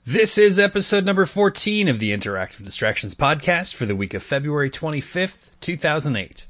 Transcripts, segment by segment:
This is episode number 14 of the Interactive Distractions podcast for the week of February 25th, 2008.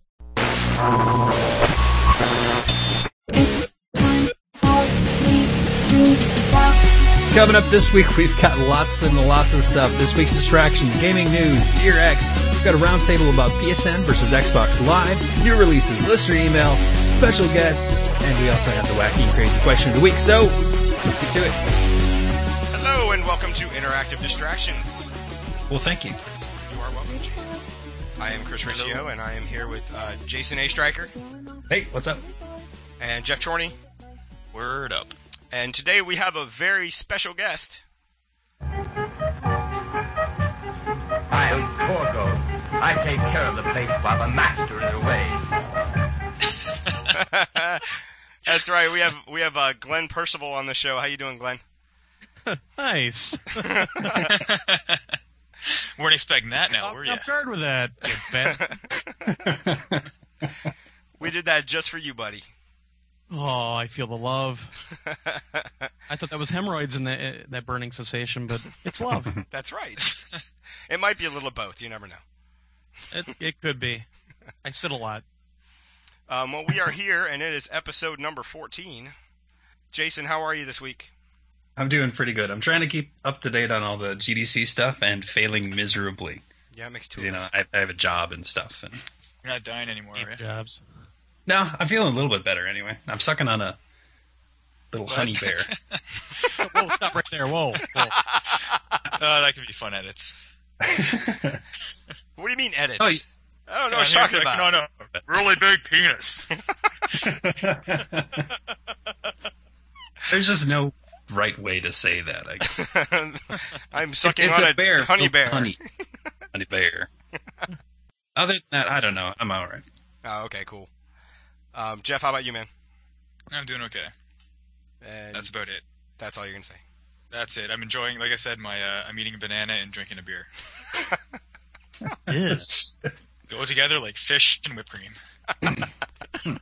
It's time for me to walk. Coming up this week, we've got lots and lots of stuff. This week's distractions, gaming news, Dear X. We've got a roundtable about PSN versus Xbox Live, new releases, listener email, special guest, and we also have the wacky and crazy question of the week. So, let's get to it. Hello and welcome to Interactive Distractions. Well, thank you. You are welcome, Jason. I am Chris Riccio, and I am here with Jason A. Stryker. Hey, what's up? And Jeff Chorney. Word up. And today we have a very special guest. I am Corgo. I take care of the place while the master is away. That's right. We have Glenn Percival on the show. How you doing, Glenn? Nice. Weren't expecting that now, were you? I'm guard with that, you bet. We did that just for you, buddy. Oh, I feel the love. I thought that was hemorrhoids in that burning sensation, but it's love. That's right. It might be a little of both. You never know. It could be. I sit a lot. Well, we are here, and it is episode number 14. Jason, how are you this week? I'm doing pretty good. I'm trying to keep up to date on all the GDC stuff and failing miserably. Yeah, it makes two of us. I have a job and stuff. And You're not dying anymore, right? Jobs. no, I'm feeling a little bit better anyway. I'm sucking on a little honey bear. Whoa, stop right there. Whoa. Oh, that could be fun edits. What do you mean edits? Oh, I don't know what you're talking about. No. Really big penis. There's just no right way to say that. I guess. I'm sucking It's on a bear. honey filled bear. with Honey bear. Other than that, I don't know. I'm all right. Oh, okay, cool. Jeff, how about you, man? I'm doing okay. And That's about it. that's all you're gonna say. That's it. I'm enjoying, like I said, I'm eating a banana and drinking a beer. Yes. Go together like fish and whipped cream.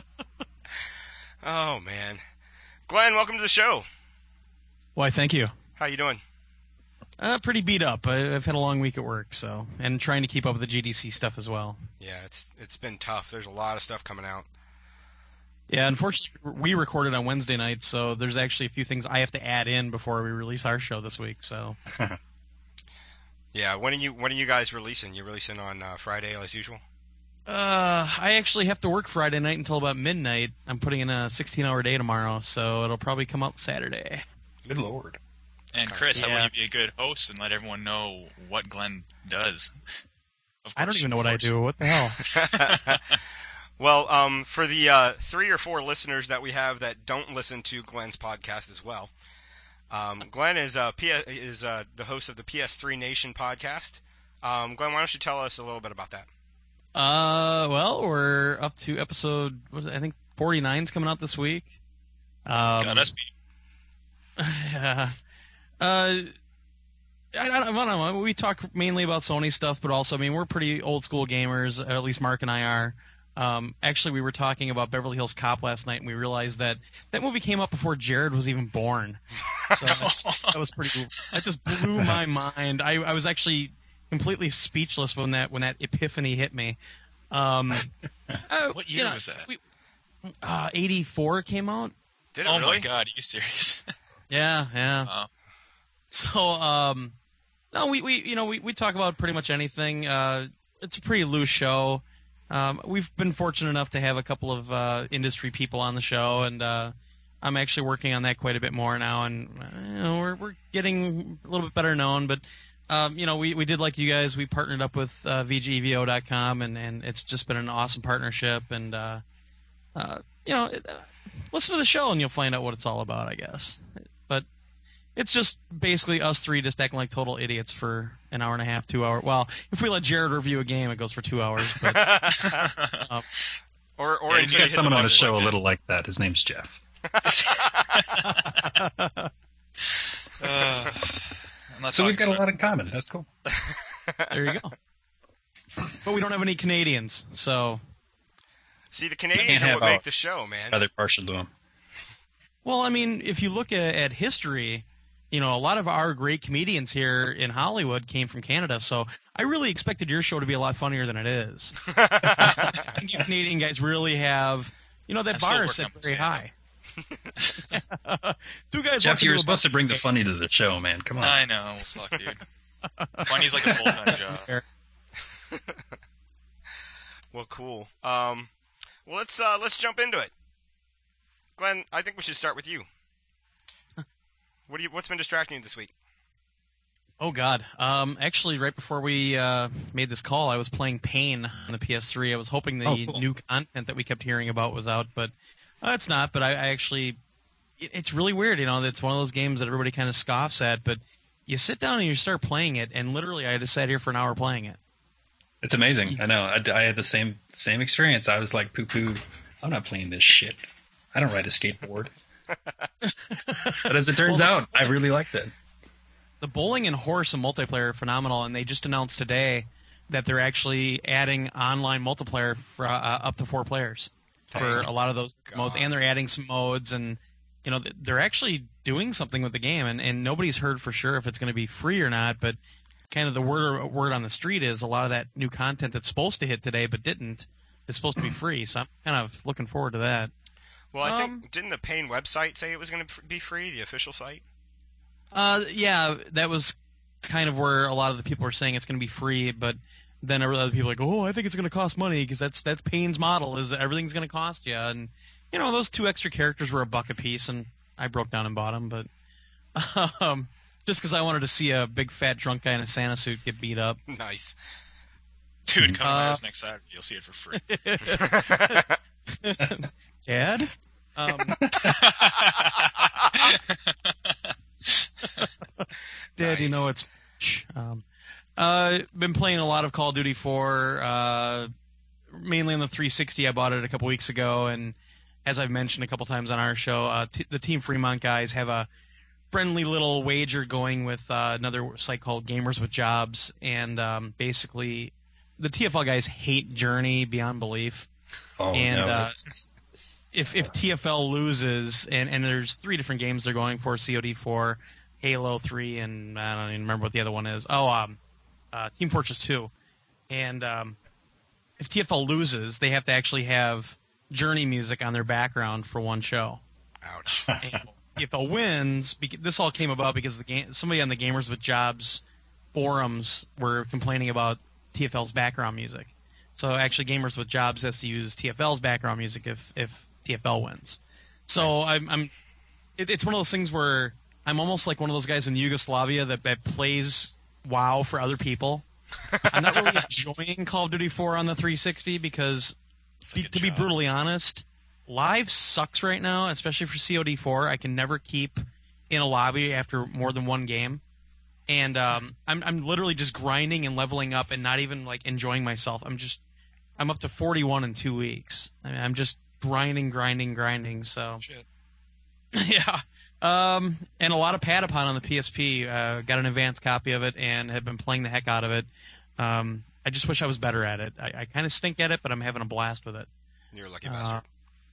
Oh man, Glenn, welcome to the show. Why, thank you. How you doing? Pretty beat up. I've had a long week at work, and trying to keep up with the GDC stuff as well. Yeah, it's been tough. There's a lot of stuff coming out. Yeah, unfortunately, we recorded on Wednesday night, so there's actually a few things I have to add in before we release our show this week. So, Yeah, when are you guys releasing? You releasing on Friday as usual? I actually have to work Friday night until about midnight. I'm putting in a 16-hour day tomorrow, so it'll probably come out Saturday. Good lord. And Chris, how Yeah. about you be a good host and let everyone know what Glenn does? Of I don't course, even know of what I course. do. What the hell? Well, for the 3 or 4 listeners that we have that don't listen to Glenn's podcast as well, Glenn is the host of the PS3 Nation podcast. Glenn, why don't you tell us a little bit about that? Well, we're up to episode, I think 49's coming out this week. Got us beat. Yeah. I don't know. We talk mainly about Sony stuff, but also, I mean, we're pretty old school gamers. At least Mark and I are. Actually, we were talking about Beverly Hills Cop last night, and we realized that movie came out before Jared was even born. So that was pretty cool. That just blew my mind. I was actually completely speechless when that epiphany hit me. What year was that? 84 came out. Did it Oh really? my god, are you serious? Yeah. Wow. So, no, we talk about pretty much anything. It's a pretty loose show. We've been fortunate enough to have a couple of industry people on the show, and I'm actually working on that quite a bit more now. And we're getting a little bit better known. But we did like you guys. We partnered up with VGEVO.com, and it's just been an awesome partnership. And listen to the show, and you'll find out what it's all about, I guess. But it's just basically us three just acting like total idiots for an hour and a half, 2 hours. Well, if we let Jared review a game, it goes for 2 hours. But, Or Yeah, until you you got hit someone the on the buzzer. show a little like that. His name's Jeff. I'm not So we've talking got a lot in common. That's cool. there you go. But we don't have any Canadians, so... See, the Canadians Can't are have what make ours. the show, man. Rather partial to him. Well, I mean, if you look at history, a lot of our great comedians here in Hollywood came from Canada, so I really expected your show to be a lot funnier than it is. I think you Canadian guys really have, that bar is set very high. Two guys. Jeff, you were supposed to bring the funny to the show, man. Come on. I know. Fuck, dude. Funny's like a full-time job. Well, cool. Well, let's jump into it. Glenn, I think we should start with you. What's been distracting you this week? Oh God. Actually, right before we made this call, I was playing Pain on the PS3. I was hoping the new content that we kept hearing about was out, but it's not. But I actually, it's really weird. It's one of those games that everybody kind of scoffs at, but you sit down and you start playing it, and literally, I just sat here for an hour playing it. It's amazing. I know. I had the same experience. I was like, poo-poo, I'm not playing this shit. I don't ride a skateboard. But as it turns out, I really liked it. The bowling and horse and multiplayer are phenomenal, and they just announced today that they're actually adding online multiplayer for up to 4 players for a lot of those modes, and they're adding some modes, and they're actually doing something with the game, and nobody's heard for sure if it's going to be free or not, but kind of the word on the street is a lot of that new content that's supposed to hit today but didn't is supposed to be free, so I'm kind of looking forward to that. Well, I think, didn't the Pain website say it was going to be free, the official site? Yeah, that was kind of where a lot of the people were saying it's going to be free, but then other people are like, I think it's going to cost money because that's Pain's model, is that everything's going to cost you. And, those 2 extra characters were $1 a piece, and I broke down and bought them, but just because I wanted to see a big fat drunk guy in a Santa suit get beat up. Nice. Dude, come to my house next Saturday. You'll see it for free. Dad? Dad, nice. It's... been playing a lot of Call of Duty 4, mainly on the 360. I bought it a couple weeks ago, and as I've mentioned a couple times on our show, the Team Fremont guys have a friendly little wager going with another site called Gamers with Jobs, and basically the TFL guys hate Journey beyond belief. If TFL loses, and there's 3 different games they're going for, COD 4, Halo 3, and I don't even remember what the other one is. Team Fortress 2. And if TFL loses, they have to actually have Journey music on their background for one show. Ouch. And TFL wins. This all came about because somebody on the Gamers with Jobs forums were complaining about TFL's background music. So actually, Gamers with Jobs has to use TFL's background music if TFL wins. So nice. It's one of those things where I'm almost like one of those guys in Yugoslavia that plays WoW for other people. I'm not really enjoying Call of Duty 4 on the 360 because, to be brutally honest, live sucks right now, especially for COD 4. I can never keep in a lobby after more than one game. And I'm literally just grinding and leveling up and not even like enjoying myself. I'm up to 41 in 2 weeks. I'm just grinding. So shit. Yeah. And a lot of Patapon on the PSP. Got an advanced copy of it and have been playing the heck out of it. I just wish I was better at it. I kind of stink at it, but I'm having a blast with it. You're a lucky bastard.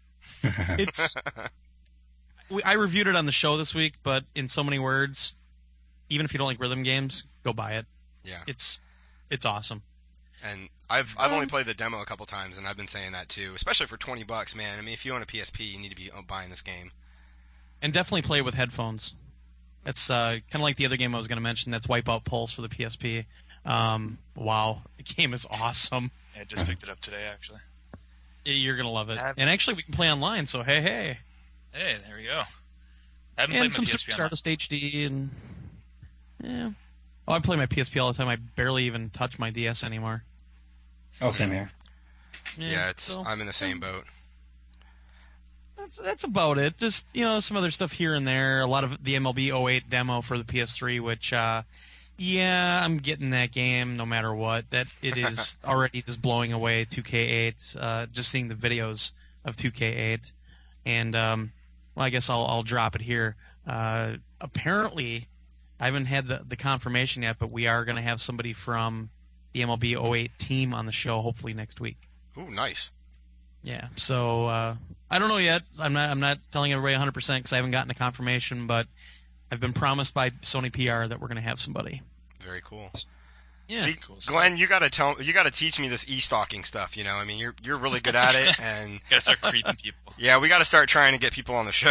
I reviewed it on the show this week, but in so many words, even if you don't like rhythm games, go buy it. Yeah. It's awesome. And I've only played the demo a couple times, and I've been saying that too, especially for $20, man. I mean, if you own a PSP, you need to be buying this game. And definitely play it with headphones. It's kind of like the other game I was going to mention. That's Wipeout Pulse for the PSP. Wow, the game is awesome. I just picked it up today, actually. You're going to love it. And actually, we can play online, so hey. Hey, there we go. I haven't and played some my PSP Super Stardust HD, and yeah. Oh, I play my PSP all the time. I barely even touch my DS anymore. Oh, same here. Yeah, I'm in the same boat. That's about it. Just, some other stuff here and there. A lot of the MLB 08 demo for the PS3, which, I'm getting that game no matter what. That it is already just blowing away 2K8. Just seeing the videos of 2K8, and I guess I'll drop it here. Apparently, I haven't had the confirmation yet, but we are going to have somebody from the MLB 08 team on the show hopefully next week. Ooh, nice. Yeah, so I don't know yet. I'm not telling everybody 100% because I haven't gotten a confirmation, but I've been promised by Sony PR that we're going to have somebody. Very cool. Yeah. See, Glenn, you gotta teach me this e-stalking stuff. You know, I mean, you're really good at it, and Gotta start creeping people. yeah, we got to start trying to get people on the show.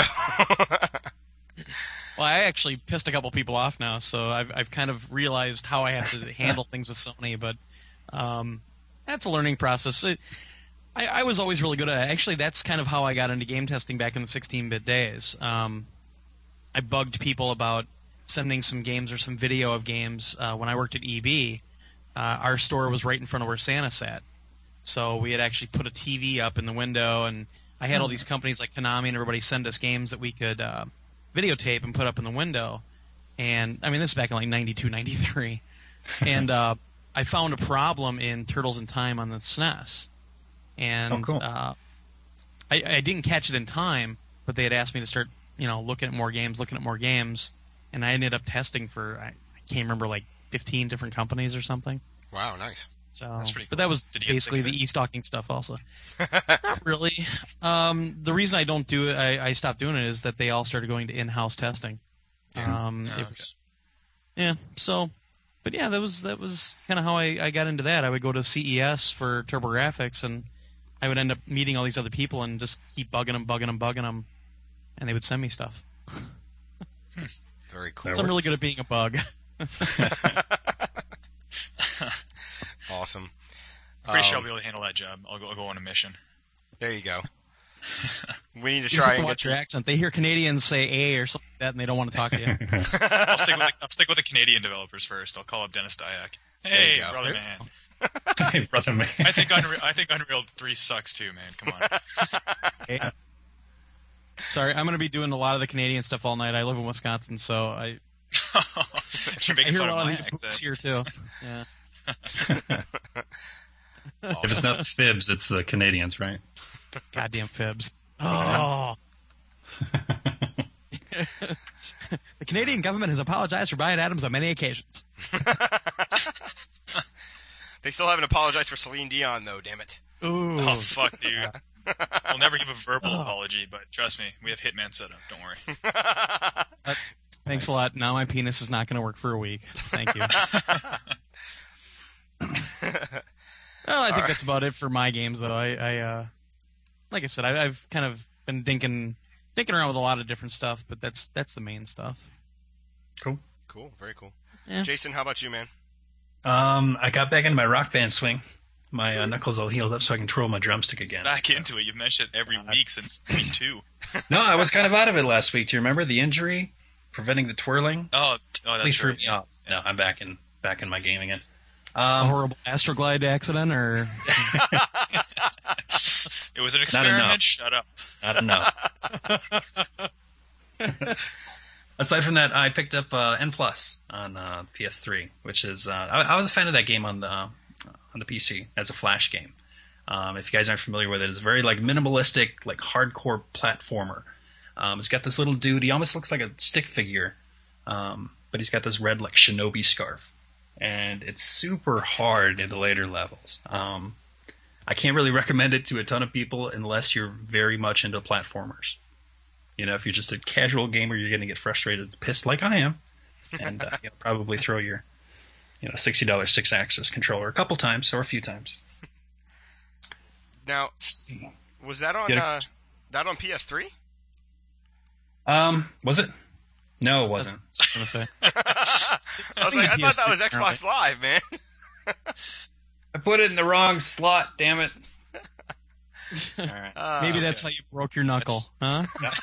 Well, I actually pissed a couple people off now, so I've kind of realized how I have to handle things with Sony, but that's a learning process. I was always really good at it. Actually, that's kind of how I got into game testing back in the 16-bit days. I bugged people about sending some games or some video of games. When I worked at EB, our store was right in front of where Santa sat. So we had actually put a TV up in the window, and I had all these companies like Konami and everybody send us games that we could videotape and put up in the window. And, I mean, this is back in like 92, 93. And I found a problem in Turtles in Time on the SNES. And cool. I didn't catch it in time, but they had asked me to start, looking at more games. And I ended up testing for, I can't remember, like 15 different companies or something. Wow, nice. So, That's pretty but cool. that was Did you get basically sick of the it? e-stalking stuff also. Not really. The reason I don't do it, I stopped doing it, is that they all started going to in-house testing. Yeah. So, but yeah, that was kind of how I got into that. I would go to CES for TurboGrafx, and I would end up meeting all these other people and just keep bugging them, and they would send me stuff. Very cool. So I'm really good at being a bug. Awesome. Pretty sure I'll be able to handle that job. I'll go on a mission. There you go. We need to You just try have to and watch get your accent. They hear Canadians say "a" or something like that, and they don't want to talk to you. I'll stick with the Canadian developers first. I'll call up Dennis Dyack. Hey, you go. brother man. Hey, brother man. I think Unreal 3 sucks too, man. Come on. Okay. Sorry, I'm going to be doing a lot of the Canadian stuff all night. I live in Wisconsin, so I You're making hear a fun lot of of my the boots accent. here too. Yeah. If it's not the fibs, it's the Canadians, right? Goddamn fibs. Oh. The Canadian government has apologized for Bryan Adams on many occasions. They still haven't apologized for Celine Dion, though. Damn it. Ooh. Oh fuck, dude. We'll never give a verbal apology, but trust me, we have Hitman set up. Don't worry. Thanks a lot. Now my penis is not going to work for a week. Thank you. Well, I think that's about it for my games, though. I like I said, I've kind of been dinking around with a lot of different stuff, but that's the main stuff. Cool. Cool. Very cool. Yeah. Jason, how about you, man? I got back into my Rock Band swing. My knuckles all healed up so I can twirl my drumstick again. Back into it. You've mentioned it every week since week 2. No, I was kind of out of it last week. Do you remember the injury preventing the twirling? Oh, that's Please threw right. me off. No, I'm back in my game again. A horrible Astroglide accident, or It was an Not enough. experiment. Shut up. I don't know. Aside from that, I picked up N Plus on PS3, which is I was a fan of that game on the PC as a Flash game. If you guys aren't familiar with it, it's very like minimalistic, like hardcore platformer. It's got this little dude. He almost looks like a stick figure, but he's got this red like shinobi scarf, and it's super hard in the later levels. I can't really recommend it to a ton of people unless you're very much into platformers. You know, if you're just a casual gamer, you're going to get frustrated, pissed like I am, and you'll probably throw your, $60 6-axis controller a couple times or a few times. Now, was that on Yeah. that on PS3? Was it? No, it wasn't. I was going to say. I was like, I thought that was Xbox Live, man. I put it in the wrong slot. Damn it! All right. Maybe that's how you broke your knuckle, huh?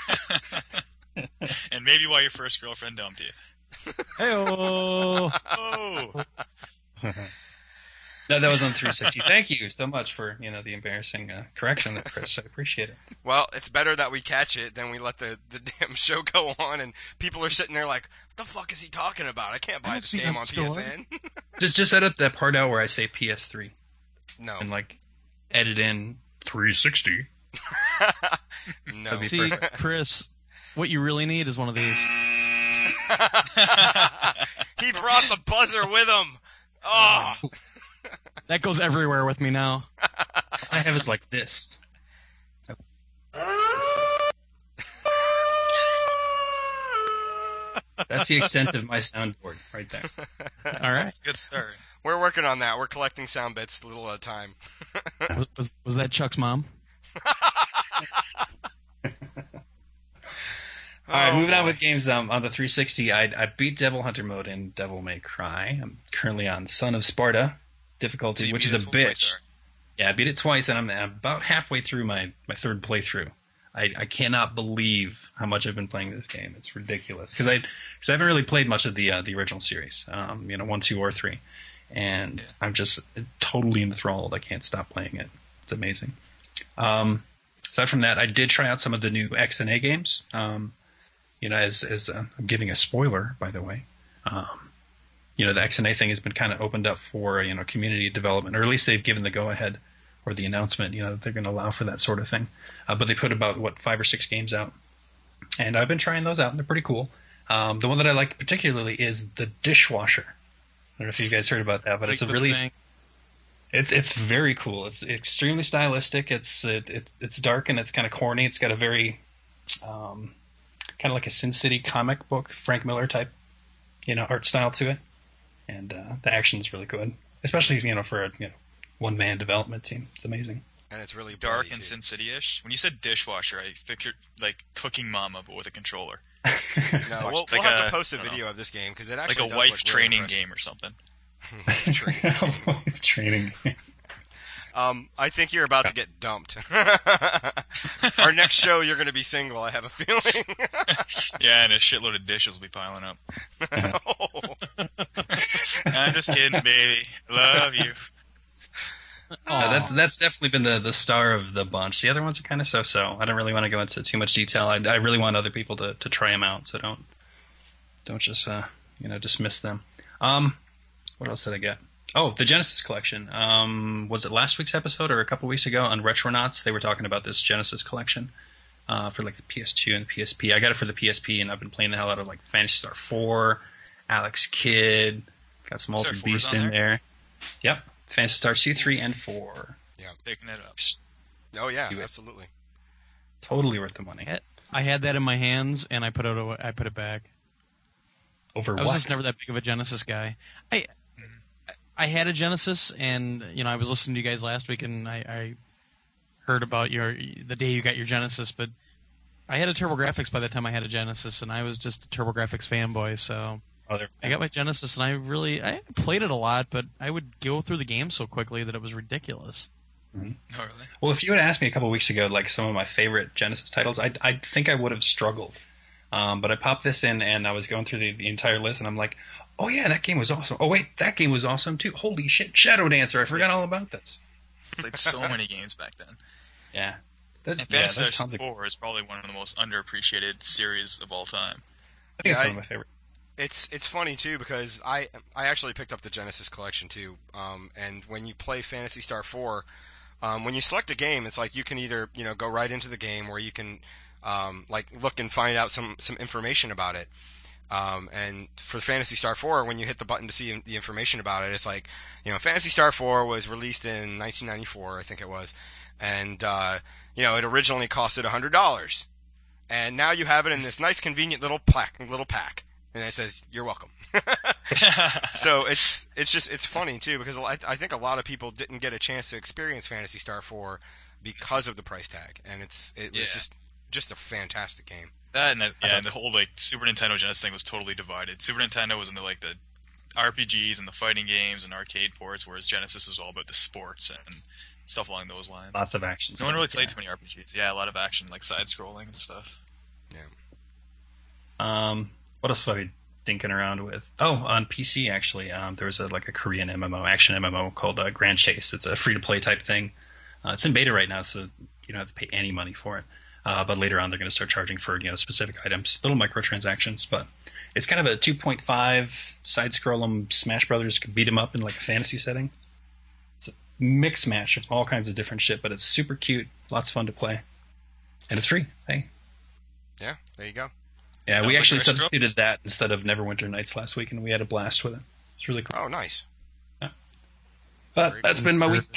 And maybe why your first girlfriend dumped you. Hey-oh. Oh. No, that was on 360. Thank you so much for the embarrassing correction, Chris. I appreciate it. Well, it's better that we catch it than we let the damn show go on, and people are sitting there like, what the fuck is he talking about? I can't buy this game on PSN. Just edit that part out where I say PS3 No. and edit in 360. No. That'd be See, perfect. Chris, what you really need is one of these. He brought the buzzer with him. Oh. That goes everywhere with me now. I have is like this. That's the extent of my soundboard right there. All right. Good start. We're working on that. We're collecting sound bits a little at a time. Was that Chuck's mom? All right, moving on with games. On the 360, I beat Devil Hunter mode in Devil May Cry. I'm currently on Son of Sparta difficulty, So you which beat is a it twice, bitch. or- Yeah, I beat it twice, and I'm about halfway through my third playthrough. I cannot believe how much I've been playing this game. It's ridiculous because I haven't really played much of the original series, 1, 2, or 3, and I'm just totally enthralled. I can't stop playing it. It's amazing. Aside from that, I did try out some of the new X and A games. As I'm giving a spoiler, by the way. The X and A thing has been kind of opened up for community development, or at least they've given the go ahead or the announcement, that they're going to allow for that sort of thing. But they put about 5 or 6 games out, and I've been trying those out. And they're pretty cool. The one that I like particularly is the Dishwasher. I don't know if you guys heard about that, but it's a really it's very cool. It's extremely stylistic. It's dark and it's kind of corny. It's got a very kind of like a Sin City comic book, Frank Miller type, art style to it, and the action is really good, especially for a one-man development team. It's amazing. And it's really Dark bloody, and too. Sin City-ish. When you said Dishwasher, I figured like Cooking Mama, but with a controller. No, Watch we'll like have a- to post a I don't video of this game because it Like actually a does wife look training really game or something. Training. I think you're about to get dumped. Our next show, you're going to be single. I have a feeling. Yeah, and a shitload of dishes will be piling up. I'm just kidding, baby. Love you. That's definitely been the star of the bunch. The other ones are kind of so-so. I don't really want to go into too much detail. I really want other people to try them out, so don't just dismiss them. What else did I get? Oh, the Genesis collection. Was it last week's episode or a couple weeks ago on Retronauts? They were talking about this Genesis collection for like the PS2 and the PSP. I got it for the PSP, and I've been playing the hell out of like Phantasy Star 4, Alex Kidd, got some Is there Altered 4s Beast on in there? there. Yep, Phantasy Star 2, 3, and 4. Picking it up. Oh, yeah, Do it. absolutely. Totally worth the money. I had that in my hands, and I put it back. Over I was what? just never that big of a Genesis guy. I had a Genesis, and I was listening to you guys last week, and I heard about the day you got your Genesis, but I had a TurboGrafx by the time I had a Genesis, and I was just a TurboGrafx fanboy, so I got my Genesis, and I played it a lot, but I would go through the game so quickly that it was ridiculous. Oh, really? Well, if you had asked me a couple weeks ago, like some of my favorite Genesis titles, I think I would have struggled. But I popped this in, and I was going through the entire list, and I'm like, oh yeah, that game was awesome. Oh wait, that game was awesome too. Holy shit, Shadow Dancer! I forgot all about this. Played so many games back then. Yeah, And Phantasy Star 4 is probably one of the most underappreciated series of all time. I think it's Yeah, one of my favorites. It's funny too because I actually picked up the Genesis collection too. And when you play Phantasy Star 4, when you select a game, it's like you can either go right into the game where you can like look and find out some information about it. And for Phantasy Star 4, when you hit the button to see the information about it, it's like, Phantasy Star 4 was released in 1994, I think it was. And, it originally costed $100. And now you have it in this nice, convenient little pack. And it says, you're welcome. So it's funny too, because I think a lot of people didn't get a chance to experience Phantasy Star 4 because of the price tag. And it was just a fantastic game. That and the whole Super Nintendo Genesis thing was totally divided. Super Nintendo was into the RPGs and the fighting games and arcade ports, whereas Genesis is all about the sports and stuff along those lines. Lots of action. No one really played too many RPGs. Yeah, a lot of action, like side-scrolling and stuff. Yeah. What else have I been dinking around with? Oh, on PC actually, there was a Korean MMO, action MMO called Grand Chase. It's a free-to-play type thing. It's in beta right now, so you don't have to pay any money for it. But later on, they're going to start charging for specific items, little microtransactions. But it's kind of a 2.5 side-scroll Smash Brothers beat 'em up in like a fantasy setting. It's a mix match of all kinds of different shit, but it's super cute, lots of fun to play, and it's free. Hey, Yeah, there you go. yeah, Sounds we like actually a retro. substituted that instead of Neverwinter Nights last week, and we had a blast with it. It's really cool. Oh, nice. But very that's cool. been my week.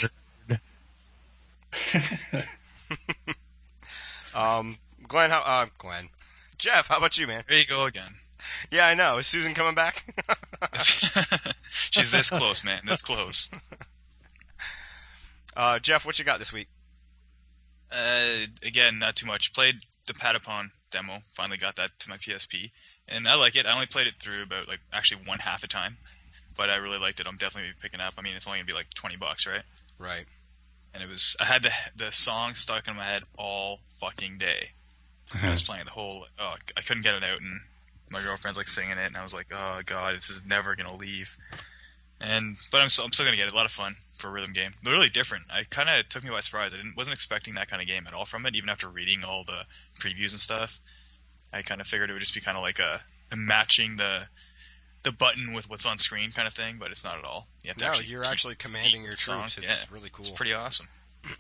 Glenn, Jeff, how about you, man? There you go again. Yeah, I know. Is Susan coming back? She's this close, man. This close. Jeff, what you got this week? Again, not too much. Played the Patapon demo. Finally got that to my PSP, and I like it. I only played it through about actually one half a time, but I really liked it. I'm definitely picking up. I mean, it's only gonna be like $20, right? Right. And I had the song stuck in my head all fucking day. I was playing the whole. I couldn't get it out, and my girlfriend's singing it, and I was like, oh god, this is never gonna leave. But I'm still gonna get it. A lot of fun for a rhythm game. They're really different. It kind of took me by surprise. I wasn't expecting that kind of game at all from it. Even after reading all the previews and stuff, I kind of figured it would just be kind of like a matching the button with what's on screen kind of thing. But it's not at all. You have to you're actually commanding your song. troops. It's really cool. It's pretty awesome.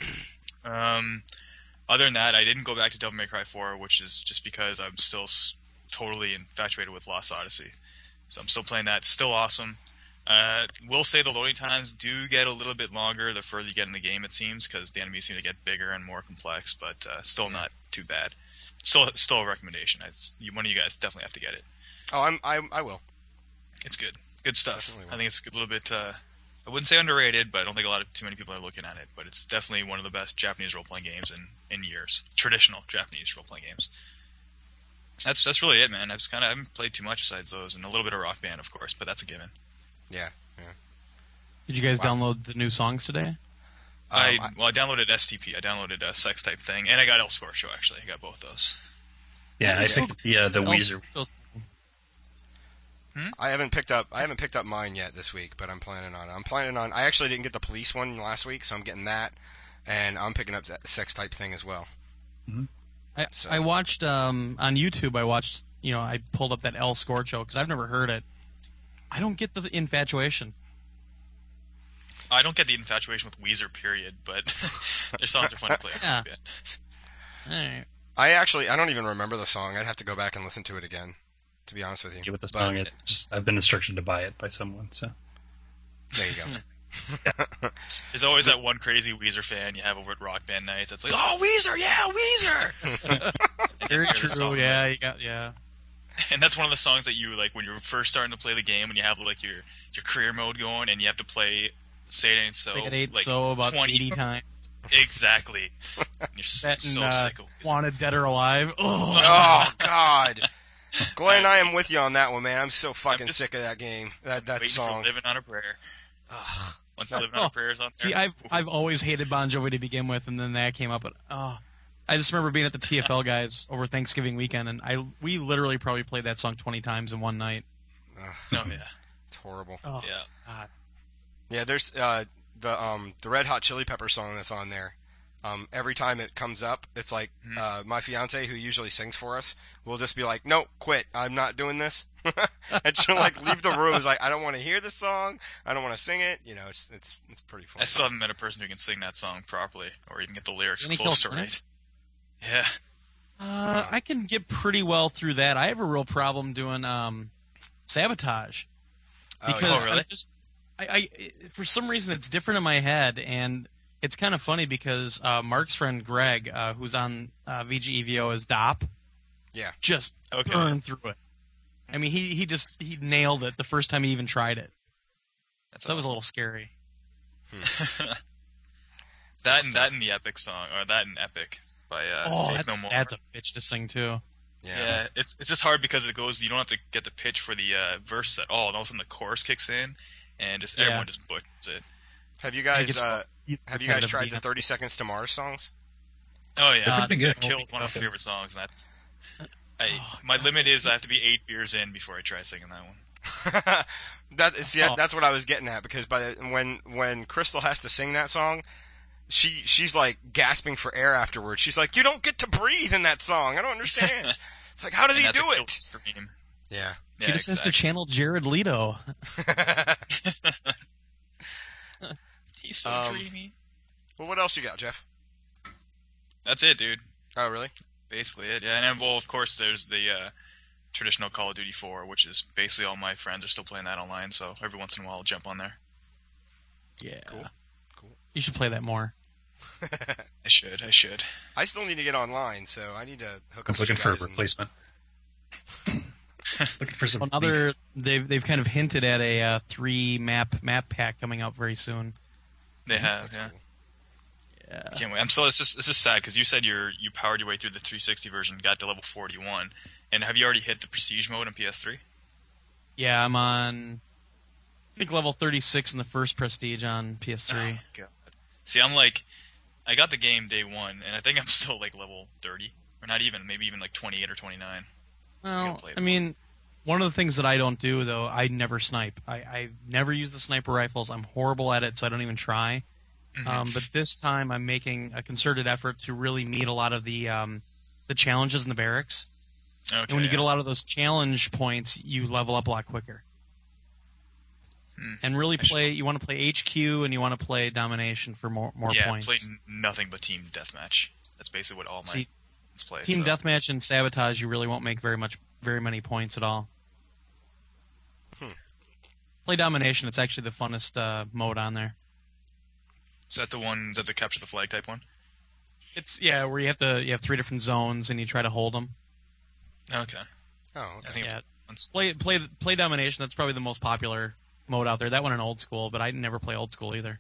Other than that, I didn't go back to Devil May Cry 4, which is just because I'm still totally infatuated with Lost Odyssey. So I'm still playing that. It's still awesome. Will say the loading times do get a little bit longer the further you get in the game, it seems, because the enemies seem to get bigger and more complex, but still not too bad. Still a recommendation. One of you guys definitely have to get it. Oh, I will. It's good. Good stuff. I think it's a little bit, I wouldn't say underrated, but I don't think too many people are looking at it, but it's definitely one of the best Japanese role-playing games in years. Traditional Japanese role-playing games. That's really it, man. I haven't played too much besides those, and a little bit of Rock Band, of course, but that's a given. Yeah. Did you guys download the new songs today? I downloaded STP. I downloaded a Sex Type Thing, and I got El Scorcho, actually. I got both those. Yeah, I picked up the Weezer. I haven't picked up mine yet this week, but I'm planning on. I actually didn't get the police one last week, so I'm getting that, and I'm picking up that Sex Type Thing as well. Mm-hmm. I watched on YouTube. I pulled up that El Scorcho because I've never heard it. I don't get the infatuation. I don't get the infatuation with Weezer, period, but their songs are fun to play. Yeah. All right. I don't even remember the song. I'd have to go back and listen to it again, to be honest with you. Yeah, with the song, I've been instructed to buy it by someone, so. There you go. There's always that one crazy Weezer fan you have over at Rock Band nights that's like, oh, Weezer, yeah, Weezer! Very true, yeah. And that's one of the songs that you, when you're first starting to play the game, and you have, your career mode going, and you have to play Say It Ain't So, about 20 80 times. Exactly. And you're so sick of Weezer. Wanted Dead or Alive. Oh, God. Glenn, I am with you on that one, man. I'm so fucking sick of that game, that song. For Living on a Prayer. Once Living on a Prayer is on there. See, I've always hated Bon Jovi to begin with, and then that came up, I just remember being at the TFL guys over Thanksgiving weekend, and we literally probably played that song 20 times in one night. Oh, yeah. It's horrible. Oh, yeah. God. Yeah, there's the Red Hot Chili Pepper song that's on there. Every time it comes up, it's like my fiance, who usually sings for us, will just be like, "No, quit! I'm not doing this," and she'll leave the room. It's like, I don't want to hear the song. I don't want to sing it. It's pretty fun. I still haven't met a person who can sing that song properly, or even get the lyrics close to right. Yeah. I can get pretty well through that. I have a real problem doing Sabotage because really? I for some reason it's different in my head, and it's kind of funny because Mark's friend Greg, who's on VGEVO as Dop, just burned through it. I mean, he nailed it the first time he even tried it. That was a little scary. That and the Epic song, or that and Epic by Faith No More. That's a bitch to sing too. Yeah, it's just hard because it goes. You don't have to get the pitch for the verse at all, and all of a sudden the chorus kicks in, and just everyone just butchers it. Have you guys tried the 30 Seconds to Mars songs? Oh yeah, pretty good. Kill's one of my favorite songs, and that's. My limit is I have to be 8 beers in before I try singing that one. That's what I was getting at, because when Crystal has to sing that song, she's like gasping for air afterwards. She's like, "You don't get to breathe in that song. I don't understand." It's like, how does he do it? Yeah. She just has to channel Jared Leto. He's so dreamy. Well, what else you got, Jeff? That's it, dude. Oh, really? That's basically it. Yeah, and then, well, of course, there's the traditional Call of Duty 4, which is basically all my friends are still playing that online, so every once in a while I'll jump on there. Yeah. Cool. You should play that more. I should. I still need to get online, so I need to hook up. I was looking for a replacement. Looking for some Another, they've kind of hinted at a 3 map pack coming out very soon. They have, yeah. Cool. Yeah. I can't wait. I'm still. This is sad because you said you powered your way through the 360 version, got to level 41, and have you already hit the prestige mode on PS3? Yeah, I'm on, I think, level 36 in the first prestige on PS3. Oh, God. See, I'm like, I got the game day one, and I think I'm still like level 30, or not even, maybe even like 28 or 29. Well, I mean, one of the things that I don't do, though, I never snipe. I never use the sniper rifles. I'm horrible at it, so I don't even try. But this time I'm making a concerted effort to really meet a lot of the challenges in the barracks. Okay, And when you get a lot of those challenge points, you level up a lot quicker. And really you want to play HQ and you want to play domination for more yeah, points. play nothing but team deathmatch. That's basically what all my friends play. Team deathmatch and sabotage, you really won't make very many points at all. Play domination. It's actually the funnest mode on there. Is that the one? Is that the capture the flag type one? It's where you have 3 different zones and you try to hold them. Okay. Oh, I okay. think Yeah. Play domination. That's probably the most popular mode out there. That one in old school, but I never play old school either.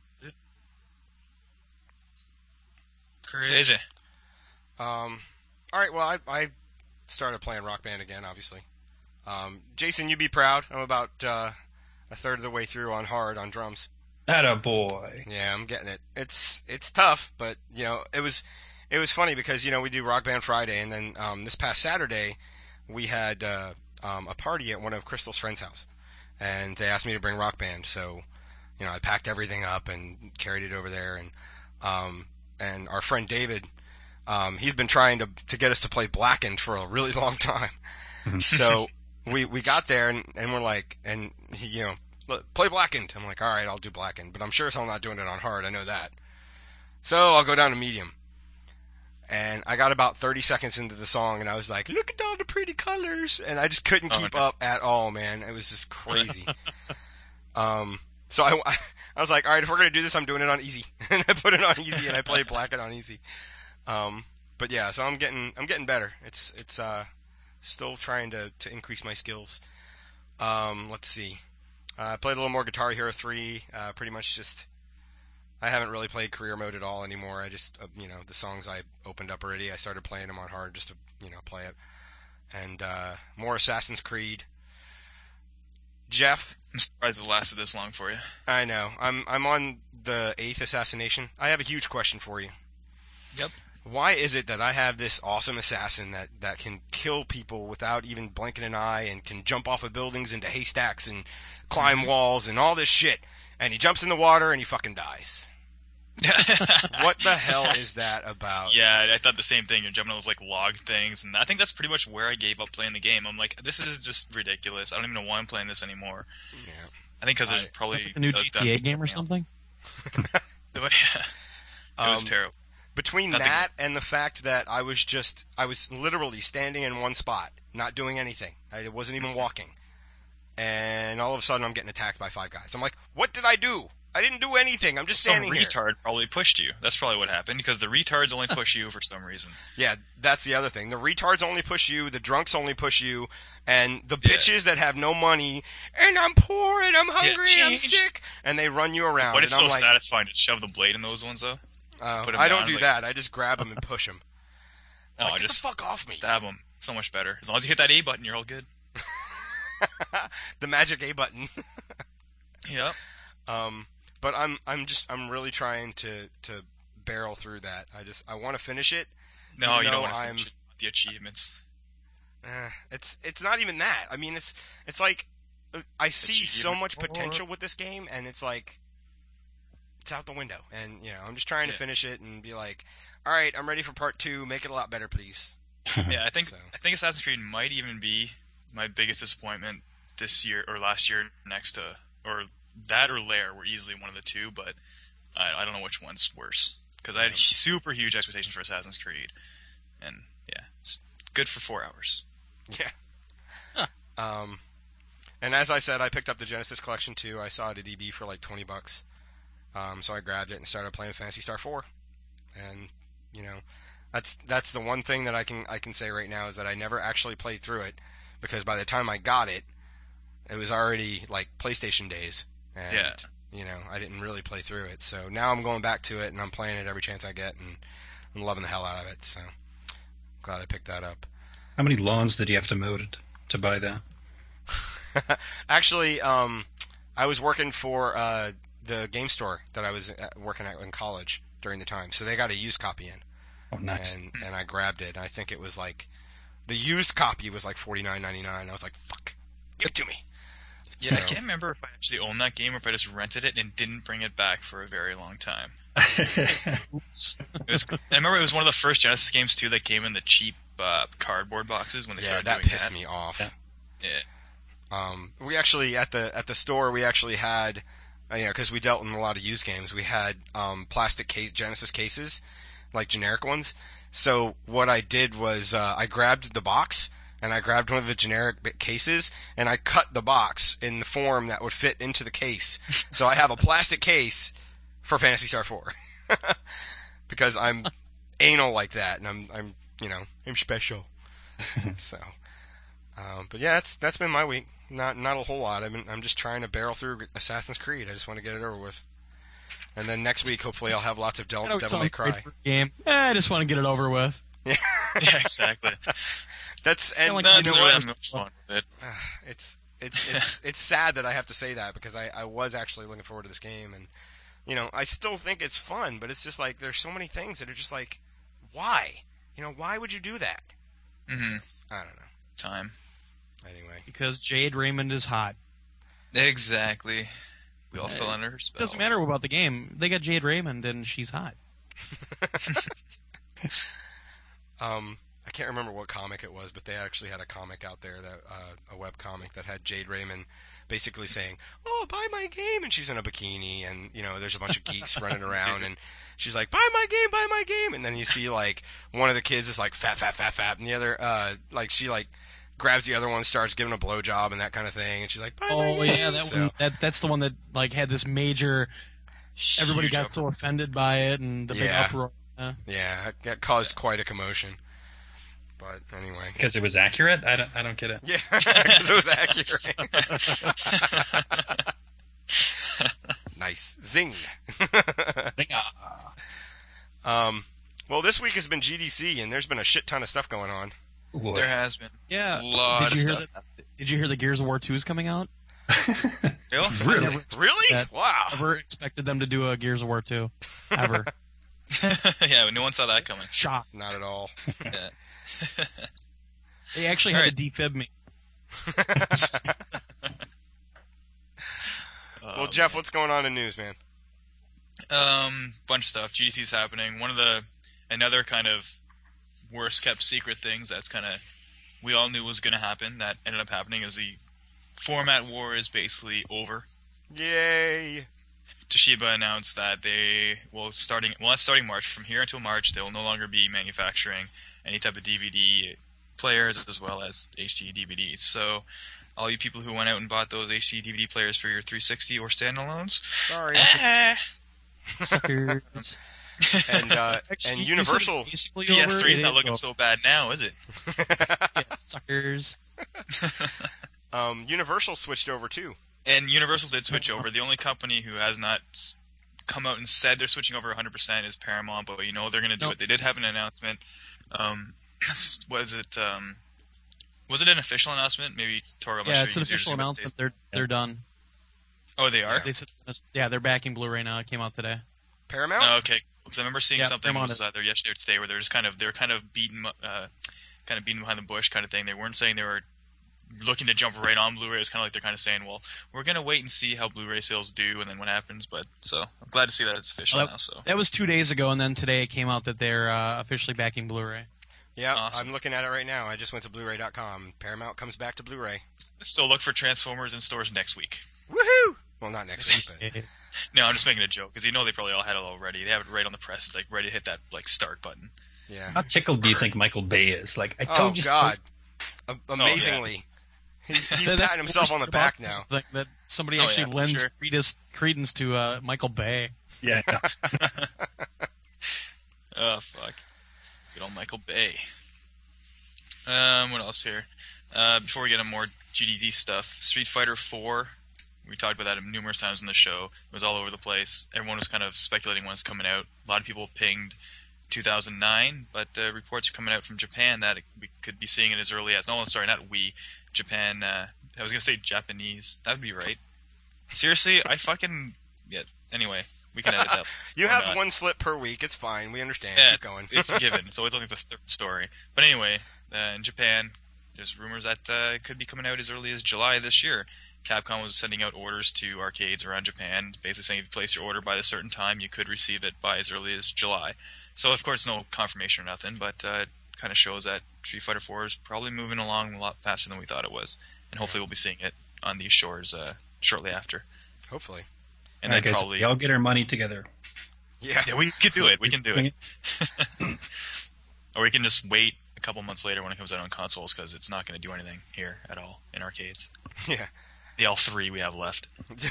Crazy. All right. Well, I started playing Rock Band again, obviously. Jason, you'd be proud. I'm about a third of the way through on hard on drums. Attaboy. Yeah, I'm getting it. It's tough, but it was funny because we do Rock Band Friday, and then this past Saturday we had a party at one of Crystal's friend's house, and they asked me to bring Rock Band, so I packed everything up and carried it over there, and our friend David, he's been trying to get us to play Blackened for a really long time, so we got there and we're like, and he play Blackened. I'm like, all right, I'll do Blackened, but I'm sure as hell not doing it on hard. I know that. So I'll go down to medium. And I got about 30 seconds into the song, and I was like, look at all the pretty colors. And I just couldn't keep up at all, man. It was just crazy. So I was like, all right, if we're going to do this, I'm doing it on easy. And I put it on easy, and I played Blackened on easy. But yeah, so I'm getting better. It's still trying to increase my skills. Let's see. I played a little more Guitar Hero 3, pretty much just... I haven't really played career mode at all anymore. I just, the songs I opened up already, I started playing them on hard just to, play it. And more Assassin's Creed. Jeff? I'm surprised it lasted this long for you. I know. I'm on the 8th assassination. I have a huge question for you. Yep. Why is it that I have this awesome assassin that can kill people without even blinking an eye and can jump off of buildings into haystacks and climb walls and all this shit, and he jumps in the water and he fucking dies? What the hell is that about? Yeah, I thought the same thing. You're jumping on those like log things, and I think that's pretty much where I gave up playing the game. I'm like, this is just ridiculous. I don't even know why I'm playing this anymore. Yeah. I think because there's probably A new GTA game or something? It was terrible. Between that and the fact that I was literally standing in one spot, not doing anything. I wasn't even walking. And all of a sudden I'm getting attacked by 5 guys. I'm like, what did I do? I didn't do anything. I'm just standing here. Some retard probably pushed you. That's probably what happened, because the retards only push you for some reason. Yeah, that's the other thing. The retards only push you, the drunks only push you, and the bitches that have no money, and I'm poor, and I'm hungry, and I'm sick, and they run you around. But it's and so I'm like, satisfying to shove the blade in those ones, though. I don't do that. I just grab them and push them. No, Get just the fuck off me. Stab them. So much better. As long as you hit that A button, you're all good. The magic A button. Yep. But I'm really trying to barrel through that. I want to finish it. No, you don't want to finish it. The achievements. It's not even that. I mean, it's like I see so much potential with this game, and it's like it's out the window. And I'm just trying to finish it and be like, all right, I'm ready for part 2. Make it a lot better, please. Yeah, I think Assassin's Creed might even be my biggest disappointment this year or last year, next to or that or Lair were easily one of the two, but I don't know which one's worse, because I had super huge expectations for Assassin's Creed, and just good for 4 hours. Yeah. And as I said, I picked up the Genesis Collection too. I saw it at EB for like $20. So I grabbed it and started playing Phantasy Star 4. And that's the one thing that I can say right now is that I never actually played through it. because by the time I got it, it was already like PlayStation days, and Yeah. you know, I didn't really play through it. So now I'm going back to it, and I'm playing it every chance I get, and I'm loving the hell out of it. So glad I picked that up. How many lawns did you have to mow to buy that? Actually, I was working for the game store that I was working at in college during the time, so they got a used copy in, Oh, nice. and I grabbed it. And I think it was like the used copy was like $49.99. I was like, "Fuck, give it to me." Yeah, I So- can't remember if I actually owned that game or if I just rented it and didn't bring it back for a very long time. I remember it was one of the first Genesis games too that came in the cheap cardboard boxes when they Yeah, started that doing pissed that. me off. Yeah. We actually at the store we actually had, because we dealt in a lot of used games. We had plastic Genesis cases, like generic ones. So what I did was I grabbed the box and I grabbed one of the generic cases and I cut the box in the form that would fit into the case. So I have a plastic case for Phantasy Star 4 because I'm anal like that, and I'm special. So. But yeah, that's been my week. Not a whole lot. I'm just trying to barrel through Assassin's Creed. I just want to get it over with. And then next week, hopefully, I'll have lots of Devil May Cry. Game. I just want to get it over with. Yeah, Yeah, exactly. that's and like you That's know really what? having much fun with it. It's sad that I have to say that because I was actually looking forward to this game, and I still think it's fun, but it's just like there's so many things that are just like, why? Why would you do that? Mm-hmm. I don't know. Time. Anyway, Because Jade Raymond is hot. Exactly. We all fell under her spell. Doesn't matter about the game. They got Jade Raymond, and she's hot. I can't remember what comic it was, but they actually had a comic out there, that a web comic that had Jade Raymond basically saying, "Oh, buy my game," and she's in a bikini, and there's a bunch of geeks running around, and she's like, "Buy my game," and then you see like one of the kids is like fat, and the other she grabs the other one, starts giving a blowjob and that kind of thing, and she's like, "Buy my Oh game." yeah, that So, one. That's the one that like had this major. Everybody Huge got so offended by it, and the big Yeah. uproar. yeah, that caused quite a commotion. But anyway, Because it was accurate? I don't get it. yeah, because it was accurate. Nice zing. Well, this week has been GDC, and there's been a shit ton of stuff going on. There has been. Yeah. A lot Did you of hear stuff. Did you hear the Gears of War 2 is coming out? Really? Really? Really? That- Wow. Never expected them to do a Gears of War 2. Ever. Yeah, no one saw that coming. Shock. Not at all. Yeah. They actually had to defib me. Well, Jeff, what's going on in news, man? Bunch of stuff. GDC's happening. Another kind of worst kept secret things that's kind of we all knew was going to happen that ended up happening is the format war is basically over. Yay! Toshiba announced that starting March, from here until March, they will no longer be manufacturing any type of DVD players as well as HD DVDs. So, all you people who went out and bought those HD DVD players for your 360 or standalones, Sorry. Suckers. And Actually, and you said Universal. it's basically PS3 over. is not It looking so bad now, is it? Yeah, suckers. Universal switched over too. And Universal did switch over. The only company who has not come out and said they're switching over 100% is Paramount, but they're going to do Nope. it. They did have an announcement. Was it an official announcement? Maybe Tori, I'm not Yeah, sure. it's an You can official see what it announcement. says. They're done. Oh, they are? They said, they're backing Blu-ray now. It came out today. Paramount. Oh, okay. Because I remember seeing Yeah, something Paramount was is- either yesterday or today where they're kind of beating behind the bush kind of thing. They weren't saying they were looking to jump right on Blu-ray. It's kind of like they're kind of saying, well, we're going to wait and see how Blu-ray sales do and then what happens. But so I'm glad to see that it's official Well, now. So That was 2 days ago, and then today it came out that they're officially backing Blu-ray. Yeah, Awesome. I'm looking at it right now. I just went to Blu-ray.com. Paramount comes back to Blu-ray. So look for Transformers in stores next week. Woohoo! Well, not next week, but No, I'm just making a joke because they probably all had it already. They have it right on the press, like ready to hit that start button. yeah. How tickled do you think Michael Bay is? Like, I Oh told you so. God! Amazingly, he's That's patting himself on the back now. That somebody Oh, actually yeah, for lends sure. credence to Michael Bay. Yeah. Oh fuck! Good old Michael Bay. What else here? Before we get into more GDD stuff, Street Fighter 4. We talked about that numerous times in the show. It was all over the place. Everyone was kind of speculating when it's coming out. A lot of people pinged 2009, but reports are coming out from Japan that we could be seeing it as early as... No, sorry, not we. Japan. I was going to say Japanese. That would be right. Seriously, I fucking... Yeah, anyway, we can edit that. You have one slip per week. It's fine. We understand. Yeah, Keep going. it's given. It's always only the third story. But anyway, in Japan, there's rumors that it could be coming out as early as July this year. Capcom was sending out orders to arcades around Japan, basically saying if you place your order by a certain time, you could receive it by as early as July. So, of course, no confirmation or nothing, but it kind of shows that Street Fighter 4 is probably moving along a lot faster than we thought it was. And hopefully we'll be seeing it on these shores shortly after. Hopefully. All And right, then guys, probably... we all get our money together. Yeah. Yeah, we can do it. We can do it. Or we can just wait a couple months later when it comes out on consoles, because it's not going to do anything here at all in arcades. Yeah. The L3 we have left.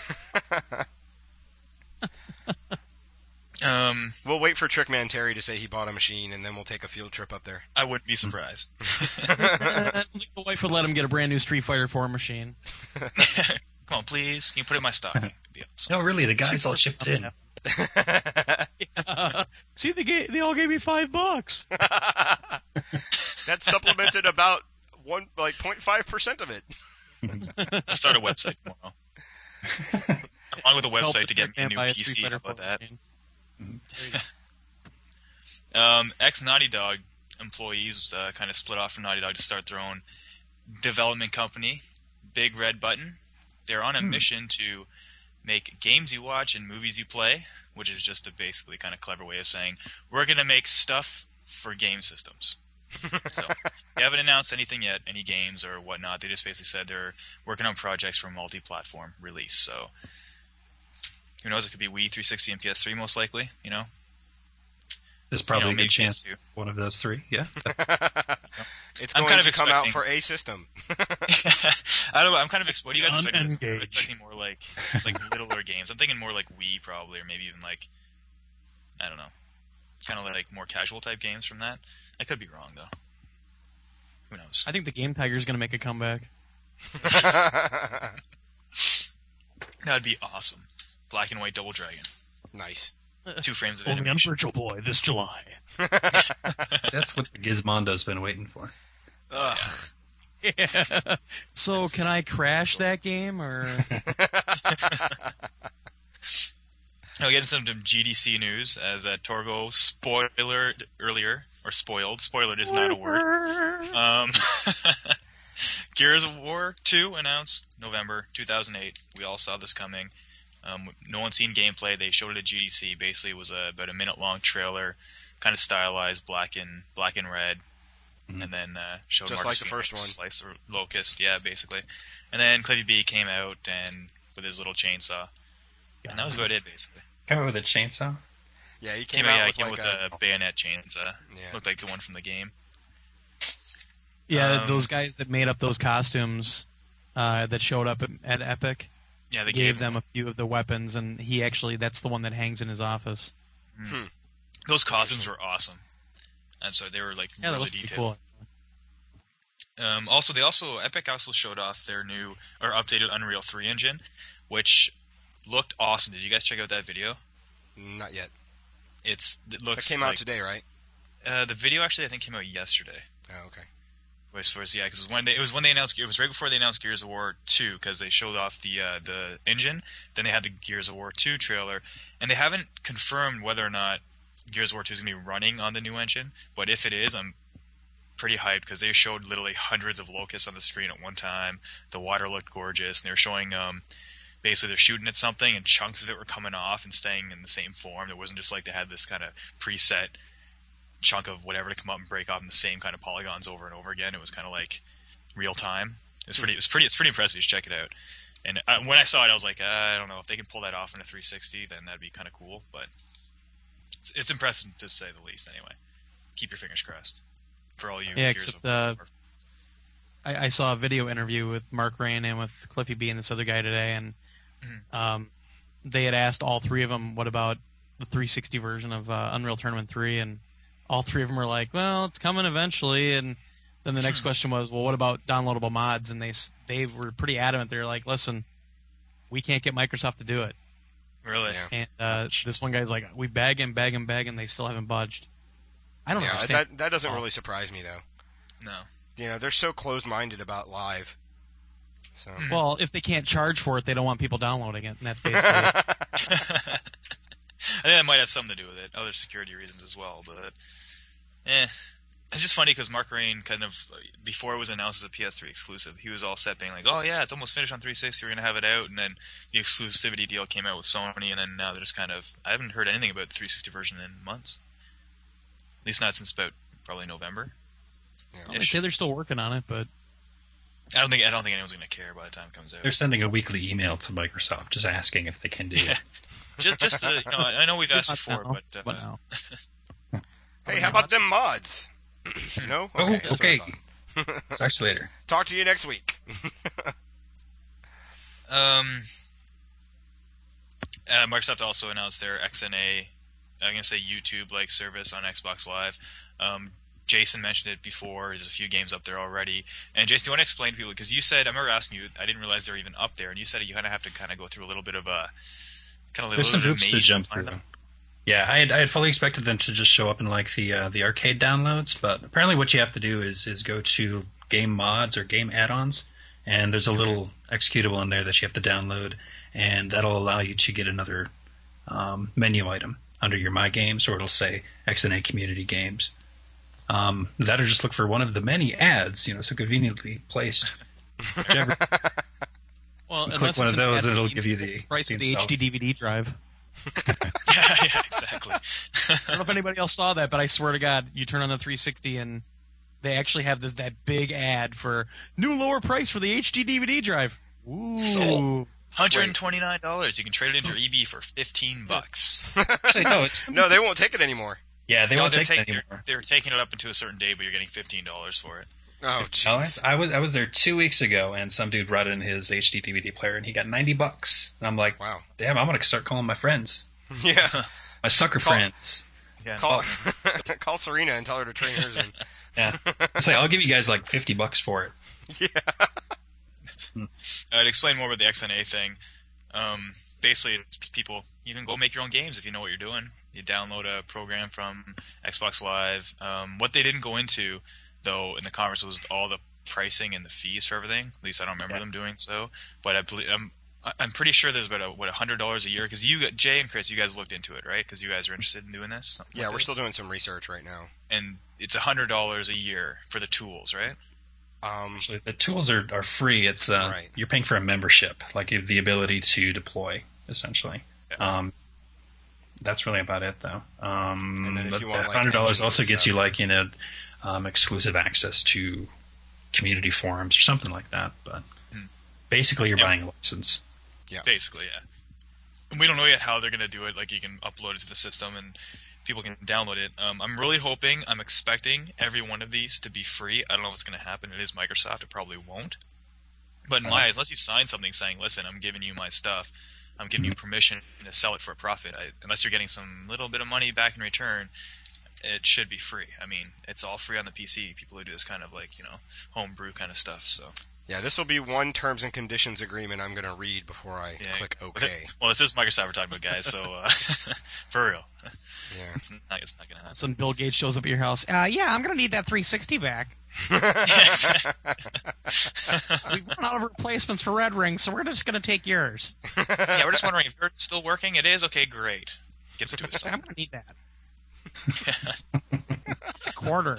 We'll wait for Trickman Terry to say he bought a machine, and then we'll take a field trip up there. I wouldn't be surprised. The wife would let him get a brand new Street Fighter 4 machine. Come on, please. Can you put it in my stocking? It'd be awesome. No, really, the guy's all chipped in. See, they all gave me $5. That's supplemented about 0.5% of it. I'll start a website tomorrow. Along with a website to get me a new PC. How about that? Ex-Naughty Dog employees kind of split off from Naughty Dog to start their own development company, Big Red Button. They're on a mission to make games you watch and movies you play, which is just a basically kind of clever way of saying, we're going to make stuff for game systems. So they haven't announced anything yet, any games or whatnot. They just basically said they're working on projects for multi-platform release. So who knows? It could be Wii, 360, and PS3 most likely. You know, There's probably a maybe good chance PS2. one of those three. Yeah. It's I'm going kind to of come out expecting- for a system. I don't know. I'm kind of what do you guys expect? I'm Unengaged. expecting more like littler games. I'm thinking more like Wii probably, or maybe even like I don't know, kind of like more casual type games from that. I could be wrong though. Who knows? I think the Game Tiger's going to make a comeback. That'd be awesome. Black and white Double Dragon. Nice. 2 frames of Only on animation. Virtual Boy this July. That's what Gizmondo's been waiting for. Ugh. Yeah. So can I crash that game or? I'll get into some GDC news as Torgo spoiled earlier, or spoiled. Spoiled is not a word. Gears of War 2 announced November 2008. We all saw this coming. No one's seen gameplay. They showed it at GDC. Basically, it was about a minute-long trailer, kind of stylized, black and red, and then showed Just Marcus like the first Phoenix, one. Slice the Locust, yeah, basically. And then Cliffy B came out and with his little chainsaw, and that was about it, basically. Come out with a chainsaw. Yeah, he Came came out out with like with a bayonet chainsaw. Yeah. Looked like the one from the game. Yeah, those guys that made up those costumes that showed up at Epic Yeah, they gave them a few of the weapons, and that's the one that hangs in his office. Those costumes were awesome. I'm sorry, they were like Yeah, that really looks pretty detailed. cool. Epic also showed off their new or updated Unreal 3 engine, which looked awesome. Did you guys check out that video? Not yet. It It looks came out like, today, right? the video actually I think came out yesterday. Oh, okay. Because it was when they announced. It was right before they announced Gears of War 2 because they showed off the engine. Then they had the Gears of War 2 trailer, and they haven't confirmed whether or not Gears of War 2 is going to be running on the new engine. But if it is, I'm pretty hyped because they showed literally hundreds of locusts on the screen at one time. The water looked gorgeous, and they were showing basically they're shooting at something and chunks of it were coming off and staying in the same form. It wasn't just like they had this kind of preset chunk of whatever to come up and break off in the same kind of polygons over and over again. It was kind of like real time. It's pretty impressive. You should check it out. And when I saw it, I was like, I don't know if they can pull that off in a 360, then that'd be kind of cool. But it's impressive to say the least. Anyway, keep your fingers crossed for all you. Yeah, Gears except of War. I saw a video interview with Mark Rain and with Cliffy B and this other guy today, and they had asked all three of them, what about the 360 version of Unreal Tournament 3, and all three of them were like, well, it's coming eventually, and then the next question was, well, what about downloadable mods? And they were pretty adamant. They're like, listen, we can't get Microsoft to do it. Really? Yeah. And this one guy's like, we beg and beg and beg, and they still haven't budged. I don't understand. That doesn't really surprise me, though. No. You know, they're so closed-minded about live. So. Well, if they can't charge for it, they don't want people downloading it, and that's basically it. I think that might have something to do with it, other security reasons as well. But it's just funny because Mark Rain kind of, before it was announced as a PS3 exclusive, he was all set being like, oh yeah, it's almost finished on 360, we're going to have it out, and then the exclusivity deal came out with Sony, and then now they're just kind of, I haven't heard anything about the 360 version in months. At least not since about probably November. They say they're still working on it, but I don't think anyone's going to care by the time it comes out. They're sending a weekly email to Microsoft just asking if they can do it. just I know we've asked before, but no. Hey, how about them mods? No? Oh, that's okay. what I thought. Starts later. Talk to you next week. Microsoft also announced their XNA, I'm going to say YouTube-like service on Xbox Live. Jason mentioned it before. There's a few games up there already. And Jason, do you want to explain to people? Because you said, I remember asking you, I didn't realize they were even up there, and you said you kind of have to kind of go through a little bit of a There's some hoops to jump through. Yeah, I had fully expected them to just show up in like the arcade downloads, but apparently what you have to do is go to game mods or game add-ons, and there's a little executable in there that you have to download, and that'll allow you to get another menu item under your My Games, or it'll say XNA Community Games. That or just look for one of the many ads, so conveniently placed. Whichever. Well, click one of those, and it'll give you the price of the HD DVD drive. yeah, exactly. I don't know if anybody else saw that, but I swear to God, you turn on the 360 and they actually have that big ad for new lower price for the HD DVD drive. Ooh. So, $129. You can trade it into EB for $15. Actually, No, they won't take it anymore. Yeah, they won't take it anymore. They're taking it up into a certain day, but you're getting $15 for it. Oh, jeez. I was there 2 weeks ago, and some dude brought in his HD DVD player, and he got $90. And I'm like, wow, damn, I'm gonna start calling my friends. Yeah, my sucker friends. Yeah. Call Serena and tell her to train hers in. Yeah, it's like I'll give you guys like $50 for it. Yeah. To explain more about the XNA thing, basically, it's people, you can go make your own games if you know what you're doing. You download a program from Xbox Live. What they didn't go into, though, in the conference was all the pricing and the fees for everything. At least I don't remember them doing so. But I believe I'm pretty sure there's about $100 a year, because Jay and Chris, you guys looked into it, right? Because you guys are interested in doing this. Yeah, we're still doing some research right now. And it's $100 a year for the tools, right? Actually, the tools are free. It's right. You're paying for a membership, like you have the ability to deploy, essentially. Yeah. That's really about it, though. And then if you want, like, $100 also gets stuff. you like exclusive access to community forums or something like that. But basically, you're buying a license. Yeah, basically, yeah. And we don't know yet how they're going to do it. Like, you can upload it to the system and people can download it. I'm expecting every one of these to be free. I don't know if it's going to happen. It is Microsoft. It probably won't. But in my eyes, unless you sign something saying, listen, I'm giving you my stuff, I'm giving you permission to sell it for a profit, unless you're getting some little bit of money back in return, it should be free. I mean, it's all free on the PC. People who do this kind of homebrew kind of stuff. So yeah, this will be one terms and conditions agreement I'm going to read before I click OK. Well, this is Microsoft we're talking about, guys. So for real, yeah, it's not going to happen. Some Bill Gates shows up at your house. Yeah, I'm going to need that 360 back. We run out of replacements for Red Ring, so we're just going to take yours. Yeah, we're just wondering if it's still working. It is? Okay, great. Gives it to us. I'm going to need that. It's a quarter.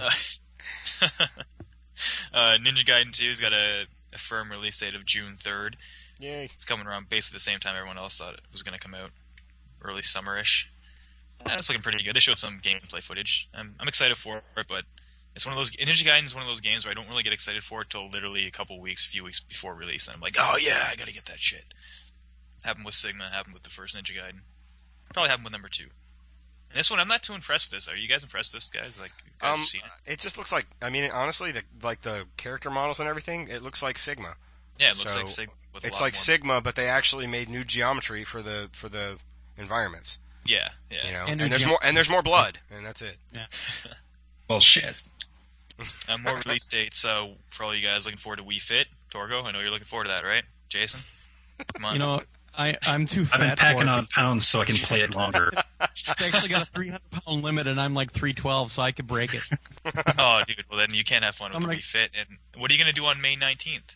Ninja Gaiden 2's got a firm release date of June 3rd. Yay. It's coming around basically the same time everyone else thought it was going to come out. Early summer-ish. It's looking pretty good. They showed some gameplay footage. I'm excited for it, but it's one of those. Ninja Gaiden is one of those games where I don't really get excited for it till literally a few weeks before release. And I'm like, oh yeah, I gotta get that shit. Happened with Sigma. Happened with the first Ninja Gaiden. Probably happened with number 2. And this one, I'm not too impressed with this. Are you guys impressed with this, guys? Like, you guys have seen it? It just looks like. I mean, honestly, the character models and everything, it looks like Sigma. Yeah, it looks like Sigma. It's like Sigma, but they actually made new geometry for the environments. Yeah. And there's more blood, and that's it. Yeah. Well, shit. More release dates. So for all you guys looking forward to Wii Fit, Torgo, I know you're looking forward to that, right? Jason, come on. You know, I'm too fat. I've been packing for it. on pounds so I can play it longer. It's actually got a 300-pound limit, and I'm like 312, so I could break it. Oh, dude. Well, then you can't have fun with I'm the gonna- Wii Fit. And what are you gonna do on May 19th?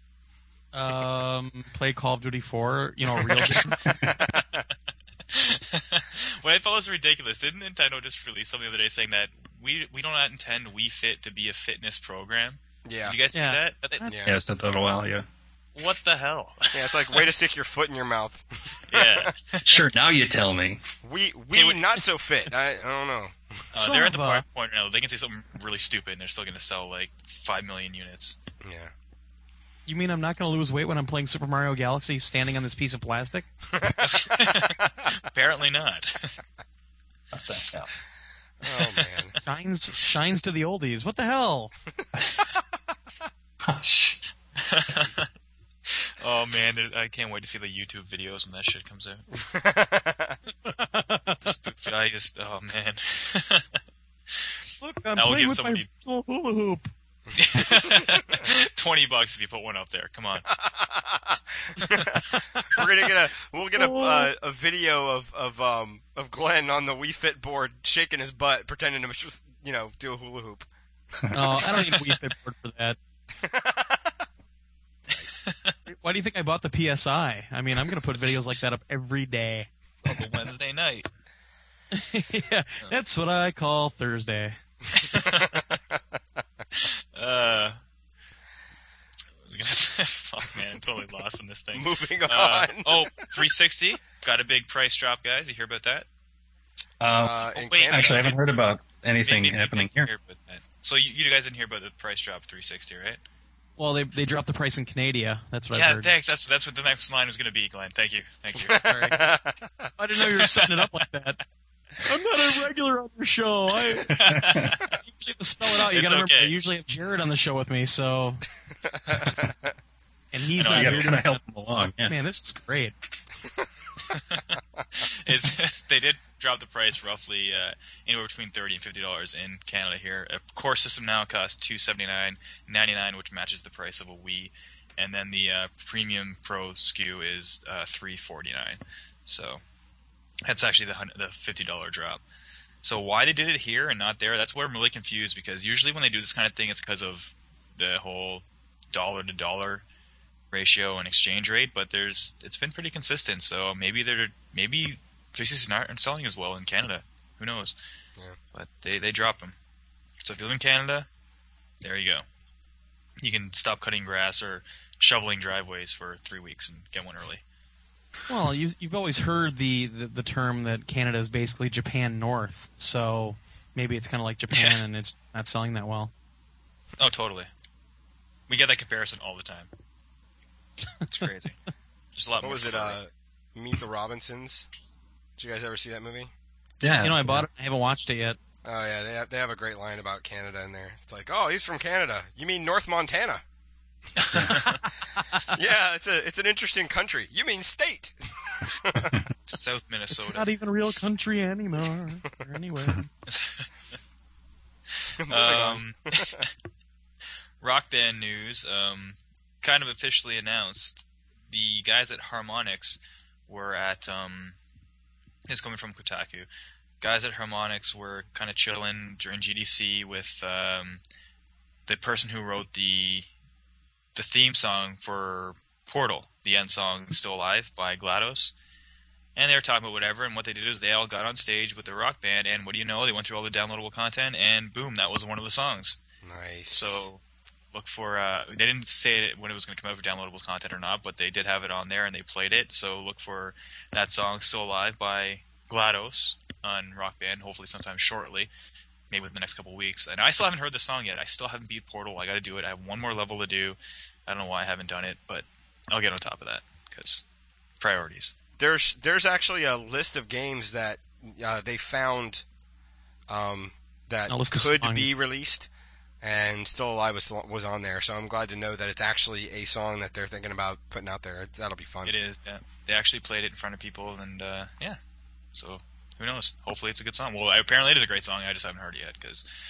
Play Call of Duty 4, you know, real game. What I thought was ridiculous. Didn't Nintendo just release something the other day saying that we don't intend Wii Fit to be a fitness program? Yeah. Did you guys see Yeah. that? Yeah. Yeah, I said that a while ago. What the hell? Yeah, it's like way to stick your foot in your mouth. Yeah. Sure, now you tell me. We wait. not so fit. I don't know. Son They're at of the a- point now. They can say something really stupid, and they're still going to sell like 5 million units. Yeah. You mean I'm not going to lose weight when I'm playing Super Mario Galaxy standing on this piece of plastic? Apparently not. What the hell? Oh man. Shines to the oldies. What the hell? Gosh. Oh man, I can't wait to see the YouTube videos when that shit comes out. Stupid guy just, oh man. Look, I'm I'll playing give with somebody- my hula hoop. $20 if you put one up there. Come on. We'll get a video of Glenn on the Wii Fit board shaking his butt, pretending to just do a hula hoop. Oh, I don't need a Wii Fit board for that. Why do you think I bought the PSI? I mean, I'm going to put videos like that up every day. On the Wednesday night. Yeah, that's what I call Thursday. I was gonna say, fuck man, I'm totally lost on this thing. Moving on. 360 got a big price drop, guys. You hear about that? In wait, Canada. Actually, I haven't heard about anything Maybe happening you here. hear about that. So you guys didn't hear about the price drop of 360, right? Well, they dropped the price in Canada. That's what I've Yeah, heard. thanks. That's what the next line was gonna be, Glenn. Thank you. All right. I didn't know you were setting it up like that. I'm not a regular on your show. I usually have to spell it out. You It's gotta remember, okay. I usually have Jared on the show with me, so. And he's I know, not You here. gotta kind of help them along. Yeah. Man, this is great. They did drop the price roughly anywhere between $30 and $50 in Canada here. A core system now costs $279.99, which matches the price of a Wii, and then the premium Pro SKU is $349. So that's actually the $50 drop. So why they did it here and not there? That's where I'm really confused, because usually when they do this kind of thing, it's because of the whole dollar to dollar ratio and exchange rate, but it's been pretty consistent. So maybe 360s aren't selling as well in Canada. Who knows? Yeah. But they drop them. So if you live in Canada, there you go. You can stop cutting grass or shoveling driveways for 3 weeks and get one early. Well, you've always heard the term that Canada is basically Japan North, so maybe it's kind of like Japan and it's not selling that well. Oh, totally. We get that comparison all the time. It's crazy. Just a lot What more. was it? furry. Meet the Robinsons. Did you guys ever see that movie? Yeah. You know, I bought it. I haven't watched it yet. Oh yeah, they have a great line about Canada in there. It's like, oh, he's from Canada. You mean North Montana? Yeah, it's an interesting country. You mean state? South Minnesota. Not even a real country anymore. Or anywhere. Moving on. Rock Band news, kind of officially announced. The guys at Harmonix were at, it's coming from Kotaku. Guys at Harmonix were kind of chilling during GDC with the person who wrote the theme song for Portal, the end song Still Alive by GLaDOS. And they were talking about whatever, and what they did is they all got on stage with the Rock Band, and what do you know? They went through all the downloadable content, and boom, that was one of the songs. Nice. So look for, they didn't say it when it was going to come out for downloadable content or not, but they did have it on there, and they played it. So look for that song Still Alive by GLaDOS on Rock Band, hopefully sometime shortly, maybe within the next couple of weeks. And I still haven't heard the song yet. I still haven't beat Portal. I got to do it. I have one more level to do. I don't know why I haven't done it, but I'll get on top of that, because priorities. There's actually a list of games that they found that A list of could songs. be released, and Still Alive was on there. So I'm glad to know that it's actually a song that they're thinking about putting out there. That'll be fun. It is. Yeah. They actually played it in front of people, and yeah. So who knows? Hopefully it's a good song. Well, apparently it is a great song. I just haven't heard it yet because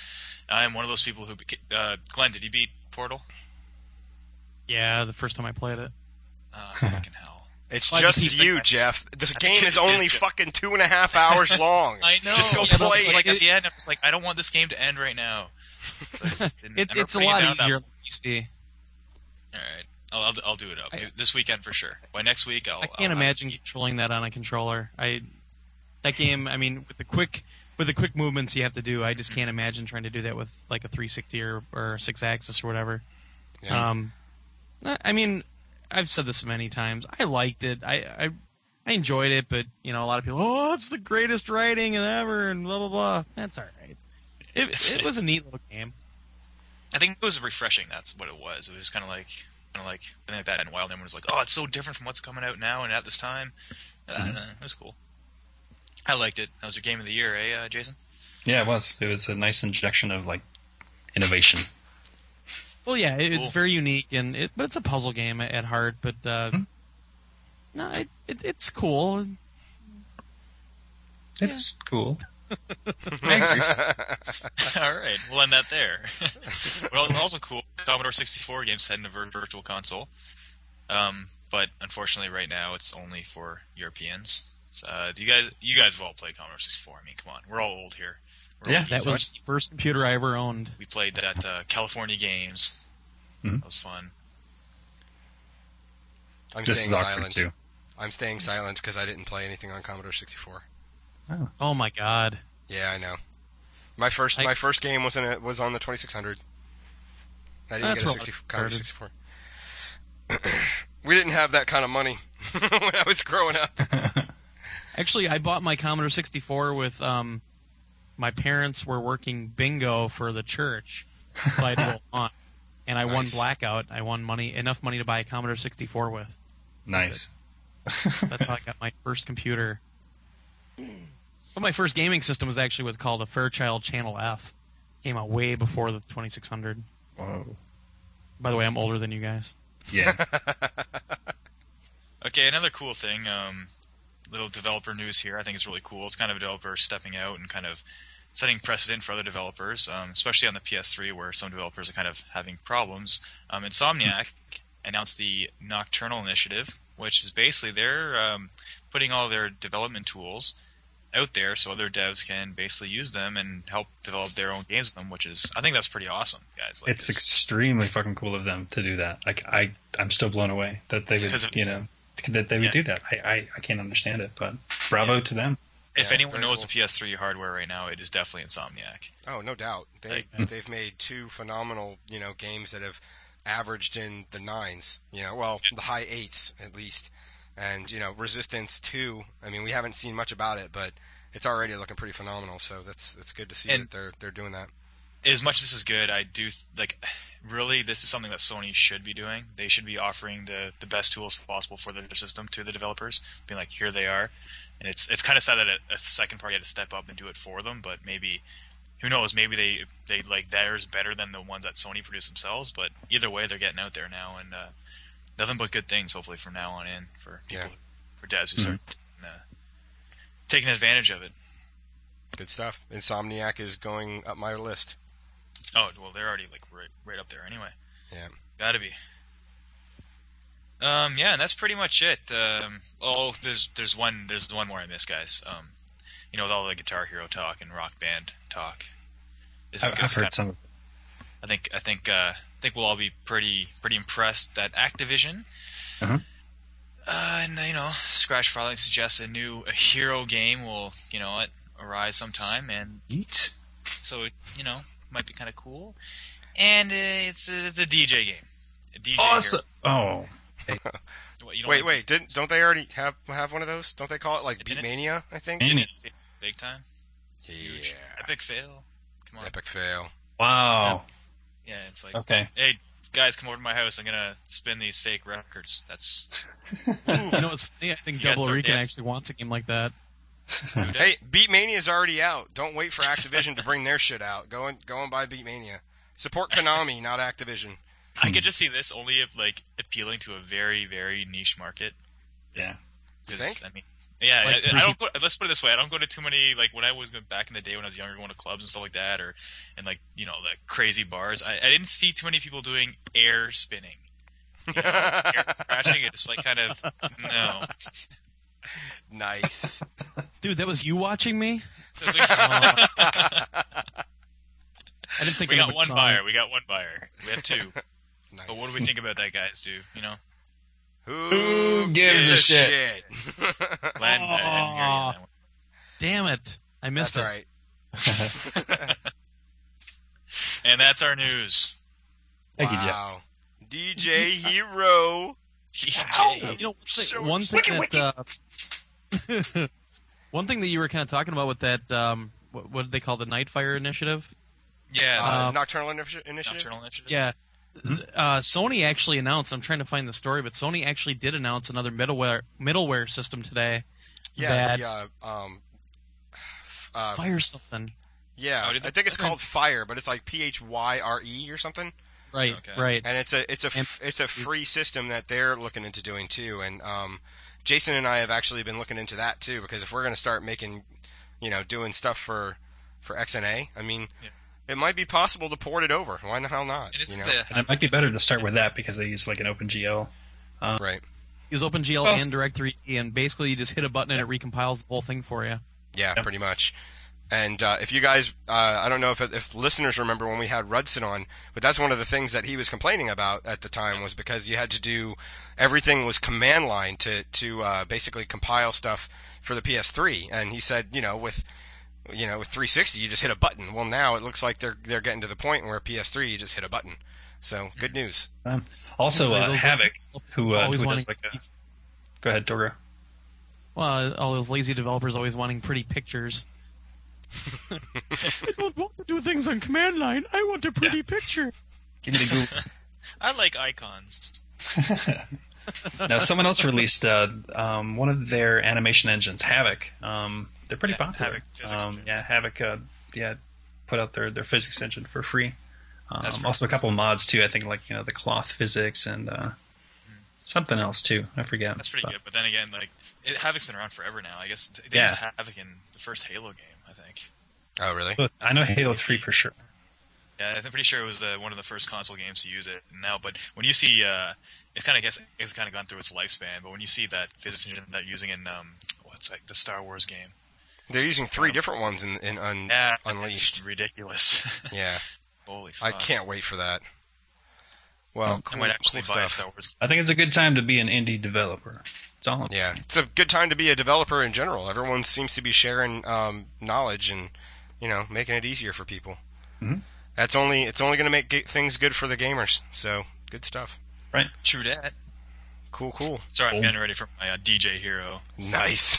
I am one of those people who. Glenn, did you beat Portal? Yeah, the first time I played it. Fucking hell. It's Well, just the you, PC Jeff. This game is it only is, fucking 2.5 hours long. I know. Just go Yeah, play it's it. like at the end, I was like, I don't want this game to end right now. So I just didn't end up It's a putting it lot down easier on the PC. All right, I'll do it up this weekend for sure. By next week, I can't imagine controlling that on a controller. That game, I mean, with the quick movements you have to do, I just can't imagine trying to do that with like a 360 or 6-axis or whatever. Yeah. I mean, I've said this many times. I liked it. I enjoyed it, but you know, a lot of people, oh, it's the greatest writing ever, and blah blah blah. That's all right. It was a neat little game. I think it was refreshing. That's what it was. It was kind of like something like that. And Wild Emon was like, oh, it's so different from what's coming out now and at this time. It was cool. I liked it. That was your game of the year, eh, Jason? Yeah, it was. It was a nice injection of like innovation. Well, yeah, it's Cool. very unique, but it's a puzzle game at heart. But no, it's cool. It's cool. All right, we'll end that there. Well, also cool. Commodore 64 games heading to Virtual Console, but unfortunately, right now it's only for Europeans. So, you guys have all played Commodore 64. I mean, come on, we're all old here. That was the first computer I ever owned. We played that at California Games. Mhm. That was fun. I'm This staying is awkward silent. too. I'm staying silent because I didn't play anything on Commodore 64. Oh my god! Yeah, I know. My first game was on the 2600. I didn't That's get a where I Commodore started. 64. We didn't have that kind of money when I was growing up. Actually, I bought my Commodore 64 with my parents were working bingo for the church, so I had to go on, and I won Nice. Blackout. I won enough money to buy a Commodore 64 with. Nice. That's how I got my first computer. But my first gaming system was actually what's called a Fairchild Channel F. Came out way before the 2600. Whoa. By the way, I'm older than you guys. Yeah. Okay, another cool thing, little developer news here. I think it's really cool. It's kind of developers stepping out and kind of setting precedent for other developers, especially on the PS3 where some developers are kind of having problems. Insomniac announced the Nocturnal Initiative, which is basically they're putting all their development tools out there so other devs can basically use them and help develop their own games with them, which is, I think that's pretty awesome, guys. Like It's extremely fucking cool of them to do that. Like I'm still blown away that they would, Because of- that they would Yeah. do that. I can't understand it, but bravo to them. If Yeah, anyone very knows cool. the PS3 hardware right now, it is definitely Insomniac. Oh, no doubt. They've made two phenomenal, games that have averaged in the 9s, the high 8s at least. And, Resistance 2, I mean, we haven't seen much about it, but it's already looking pretty phenomenal, so it's good to see And- that they're doing that. As much as this is good, I do really this is something that Sony should be doing. They should be offering the best tools possible for their system to the developers, being like, here they are. And it's kind of sad that a second party had to step up and do it for them, but maybe, who knows, maybe they like theirs better than the ones that Sony produce themselves, but either way, they're getting out there now, and nothing but good things, hopefully, from now on in, for people, for devs who start taking advantage of it. Good stuff. Insomniac is going up my list. Oh, well, they're already like right up there anyway. Yeah. Gotta be. Yeah, and that's pretty much it. There's one more I missed, guys. With all the Guitar Hero talk and Rock Band talk. I've heard some of it. I think we'll all be pretty impressed that Activision. Uh-huh. And Scratch Filing suggests a hero game will arise sometime, and Eat. so might be kind of cool. And it's a DJ game. A DJ Awesome. Hero. Oh, What, you don't Wait, don't they already have one of those? Don't they call it like Didn't it? Beatmania, I think? Beatmania. Big time. Huge. Yeah. Epic fail. Come on. Epic fail. wow. Yeah, it's like, Okay. hey, guys, come over to my house. I'm gonna spin these fake records. That's You know what's funny? I think You guys Double start Recon dancing. actually wants a game like that. Hey, Beatmania is already out. Don't wait for Activision to bring their shit out. Go and buy Beatmania. Support Konami, not Activision. I could just see this only appealing to a very, very niche market. Yeah. You 'Cause, think? I mean, Yeah, Like, I don't go. Let's put it this way: I don't go to too many. Like when I was back in the day when I was younger, going to clubs and stuff like that, or and like the crazy bars. I didn't see too many people doing air spinning, air scratching. It's like kind of no. Nice. Dude, that was you watching me? It was like, I didn't think we got anyone one saw buyer. it. We got one buyer. We have two. Nice. But what do we think about that, guys? Who gives a shit? Glenn, I didn't hear you on that one. Damn it. I missed That's it. all right. And that's our news. Thank you, Jeff. Wow. DJ Hero. One thing that one thing that you were kind of talking about with that what did they call the Nightfire Initiative? Yeah, Nocturnal Initiative? Nocturnal Initiative. Yeah. Sony actually announced, I'm trying to find the story, but Sony actually did announce another middleware system today. Yeah, that the, Fire something. yeah. Oh, I think it's called Fire, but it's like PHYRE or something. Right, Okay. right. And it's a free system that they're looking into doing too. And Jason and I have actually been looking into that too, because if we're going to start making, doing stuff for XNA, I mean, it might be possible to port it over. Why the hell not? And isn't And it might be better to start with that because they use like an OpenGL. Right. Use OpenGL Well, and Direct3D, and basically you just hit a button and it recompiles the whole thing for you. Yeah, pretty much. And if you guys, I don't know if listeners remember when we had Rudson on, but that's one of the things that he was complaining about at the time was because you had to do everything was command line to basically compile stuff for the PS3. And he said, with 360 you just hit a button. Well, now it looks like they're getting to the point where PS3 you just hit a button. So good news. Also, Those Havoc, who always does wanting- like a... Go ahead, Torgo. Well, all those lazy developers always wanting pretty pictures. I don't want to do things on command line. I want a pretty picture. Give me the Google. I like icons. Now, someone else released one of their animation engines, Havoc. They're pretty popular. Havoc Physics Engine. Havoc. Put out their physics engine for free. That's pretty Also, a couple mods too. I think the cloth physics and something else too. I forget. That's pretty good. But then again, Havoc's been around forever now. I guess they Yeah. used Havoc in the first Halo game, I think. Oh, really? I know Halo 3 for sure. Yeah, I'm pretty sure it was one of the first console games to use it now. But when you see, it's kind of gone through its lifespan. But when you see that physics engine that they're using in the Star Wars game, They're using 3 different ones in it's Unleashed. just ridiculous. Yeah. Holy fuck! I can't wait for that. Well, I cool, might actually cool buy a stuff. Star Wars. I think it's a good time to be an indie developer. It's all. Yeah, it's a good time to be a developer in general. Everyone seems to be sharing knowledge and making it easier for people. Mhm. It's only going to make things good for the gamers. So good stuff. Right. True that. Cool. Sorry, I'm getting ready for my DJ Hero. Nice.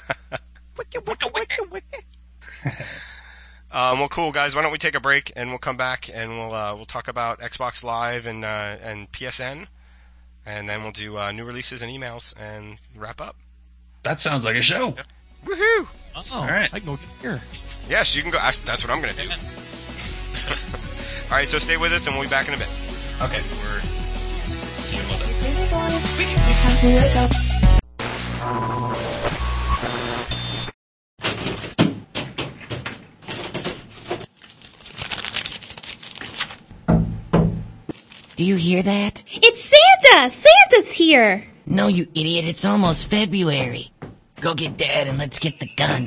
Well, cool guys. Why don't we take a break and we'll come back and we'll talk about Xbox Live and PSN, and then we'll do new releases and emails and wrap up. That sounds like a show. Woohoo! Oh, All right. I can go here. Yes, you can go. Actually, that's what I'm going to do. All right, so stay with us and we'll be back in a bit. Okay. We're Dealing with it. Baby boy, it's time to wake up. Do you hear that? It's Santa! Santa's here! No, you idiot, it's almost February. Go get Dad and let's get the gun.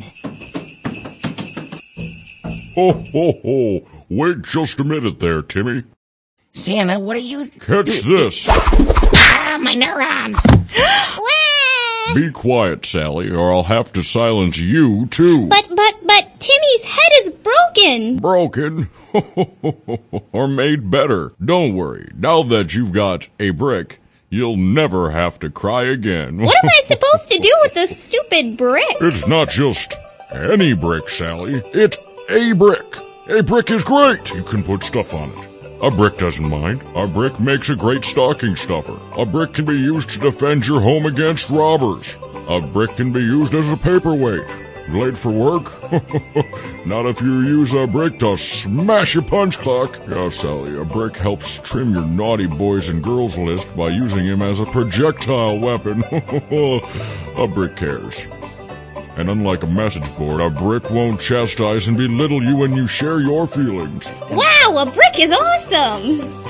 Ho, ho, ho. Wait just a minute there, Timmy. Santa, what are you... Catch this. Ah, my neurons! Be quiet, Sally, or I'll have to silence you, too. But Timmy's head is broken! Broken? Or made better. Don't worry. Now that you've got a brick, you'll never have to cry again. What am I supposed to do with this stupid brick? It's not just any brick, Sally. It's a brick. A brick is great. You can put stuff on it. A brick doesn't mind. A brick makes a great stocking stuffer. A brick can be used to defend your home against robbers. A brick can be used as a paperweight. Late for work? Not if you use a brick to smash your punch clock. Yeah, Sally, a brick helps trim your naughty boys and girls list by using him as a projectile weapon. A brick cares. And unlike a message board, a brick won't chastise and belittle you when you share your feelings. Wow, a brick is awesome!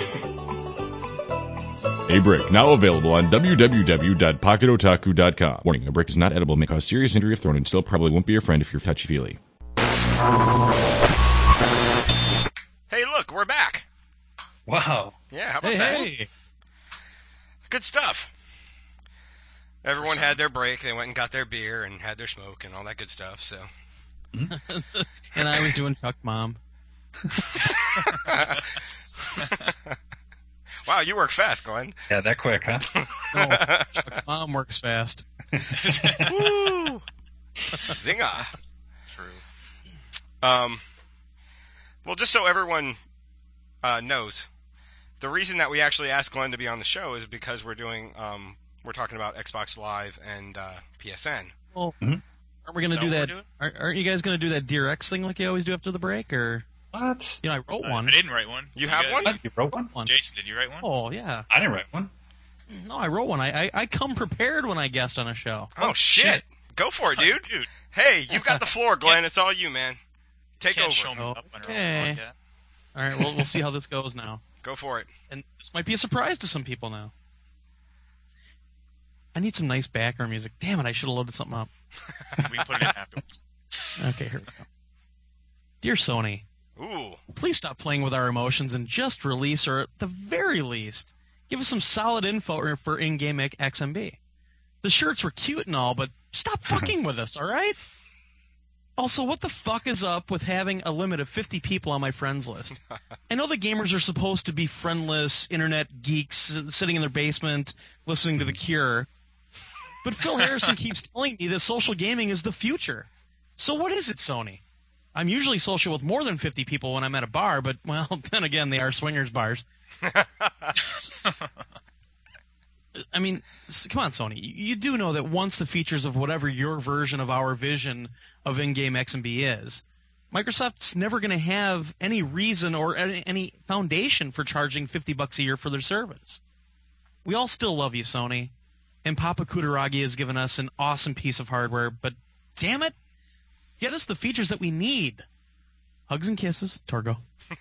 A brick, now available on www.pocketotaku.com. Warning, a brick is not edible, may cause serious injury if thrown, and still probably won't be your friend if you're touchy-feely. Hey, look, we're back. Wow. Yeah, how about that? Hey. Good stuff. Everyone had their break. They went and got their beer and had their smoke and all that good stuff. So, And I was doing Chuck Mom. wow, you work fast, Glenn. Yeah, that quick, huh? No, Chuck's mom works fast. Woo! Zinger. True. Well, just so everyone knows, the reason that we actually asked Glenn to be on the show is because we're talking about Xbox Live and PSN. Well, aren't we going to do that? Aren't you guys going to do that Dear X thing like you always do after the break? Or What? I wrote one. I didn't write one. You have one? You wrote one? Jason, did you write one? Oh yeah. I didn't write one. No, I wrote one. I come prepared when I guest on a show. Oh, shit. Go for it, dude. Hey, you've got the floor, Glenn. It's all you, man. Take over. Show me up on our Okay. podcast. All right, we'll see how this goes now. Go for it. And this might be a surprise to some people now. I need some nice background music. Damn it, I should have loaded something up. We can put it in afterwards. Okay, here we go. Dear Sony, Ooh. please stop playing with our emotions and just release, or at the very least, give us some solid info for in-game XMB. The shirts were cute and all, but stop fucking with us, all right? Also, what the fuck is up with having a limit of 50 people on my friends list? I know the gamers are supposed to be friendless internet geeks sitting in their basement listening to The Cure, but Phil Harrison keeps telling me that social gaming is the future. So what is it, Sony? I'm usually social with more than 50 people when I'm at a bar, but, well, then again, they are swingers bars. I mean, come on, Sony. You do know that once the features of whatever your version of our vision of in-game XMB is, Microsoft's never going to have any reason or any foundation for charging $50 a year for their service. We all still love you, Sony, and Papa Kutaragi has given us an awesome piece of hardware, but damn it, get us the features that we need. Hugs and kisses, Torgo.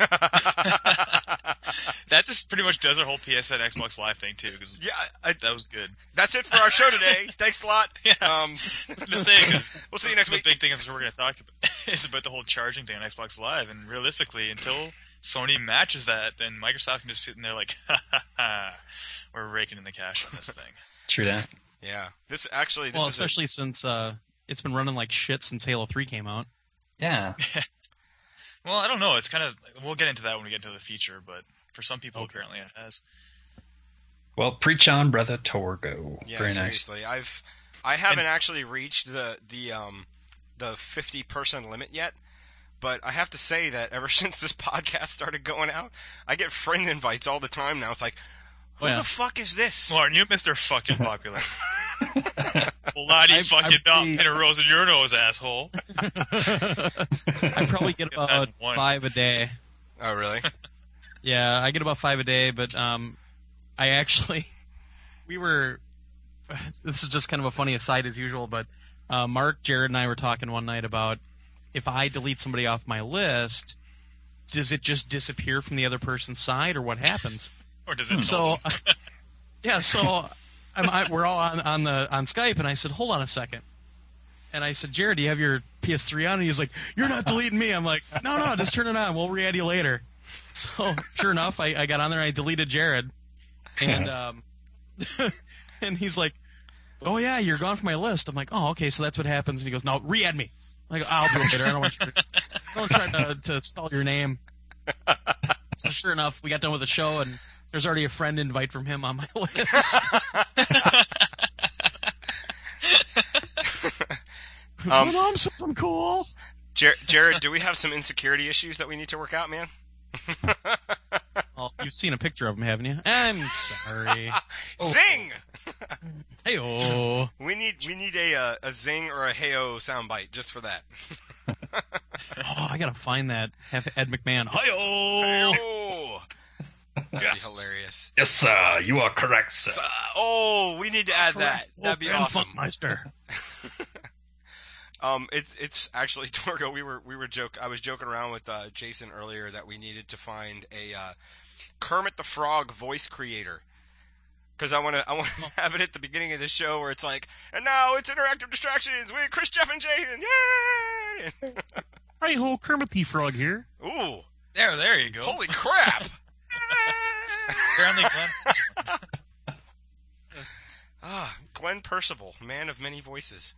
That just pretty much does our whole PSN Xbox Live thing too. Cause Yeah, that was good. that's it for our show today. Thanks a lot. Yeah, I was going to say, because we'll see you next week. The big thing is we're going to talk about is about the whole charging thing on Xbox Live, and realistically, until Sony matches that, then Microsoft can just sit in there like, we're raking in the cash on this thing. True that. Yeah. This Well, is especially since it's been running like shit since Halo 3 came out. Yeah. Well, I don't know. It's kind of, we'll get into that when we get into the feature, but for some people, apparently it has. Well, preach on, brother Torgo. Yeah, Very nice. seriously. I haven't actually reached the 50-person limit yet, but I have to say that ever since this podcast started going out, I get friend invites all the time now. It's like, who the fuck is this? Well, aren't you Mr. Fucking Popular? Bloody fucking not pin a rose in your nose, asshole. I probably get about 5 a day. Oh, really? Yeah, I get about 5 a day, but I actually, this is just kind of a funny aside as usual, but Mark, Jared, and I were talking one night about if I delete somebody off my list, does it just disappear from the other person's side, or what happens? Or does it? So, we're all on Skype, and I said, hold on a second. And I said, Jared, do you have your PS3 on? And he's like, you're not deleting me. I'm like, no, just turn it on. We'll re-add you later. So, sure enough, I got on there, and I deleted Jared. And and he's like, oh, yeah, you're gone from my list. I'm like, oh, okay, so that's what happens. And he goes, no, re-add me. I'm like, I'll do it later. I don't want you to try to spell your name. So, sure enough, we got done with the show, and there's already a friend invite from him on my list. My mom says I'm cool. Jared, do we have some insecurity issues that we need to work out, man? Well, you've seen a picture of him, haven't you? I'm sorry. Zing! Hey-oh. We need a zing or a hey-oh soundbite just for that. Oh, I gotta find that. Have Ed McMahon. Hey-oh! Hey-oh! That'd be hilarious. Yes, sir. You are correct, sir. Oh, we need to add that. That'd be awesome. Funkmeister. It's actually, Torgo. I was joking around with Jason earlier that we needed to find a Kermit the Frog voice creator, because I want to have it at the beginning of the show where it's like, and now it's Interactive Distractions with Chris, Jeff, and Jason. Yay! Hi ho, Kermit the Frog here. Ooh, There you go. holy crap! Apparently, Glenn. Glenn Percival, man of many voices.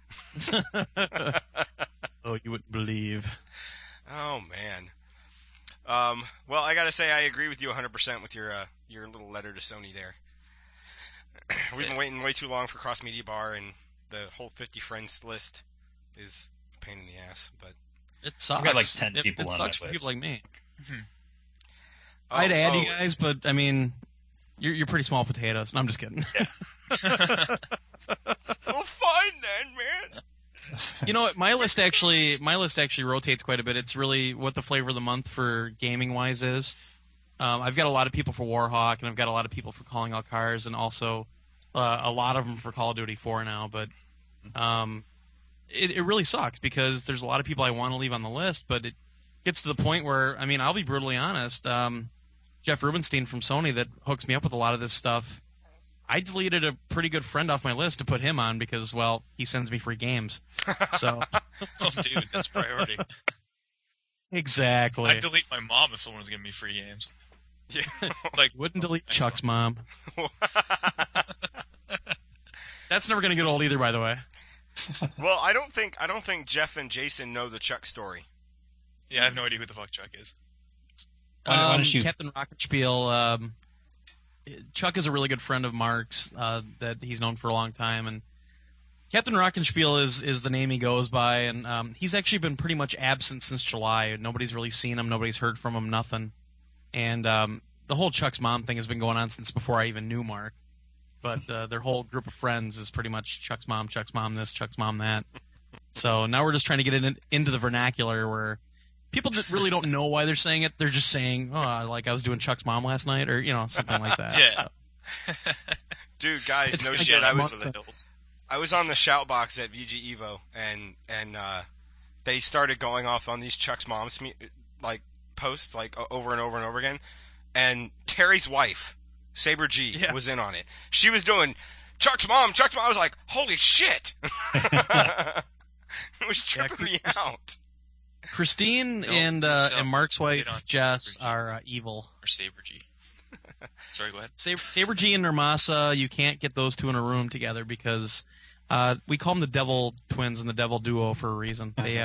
Oh, you wouldn't believe. Oh man. Well, I gotta say I agree with you 100% with your little letter to Sony there. We've been waiting way too long for Cross Media Bar, and the whole 50 friends list is a pain in the ass. But It sucks. I've got like 10 people it on sucks that for list. people like me. Oh, I'd add you guys, but I mean, you're pretty small potatoes. No, I'm just kidding. Yeah. Well, fine then, man. You know what? My list actually rotates quite a bit. It's really what the flavor of the month for gaming wise is. I've got a lot of people for Warhawk, and I've got a lot of people for Calling All Cars, and also a lot of them for Call of Duty 4 now. But it really sucks because there's a lot of people I want to leave on the list, but it gets to the point where, I mean, I'll be brutally honest. Jeff Rubenstein from Sony that hooks me up with a lot of this stuff, I deleted a pretty good friend off my list to put him on because, well, he sends me free games. So, Oh, dude, that's priority. exactly. I'd delete my mom if someone was giving me free games. Yeah. Like, Wouldn't delete Chuck's mom. That's never going to get old either, by the way. Well, I don't think Jeff and Jason know the Chuck story. yeah, I have no idea who the fuck Chuck is. Why don't you- Captain Rockenspiel. Chuck is a really good friend of Mark's that he's known for a long time, and Captain Rockenspiel is the name he goes by, and he's actually been pretty much absent since July. Nobody's really seen him. Nobody's heard from him. Nothing. And the whole Chuck's mom thing has been going on since before I even knew Mark. But their whole group of friends is pretty much Chuck's mom this, Chuck's mom that. So now we're just trying to get it into the vernacular where people that really don't know why they're saying it. They're just saying, "Oh, like I was doing Chuck's mom last night," or something like that. Yeah. So, Dude, guys, It's no like shit. a I was month of the hills. I was on the shout box at VG Evo, and they started going off on these Chuck's mom's like posts like over and over and over again. And Terry's wife, Saber G, was in on it. She was doing Chuck's mom. I was like, holy shit! It was tripping me out. Christine No, and yourself. Mark's Hit on wife Jess Saber G. are evil. Or Saber G. Sorry, go ahead. Saber G and Nirmasa, you can't get those two in a room together because we call them the Devil Twins and the Devil Duo for a reason. They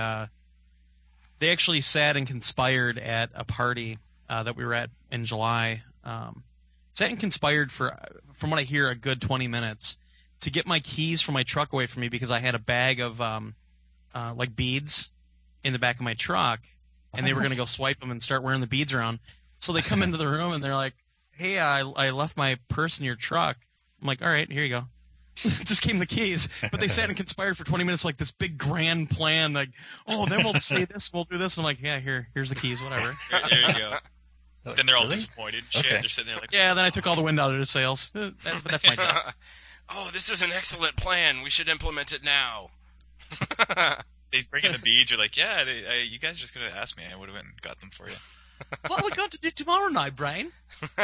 actually sat and conspired at a party that we were at in July. Sat and conspired for, from what I hear, a good 20 minutes to get my keys from my truck away from me because I had a bag of like beads in the back of my truck, and they were going to go swipe them and start wearing the beads around. So they come into the room and they're like, "Hey, I left my purse in your truck." I'm like, "All right, here you go." Just came the keys, but they sat and conspired for 20 minutes, like this big grand plan, like, "Oh, then we'll say this, we'll do this." And I'm like, "Yeah, here's the keys, whatever." There you go. Then they're all Really? disappointed. Shit, Okay. they're sitting there like, Yeah, then I took all the wind out of the sails. But that's my job. Oh, this is an excellent plan. We should implement it now. They bring in the beads. You're like, yeah, you guys are just gonna ask me. I would have went and got them for you. What are we going to do tomorrow night, Brian?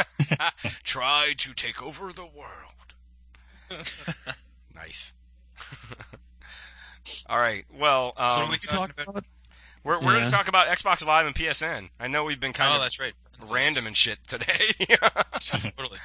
Try to take over the world. Nice. All right. Well, So what are we To talk talking about? about we're going Yeah. to talk about Xbox Live and PSN. I know we've been kind Oh, of that's right. random and shit today. Totally.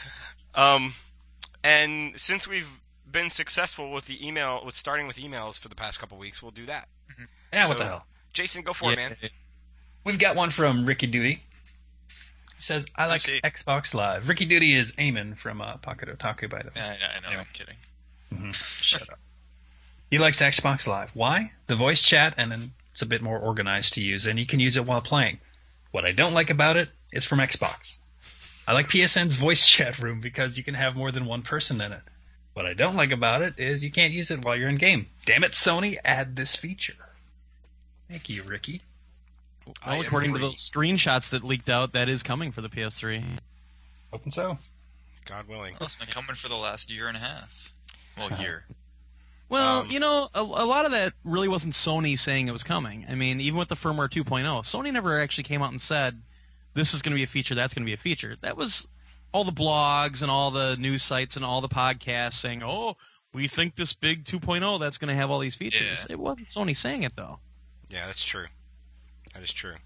And since we've been successful with starting with emails for the past couple weeks, we'll do that. Yeah, what So- the hell? Jason, go for it, man. We've got one from Ricky Duty. He says, I like see. Xbox Live. Ricky Duty is Eamon from Pocket Otaku, by the way. Yeah, I know. Anyway. I'm kidding. Shut up. He likes Xbox Live. Why? The voice chat, and then it's a bit more organized to use, and you can use it while playing. What I don't like about it is from Xbox. I like PSN's voice chat room because you can have more than one person in it. What I don't like about it is you can't use it while you're in game. Damn it, Sony, add this feature. Thank you, Ricky. Well, according to those screenshots that leaked out, that is coming for the PS3. Hoping so. God willing. Well, it's been coming for the last year and a half. Well, year. Well, a lot of that really wasn't Sony saying it was coming. I mean, even with the firmware 2.0, Sony never actually came out and said, this is going to be a feature, that's going to be a feature. That was all the blogs and all the news sites and all the podcasts saying, oh, we think this big 2.0 that's going to have all these features. Yeah. It wasn't Sony saying it, though. Yeah, that's true. That is true.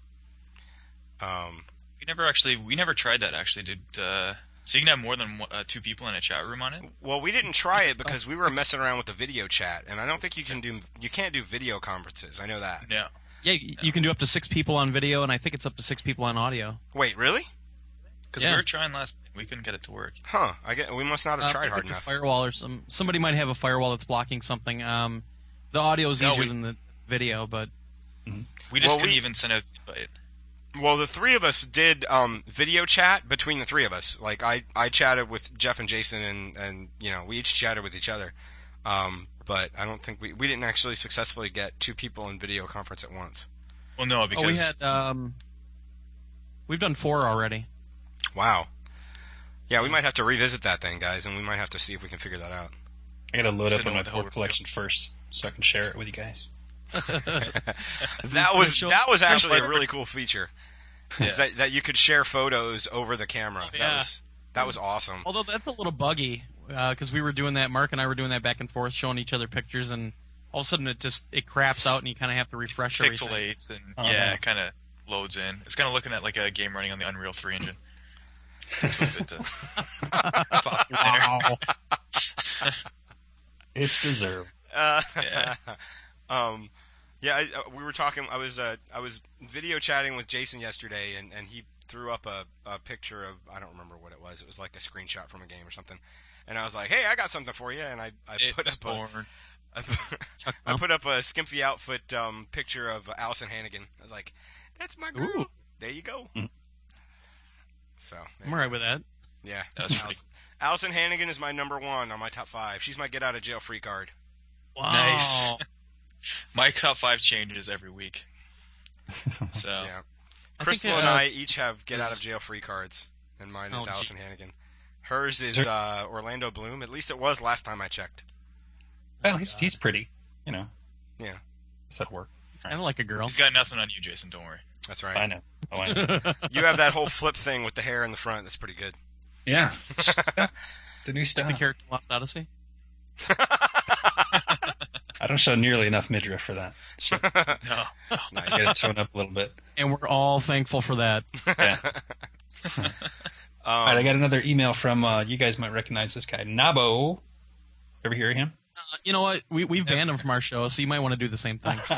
We never tried that, actually. So you can have more than 2 people in a chat room on it? Well, we didn't try it because we were messing around with the video chat, and I don't think you can't do video conferences. I know that. No. Yeah, you can do up to 6 people on video, and I think it's up to 6 people on audio. Wait, really? Because we were trying last night. We couldn't get it to work. Huh. We must not have tried hard enough. Firewall or somebody might have a firewall that's blocking something. The audio is easier than the video, but... We just couldn't even send out the invite. Well, the 3 of us did video chat between the 3 of us. Like, I chatted with Jeff and Jason, and we each chatted with each other. But I don't think we didn't actually successfully get 2 people in video conference at once. Well, no, because... we've done 4 already. Wow. Yeah, we might have to revisit that thing, guys, and we might have to see if we can figure that out. I gotta load up on my port collection first, so I can share it with you guys. that was actually a really cool feature. Yeah. That you could share photos over the camera. Yeah. That was awesome. Although that's a little buggy, because we were doing that, Mark and I were doing that back and forth, showing each other pictures, and all of a sudden it craps out, and you kind of have to refresh everything. Pixelates, and it kind of loads in. It's kind of looking at like a game running on the Unreal 3 engine. Takes a little bit to pop through there. It's deserved. We were talking. I was video chatting with Jason yesterday, and he threw up a picture of, I don't remember what it was. It was like a screenshot from a game or something. And I was like, "Hey, I got something for you." And I put up a skimpy outfit picture of Allison Hannigan. I was like, "That's my girl." Ooh. There you go. Mm-hmm. So I'm alright with that. Yeah, Allison Hannigan is my number 1 on my top 5. She's my get out of jail free card. Wow. Nice. My top 5 changes every week. So yeah, Crystal and I each have get out of jail free cards, and mine is Allison Hannigan. Hers is Orlando Bloom. At least it was last time I checked. Well, he's pretty, Yeah. Does that work? I don't like a girl. He's got nothing on you, Jason. Don't worry. That's right. I know. You have that whole flip thing with the hair in the front. That's pretty good. Yeah. The new style. The character from Lost Odyssey. I don't show nearly enough midriff for that. No. Nice. Get it toned up a little bit. And we're all thankful for that. Yeah. All right, I got another email from, you guys might recognize this guy, Nabo. Ever hear of him? You know what? We've banned him from our show, so you might want to do the same thing.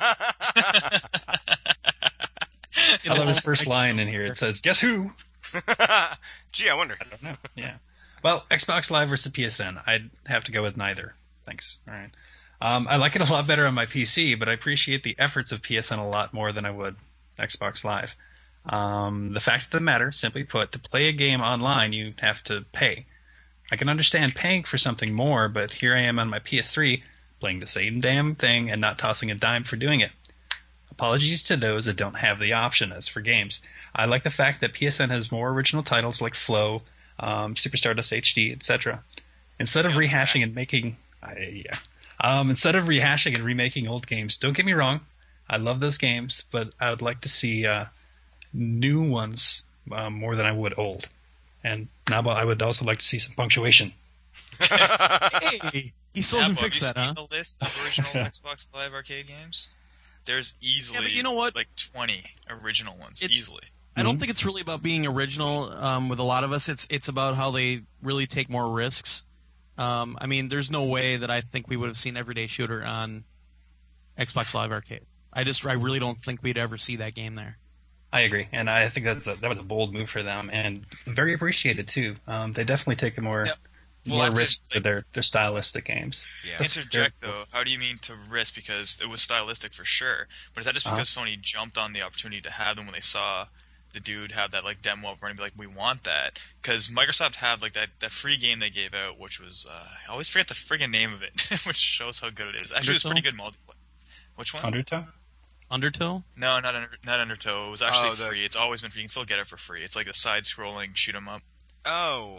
I love his first line in here. It says, "Guess who?" Gee, I wonder. I don't know. Yeah. Well, Xbox Live versus PSN. I'd have to go with neither. Thanks. All right. I like it a lot better on my PC, but I appreciate the efforts of PSN a lot more than I would Xbox Live. The fact of the matter, simply put, to play a game online, you have to pay. I can understand paying for something more, but here I am on my PS3 playing the same damn thing and not tossing a dime for doing it. Apologies to those that don't have the option as for games. I like the fact that PSN has more original titles like Flow, Super Stardust HD, etc. Instead of rehashing and remaking old games, don't get me wrong, I love those games, but I would like to see new ones more than I would old. And now I would also like to see some punctuation. Hey, he still hasn't fixed that, huh? Have you seen the list of original Xbox Live Arcade games? There's easily, but you know what? like 20 original ones, easily. I don't think it's really about being original with a lot of us. It's about how they really take more risks. I mean, there's no way that I think we would have seen Everyday Shooter on Xbox Live Arcade. I really don't think we'd ever see that game there. I agree, and I think that was a bold move for them, and very appreciated too. They definitely take a more risk with their stylistic games. Yeah. Interject though, how do you mean to risk? Because it was stylistic for sure, but is that just because Sony jumped on the opportunity to have them when they saw the dude have that like demo up running, be like, we want that? Because Microsoft had like that free game they gave out, which was I always forget the friggin' name of it, which shows how good it is. Actually, it was pretty good multiplayer. Which one? Undertow? No, not Undertow. It was actually free. It's always been free. You can still get it for free. It's like a side-scrolling shoot 'em up. Oh.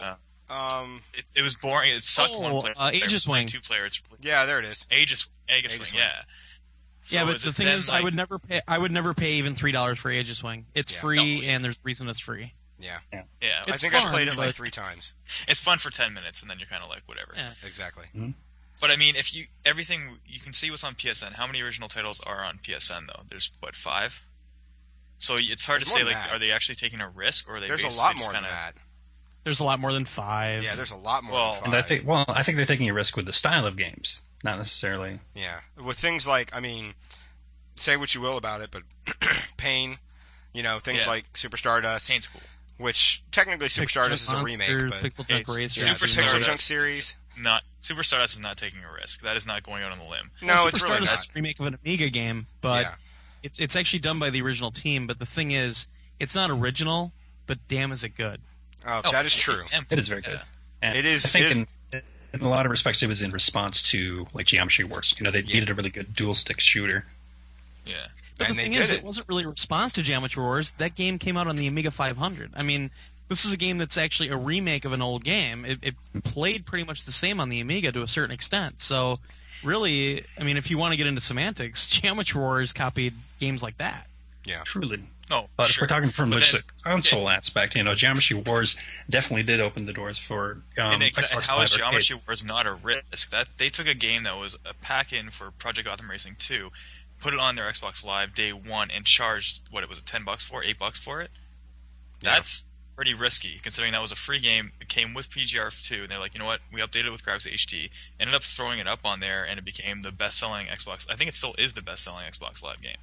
It was boring. It sucked one player. Aegis Wing. 2 players. Yeah, there it is. Aegis Wing. Yeah. Yeah, So but the thing is, I would never pay even $3 for Aegis Wing. It's free, and there's a reason it's free. Yeah. I think I played it like 3 times. It's fun for 10 minutes, and then you're kind of like, whatever. Yeah. Exactly. Mm-hmm. But I mean, everything you can see what's on PSN. How many original titles are on PSN though? There's 5. So it's hard to say. Like, are they actually taking a risk, or are they? There's a lot more than that. There's a lot more than 5. Yeah, there's a lot more than 5. And I think they're taking a risk with the style of games, not necessarily. Yeah, with things like, I mean, say what you will about it, but Pain, things like Super Stardust. Pain's cool. Which technically Super Stardust is a remake, but Pixel Junk Racer. Super Pixel Junk series. Super Stardust is not taking a risk. That is not going out on the limb. No, Super it's really Stardust not. is a remake of an Amiga game, but it's actually done by the original team. But the thing is, it's not original, but damn, is it good? Oh, that is true. It is very good. And it is. I think in a lot of respects, it was in response to like Geometry Wars. They needed a really good dual stick shooter. Yeah. But the thing is, it wasn't really a response to Geometry Wars. That game came out on the Amiga 500. I mean, this is a game that's actually a remake of an old game. It played pretty much the same on the Amiga to a certain extent. So, really, I mean, if you want to get into semantics, Geometry Wars copied games like that. Yeah. Truly. No, but sure. if we're talking from the console aspect, Geometry Wars definitely did open the doors for Xbox how Live is Geometry Arcade. Wars not a risk? That they took a game that was a pack-in for Project Gotham Racing 2, put it on their Xbox Live day 1, and charged what it was $10 for, $8 for it. That's pretty risky, considering that was a free game. It came with PGR2, and they're like, you know what? We updated it with Graphics HD, ended up throwing it up on there, and it became the best-selling Xbox. I think it still is the best-selling Xbox Live game.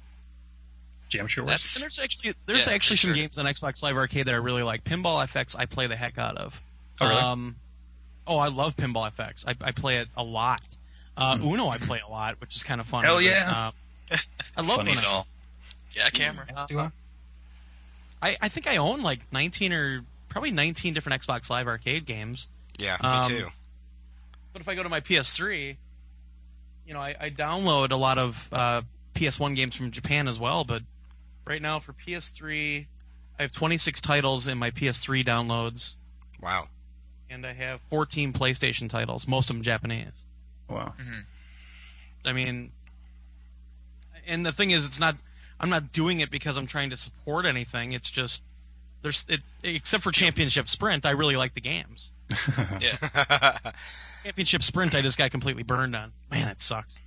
Geometry Wars. And there's actually some games on Xbox Live Arcade that I really like. Pinball FX, I play the heck out of. Oh, really? I love Pinball FX. I play it a lot. Uno, I play a lot, which is kind of fun. Hell yeah! I love Funny Uno. doll. Yeah, camera. I think I own like 19 different Xbox Live Arcade games. Yeah, me too. But if I go to my PS3, I download a lot of PS1 games from Japan as well. But right now for PS3, I have 26 titles in my PS3 downloads. Wow. And I have 14 PlayStation titles, most of them Japanese. Wow. Mm-hmm. I mean, and the thing is, I'm not doing it because I'm trying to support anything. It's just except for Championship Sprint, I really like the games. Yeah. Championship Sprint, I just got completely burned on. Man, that sucks.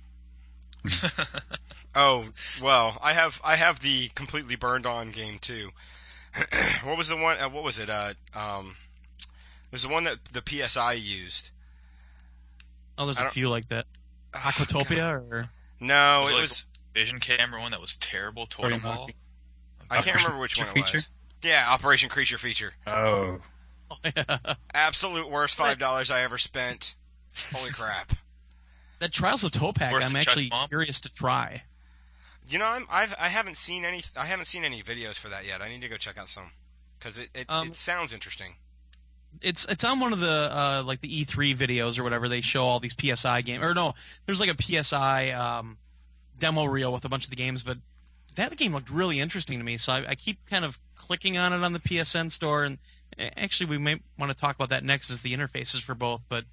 Oh well, I have the completely burned on game too. What was the one? What was it? It was the one that the PSI used. Oh, there's a few like that. Aquatopia or no? It was Vision camera one that was terrible. Totem Ball. I can't remember which one it was. Yeah, Operation Creature Feature. Oh. Absolute worst $5 I ever spent. Holy crap! That Trials of Topak, I'm actually curious to try. I haven't seen any videos for that yet. I need to go check out some because it sounds interesting. It's on one of the like the E3 videos or whatever. They show all these PSI games, or no, there's like a PSI demo reel with a bunch of the games. But that game looked really interesting to me, so I keep kind of clicking on it on the PSN store. And actually, we may want to talk about that next, as the interfaces for both. But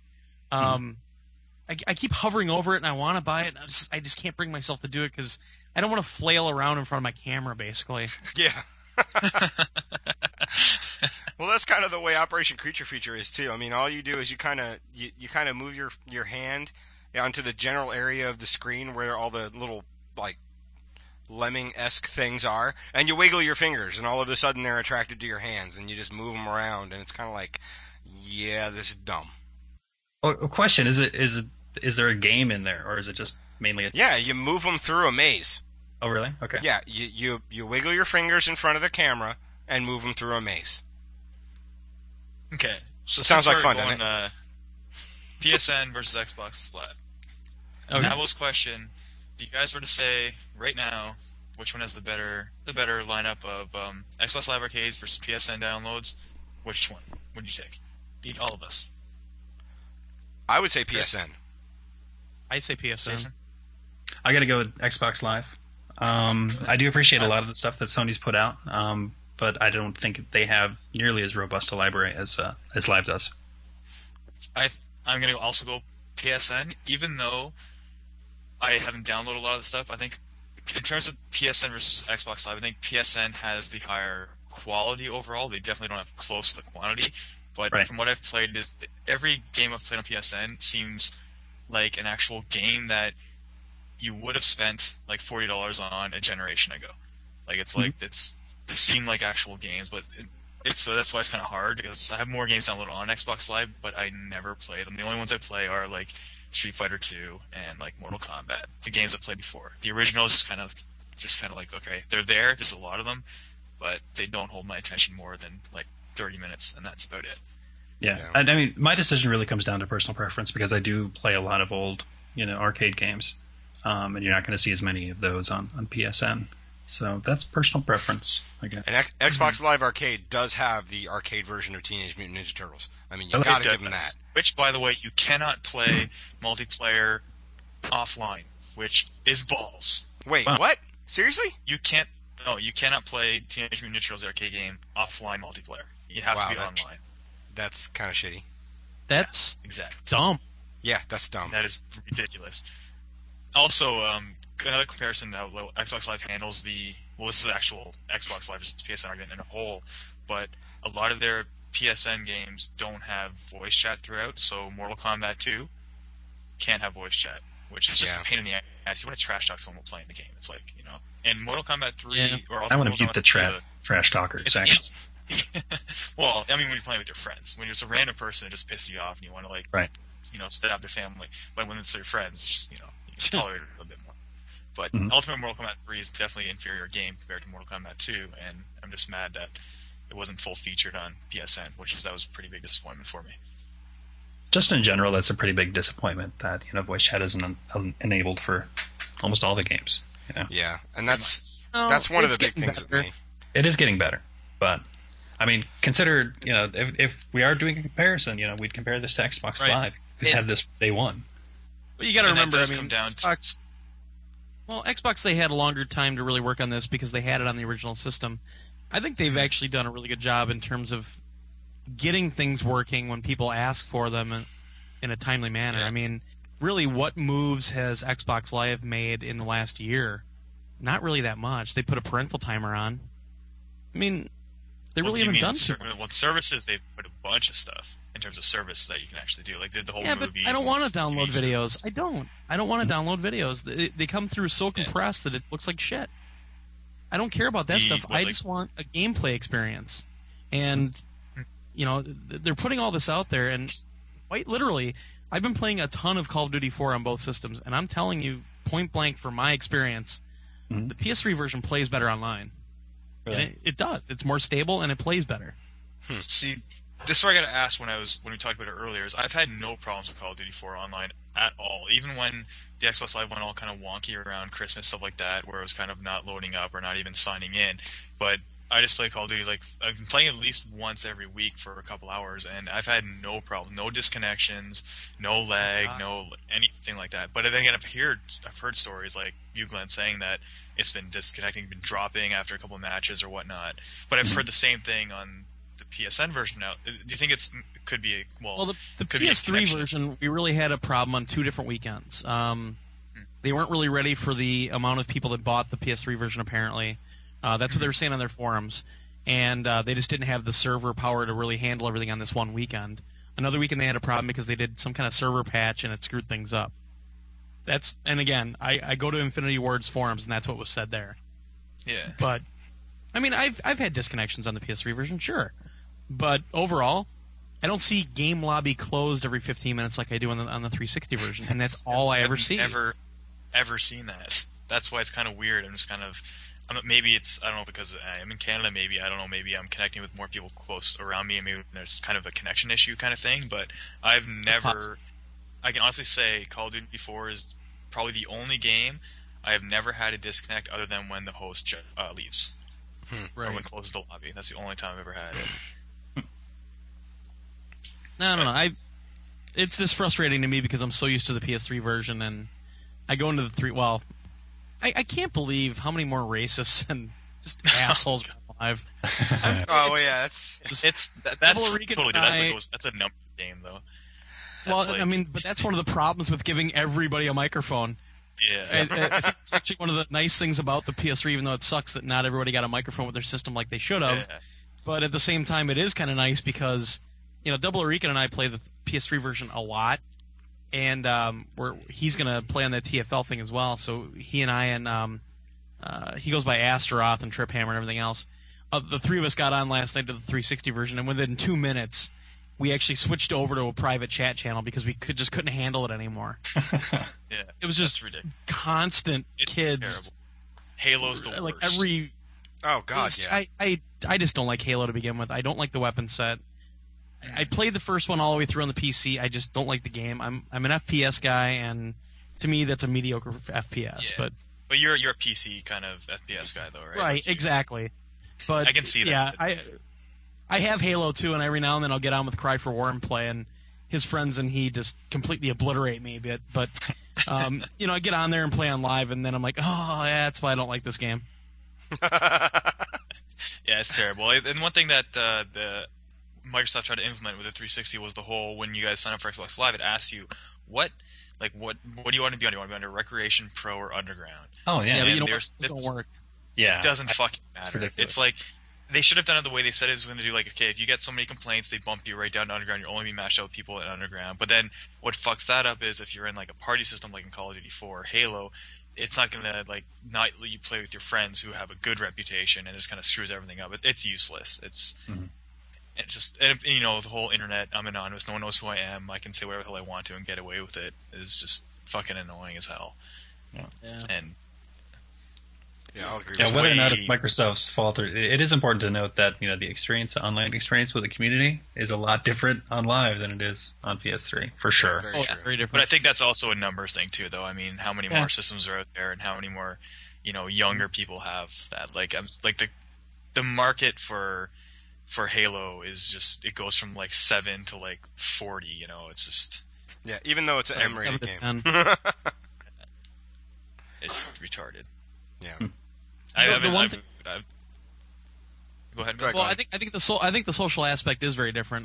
I keep hovering over it, and I want to buy it. And I just can't bring myself to do it because I don't want to flail around in front of my camera, basically. Yeah. Well, that's kind of the way Operation Creature Feature is too. I mean, all you do is you kind of move your hand onto the general area of the screen where all the little like lemming-esque things are, and you wiggle your fingers, and all of a sudden they're attracted to your hands, and you just move them around, and it's kind of like, yeah, this is dumb. Well, a question: is there a game in there, or is it just mainly? Yeah, you move them through a maze. Oh, really? Okay. Yeah, you wiggle your fingers in front of the camera and move them through a maze. Okay. So sounds like fun, doesn't it? PSN versus Xbox Live. Okay. Nabel's question: if you guys were to say right now which one has the better lineup of Xbox Live Arcades versus PSN downloads, which one would you take? Eat all of us. I would say PSN. I say PSN. I got to go with Xbox Live. I do appreciate a lot of the stuff that Sony's put out, but I don't think they have nearly as robust a library as Live does. I'm going to also go PSN, even though I haven't downloaded a lot of the stuff. I think in terms of PSN versus Xbox Live, I think PSN has the higher quality overall. They definitely don't have close to the quantity. But Right. from what I've played, every game I've played on PSN seems like an actual game that you would have spent like $40 on a generation ago. Like it's like they seem like actual games, but so that's why it's kind of hard, because I have more games downloaded on Xbox Live, but I never play them. The only ones I play are like Street Fighter 2 and like Mortal Kombat, the games I played before. The original is just kind of like, okay, they're there. There's a lot of them, but they don't hold my attention more than like 30 minutes, and that's about it. Yeah. I mean, my decision really comes down to personal preference, because I do play a lot of old, arcade games, and you're not going to see as many of those on PSN. So that's personal preference, I guess. And Xbox Live Arcade does have the arcade version of Teenage Mutant Ninja Turtles. I mean, you got to give them that. Which, by the way, you cannot play multiplayer offline, which is balls. Wait, what? Seriously? You cannot play Teenage Mutant Ninja Turtles arcade game offline multiplayer. You have to be online. That's kind of shitty. That's exactly dumb. Yeah, that's dumb. That is ridiculous. Also, another comparison how Xbox Live handles this is actual Xbox Live versus PSN argument in a whole, but a lot of their PSN games don't have voice chat throughout, so Mortal Kombat 2 can't have voice chat, which is just a pain in the ass. You want to trash talk someone while playing the game. It's like, and Mortal Kombat 3... or also I want to mute the trash talkers, actually. Well, I mean, when you're playing with your friends. When it's a random person, it just pisses you off, and you want to, stab their family. But when it's your friends, just, you can tolerate it a little bit more. But Ultimate Mortal Kombat 3 is definitely an inferior game compared to Mortal Kombat 2, and I'm just mad that it wasn't full featured on PSN, that was a pretty big disappointment for me. Just in general, that's a pretty big disappointment that voice chat isn't enabled for almost all the games. Yeah, and that's one of the big things with me. It is getting better, but I mean, consider if we are doing a comparison, we'd compare this to Xbox Live, who's had this day one. But you got to remember, come down to Xbox, they had a longer time to really work on this because they had it on the original system. I think they've actually done a really good job in terms of getting things working when people ask for them in a timely manner. I mean, really, what moves has Xbox Live made in the last year? Not really that much. They put a parental timer on. I mean, they really haven't done too much. Well, services, they've put a bunch of stuff in terms of services that you can actually do. Like, did the whole movies. But I don't want to download videos. I don't want to download videos. They come through so compressed that it looks like shit. I don't care about that stuff. I just want a gameplay experience. And, they're putting all this out there, and quite literally, I've been playing a ton of Call of Duty 4 on both systems, and I'm telling you, point blank, from my experience, the PS3 version plays better online. Really? And it does. It's more stable, and it plays better. See, this is where I got to ask when we talked about it earlier, is I've had no problems with Call of Duty 4 online at all. Even when the Xbox Live went all kind of wonky around Christmas, stuff like that, where it was kind of not loading up or not even signing in. But I just play Call of Duty, I've been playing at least once every week for a couple hours, and I've had no problem, no disconnections, no lag, no anything like that. But then again, I've heard stories like you, Glenn, saying that it's been disconnecting, been dropping after a couple of matches or whatnot. But I've heard the same thing on the PSN version now. Do you think it could be the PS3 version, we really had a problem on 2 different weekends. They weren't really ready for the amount of people that bought the PS3 version, apparently. That's what they were saying on their forums. And they just didn't have the server power to really handle everything on this one weekend. Another weekend they had a problem because they did some kind of server patch and it screwed things up. And again, I go to Infinity Ward's forums and that's what was said there. Yeah. But, I mean, I've had disconnections on the PS3 version, sure. But overall, I don't see game lobby closed every 15 minutes like I do on the 360 version. And that's all I ever see. I've never seen that. That's why it's kind of weird. I'm just kind of... maybe it's, I don't know, because I'm in Canada, maybe, I don't know, maybe I'm connecting with more people close around me, and maybe there's kind of a connection issue kind of thing, but I can honestly say Call of Duty 4 is probably the only game I have never had a disconnect other than when the host leaves. Or when closes the lobby. That's the only time I've ever had it. No, I don't know. It's just frustrating to me because I'm so used to the PS3 version, and I go into the 3... Well... I can't believe how many more racists and just assholes Live. Oh yeah, that's Double Rican totally and that's a numbers game though. Well, I mean, but that's one of the problems with giving everybody a microphone. Yeah. I think it's actually one of the nice things about the PS3, even though it sucks that not everybody got a microphone with their system like they should have. Yeah. But at the same time, it is kind of nice because, Double Rican and I play the PS3 version a lot, and he's going to play on that TFL thing as well. So he and I and he goes by Astaroth and Trip Hammer and everything else. The three of us got on last night to the 360 version, and within 2 minutes, we actually switched over to a private chat channel because we couldn't handle it anymore. Yeah, it was just ridiculous. Constant it's kids. Terrible. Halo's the like worst. Oh God, yeah. I just don't like Halo to begin with. I don't like the weapon set. I played the first one all the way through on the PC. I just don't like the game. I'm an FPS guy, and to me that's a mediocre FPS. Yeah. But you're a PC kind of FPS guy though, right? Right, exactly. But I can see that. Yeah, I have Halo 2, and every now and then I'll get on with Cry for War and play, and his friends and he just completely obliterate me a bit. But, I get on there and play on live, and then I'm like, oh, yeah, that's why I don't like this game. Yeah, it's terrible. And one thing that the Microsoft tried to implement with the 360 was the whole, when you guys sign up for Xbox Live, it asks you, what do you want to be on? Do you want to be under Recreation, Pro, or Underground? Oh, yeah. Yeah, but this don't work. Yeah. It doesn't fucking matter. It's like, they should have done it the way they said it was going to do. Like, okay, if you get so many complaints, they bump you right down to Underground. You'll only be matched up with people in Underground. But then what fucks that up is if you're in like a party system like in Call of Duty 4 or Halo, it's not going to like not let you play with your friends who have a good reputation, and it just kind of screws everything up. It's useless. It's just the whole internet. I'm anonymous. No one knows who I am. I can say whatever the hell I want to and get away with it. Is just fucking annoying as hell. Yeah. And yeah, I'll agree. Yeah, whether or not it's Microsoft's fault, it is important to note that the online experience with the community is a lot different on live than it is on PS3 for sure. Very true. Very different. But I think that's also a numbers thing too, though. I mean, how many more systems are out there, and how many more younger people have that? Like, the market for Halo is just, it goes from like 7 to like 40. It's just even though it's an M-rated game, it's retarded. Yeah. Go ahead. Well, I think the social aspect is very different.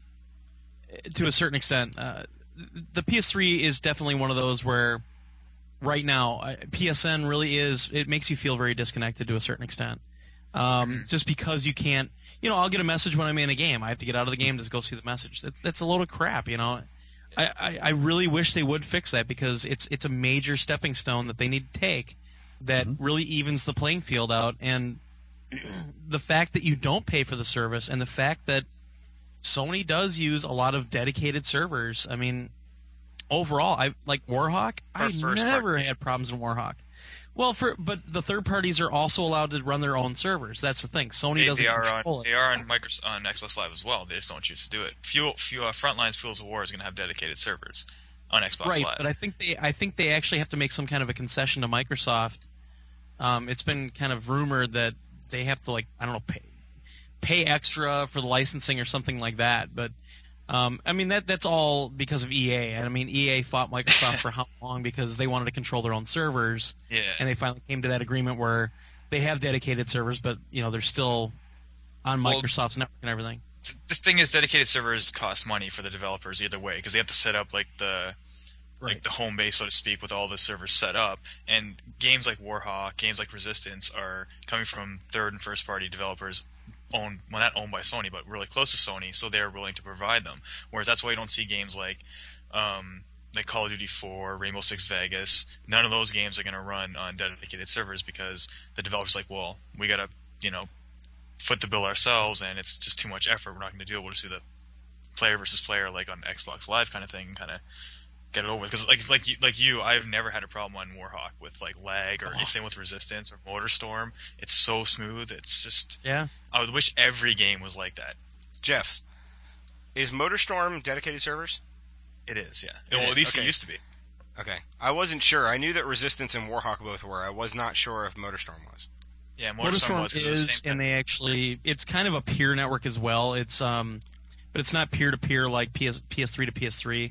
To a certain extent, the PS3 is definitely one of those where, right now, PSN really is. It makes you feel very disconnected to a certain extent. Just because you can't. I'll get a message when I'm in a game. I have to get out of the game to go see the message. That's a load of crap. I really wish they would fix that, because it's a major stepping stone that they need to take that really evens the playing field out. And the fact that you don't pay for the service, and the fact that Sony does use a lot of dedicated servers. I mean, overall, I like Warhawk. I never had problems in Warhawk. Well, but the third parties are also allowed to run their own servers. That's the thing. Sony doesn't control it. They are on Xbox Live as well. They just don't choose to do it. Frontline's Fuels of War is going to have dedicated servers on Xbox Live. Right, but I think they actually have to make some kind of a concession to Microsoft. It's been kind of rumored that they have to, like, I don't know, pay extra for the licensing or something like that. But I mean, that's all because of EA. And I mean, EA fought Microsoft for how long because they wanted to control their own servers. Yeah. And they finally came to that agreement where they have dedicated servers, but they're still on Microsoft's network and everything. The thing is, dedicated servers cost money for the developers either way, because they have to set up like the home base, so to speak, with all the servers set up. And games like Warhawk, games like Resistance are coming from third and first party developers not owned by Sony, but really close to Sony, so they're willing to provide them. Whereas that's why you don't see games like Call of Duty 4, Rainbow Six Vegas. None of those games are going to run on dedicated servers because the developer's like, well, we got to, foot the bill ourselves, and it's just too much effort. We're not going to do it. We'll just do the player versus player, like on Xbox Live kind of thing, and kind of get it over with. Because like you, I've never had a problem on Warhawk with like lag, or same with Resistance or MotorStorm. It's so smooth. It's just I would wish every game was like that. Jeff, is MotorStorm dedicated servers? It is, yeah. At least it used to be. Okay, I wasn't sure. I knew that Resistance and Warhawk both were. I was not sure if MotorStorm was. Yeah, MotorStorm was, is, and they actually, it's kind of a peer network as well. It's but it's not peer to peer like PS3 to PS3.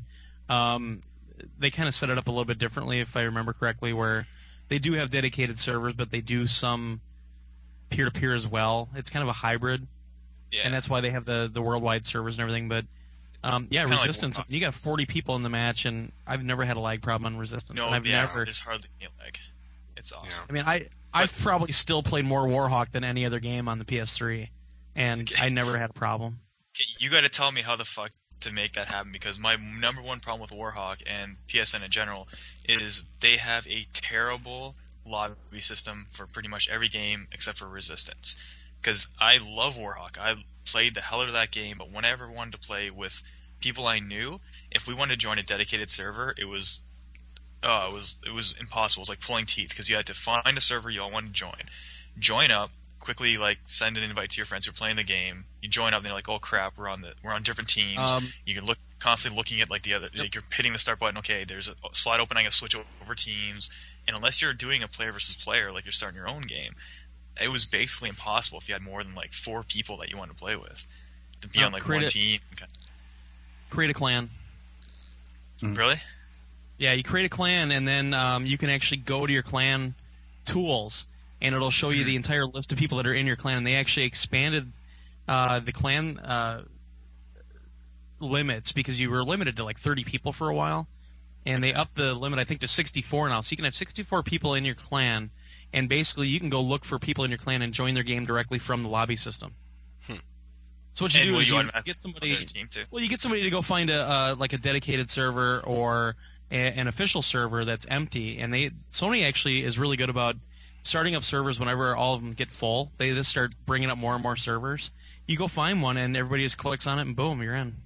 They kind of set it up a little bit differently, if I remember correctly, where they do have dedicated servers, but they do some peer-to-peer as well. It's kind of a hybrid, Yeah. and that's why they have the worldwide servers and everything. But yeah, Kinda like Resistance. Warhawk. You got 40 people in the match, and I've never had a lag problem on Resistance. No, and I've yeah, never. there's hardly any lag. It's awesome. I mean, I've probably still played more Warhawk than any other game on the PS3, and I never had a problem. You got to tell me how the fuck to make that happen, because my number one problem with Warhawk and PSN in general is they have a terrible lobby system for pretty much every game except for Resistance. Because I love Warhawk. I played the hell out of that game, but whenever I wanted to play with people I knew, if we wanted to join a dedicated server, it was impossible. It was like pulling teeth, because you had to find a server you all wanted to join up, quickly like send an invite to your friends who are playing the game. You join up, and they're like, "Oh crap, we're on different teams." You can constantly looking at like the other. Like, you're hitting the start button. Okay, there's a slide open. I can switch over teams, and unless you're doing a player versus player, like you're starting your own game, it was basically impossible if you had more than like 4 people that you wanted to play with to be on like one team. Create a clan. Really? Yeah, you create a clan, and then you can actually go to your clan tools, and it'll show you the entire list of people that are in your clan. And they actually expanded the clan limits, because you were limited to like 30 people for a while, and they upped the limit, I think, to 64 now. So you can have 64 people in your clan, and basically you can go look for people in your clan and join their game directly from the lobby system. So what you do is you get somebody. Well, you get somebody to go find a dedicated server or an official server that's empty, and Sony actually is really good about starting up servers whenever all of them get full. They just start bringing up more and more servers. You go find one, and everybody just clicks on it, and boom, you're in.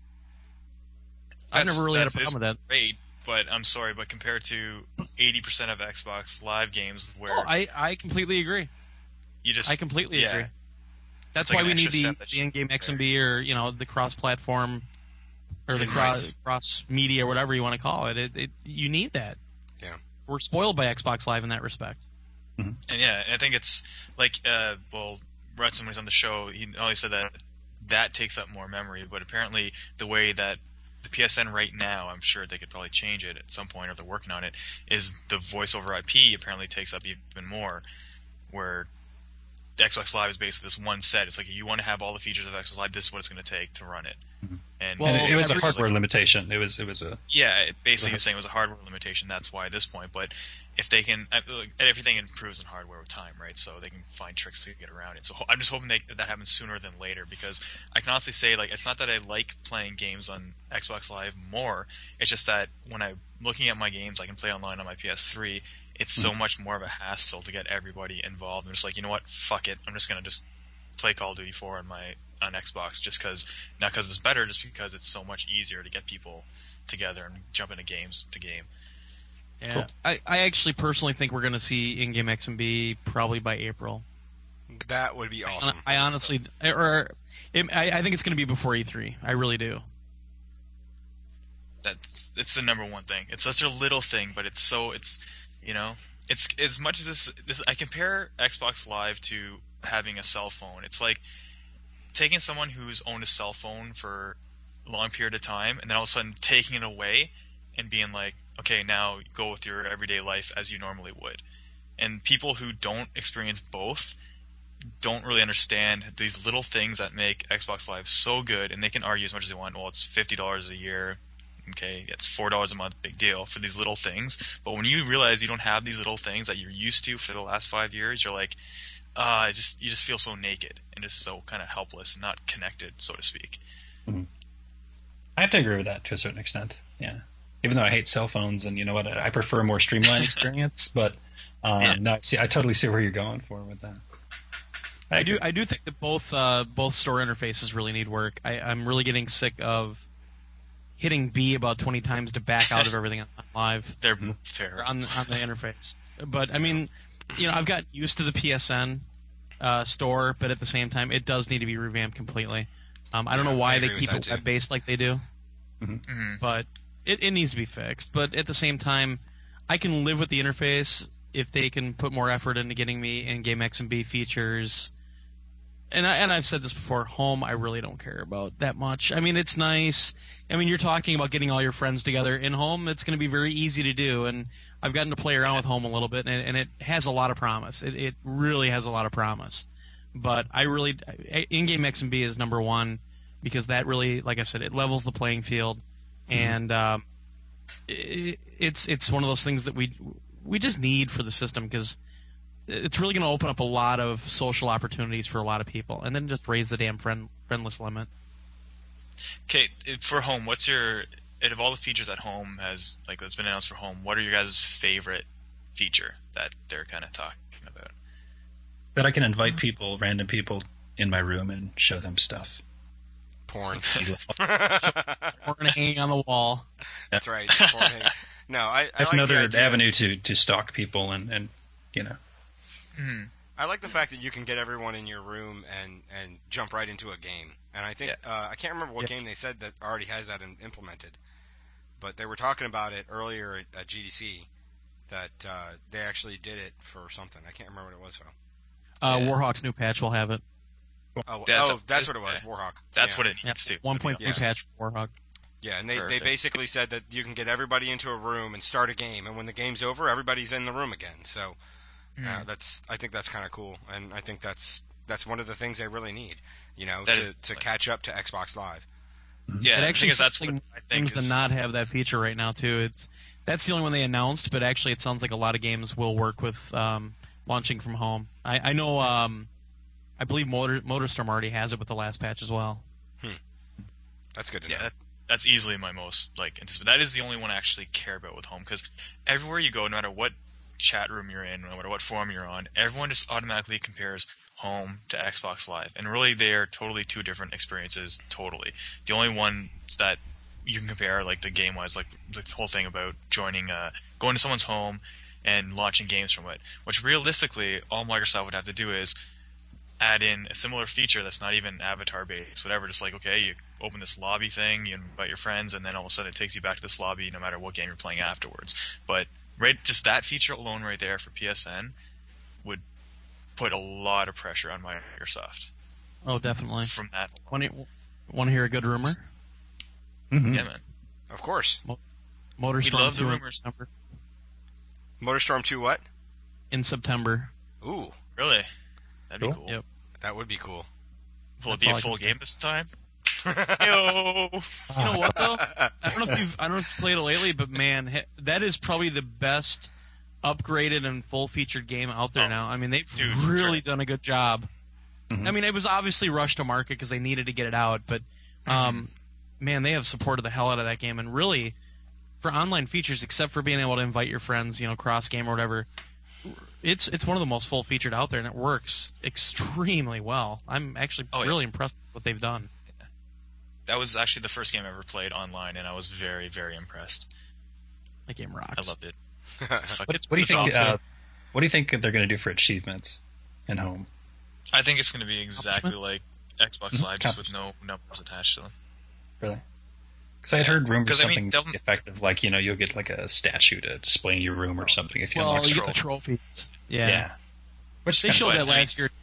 I've never really had a problem with that. Great, but I'm sorry, but compared to 80% of Xbox Live games, where I completely agree. I completely agree. That's why we need the in-game XMB, or the cross-platform, or the cross-media, or whatever you want to call it. You need that. Yeah. We're spoiled by Xbox Live in that respect. And yeah, I think it's like, Rutz, when he's on the show, he always said that takes up more memory, but apparently the way that the PSN right now, I'm sure they could probably change it at some point, or they're working on it, is the voice over IP apparently takes up even more, where the Xbox Live is basically this one set. It's like, if you want to have all the features of Xbox Live, this is what it's going to take to run it. And it was a hardware limitation. It was a basically you're saying it was a hardware limitation. That's why at this point. But if they can, everything improves in hardware with time, right? So they can find tricks to get around it. So I'm just hoping that happens sooner than later, because I can honestly say, like, it's not that I like playing games on Xbox Live more. It's just that when I'm looking at my games, I can play online on my PS3. It's so much more of a hassle to get everybody involved. I'm just like, you know what? Fuck it. I'm just gonna play Call of Duty 4 on Xbox, just not because it's better, just because it's so much easier to get people together and jump into games to game. Yeah, cool. I actually personally think we're going to see in-game XMB probably by April. That would be awesome. I honestly, I think it's going to be before E3. I really do. It's the number one thing. It's such a little thing, but it's as much as this. I compare Xbox Live to having a cell phone. It's like taking someone who's owned a cell phone for a long period of time, and then all of a sudden taking it away and being like, okay, now go with your everyday life as you normally would. And people who don't experience both don't really understand these little things that make Xbox Live so good, and they can argue as much as they want, well, it's $50 a year, okay, it's $4 a month, big deal for these little things. But when you realize you don't have these little things that you're used to for the last 5 years, you're like, you just feel so naked and just so kind of helpless and not connected, so to speak. Mm-hmm. I have to agree with that to a certain extent, yeah. Even though I hate cell phones, and you know what, I prefer a more streamlined experience. But no, I totally see where you're going for with that. I do think that both store interfaces really need work. I'm really getting sick of hitting B about 20 times to back out of everything on Live. They're terrible on the interface. But I mean, I've gotten used to the PSN store, but at the same time, it does need to be revamped completely. I don't know why they keep it web-based like they do, but it needs to be fixed. But at the same time, I can live with the interface if they can put more effort into getting me in-game XMB features and I've said this before, home I really don't care about that much. I mean, it's nice. I mean, you're talking about getting all your friends together in home. It's going to be very easy to do, and I've gotten to play around with home a little bit, and it has a lot of promise. It really has a lot of promise. But in-game X&B is number one because that really, like I said, it levels the playing field, and it's one of those things that we just need for the system because it's really going to open up a lot of social opportunities for a lot of people, and then just raise the damn friendless limit. Okay, for home, what's your out of all the features that home has, like that's been announced for home? What are your guys' favorite feature that they're kind of talking about? That I can invite people, random people, in my room and show them stuff. Porn. Porn hanging on the wall. That's right. Porn hanging. No, I That's like another avenue to stalk people and you know. I like the fact that you can get everyone in your room and jump right into a game. And I think I can't remember what game they said that already has that implemented, but they were talking about it earlier at GDC that they actually did it for something. I can't remember what it was for. Warhawk's new patch will have it. That's what it was. Warhawk. That's what it needs to. 1.3 patch for Warhawk. Yeah, and they basically said that you can get everybody into a room and start a game, and when the game's over, everybody's in the room again. So I think that's kind of cool, and I think that's one of the things they really need, to catch up to Xbox Live. Yeah, it actually that's what I think to not have that feature right now too. That's the only one they announced, but actually it sounds like a lot of games will work with launching from home. I know. I believe MotorStorm already has it with the last patch as well. That's good to know. That's easily my most that is the only one I actually care about with home, because everywhere you go, no matter what chat room you're in, no matter what forum you're on, everyone just automatically compares home to Xbox Live, and really they are totally two different experiences. Totally, the only one that you can compare, like the game wise, like the whole thing about going to someone's home and launching games from it, which realistically all Microsoft would have to do is add in a similar feature that's not even avatar based, whatever. Just like, okay, you open this lobby thing, you invite your friends, and then all of a sudden it takes you back to this lobby no matter what game you're playing afterwards. But just that feature alone right there for PSN would put a lot of pressure on Microsoft. Oh, definitely. From that. Want to hear a good rumor? Mm-hmm. Yeah, man. Of course. MotorStorm we love the 2 rumors. MotorStorm 2 what? In September. Ooh. Really? That'd be cool. Yep. That would be cool. Will it be a full game this time? Yo. You know what though? I don't know if you've played it lately, but man, that is probably the best upgraded and full featured game out there now. I mean, they've really done a good job. I mean, it was obviously rushed to market because they needed to get it out, but man, they have supported the hell out of that game, and really for online features, except for being able to invite your friends, cross game or whatever. It's one of the most full featured out there, and it works extremely well. I'm actually really impressed with what they've done. Yeah. That was actually the first game I ever played online, and I was very, very impressed. That game rocks. I loved it. What do you think? What do you think they're going to do for achievements in home? I think it's going to be exactly like Xbox Live, just with no numbers attached to them. Really? Because I had heard rumors something effective, like you'll get like a statue to display in your room or something if you unlock you get the trophies. Yeah. Which they showed that last year.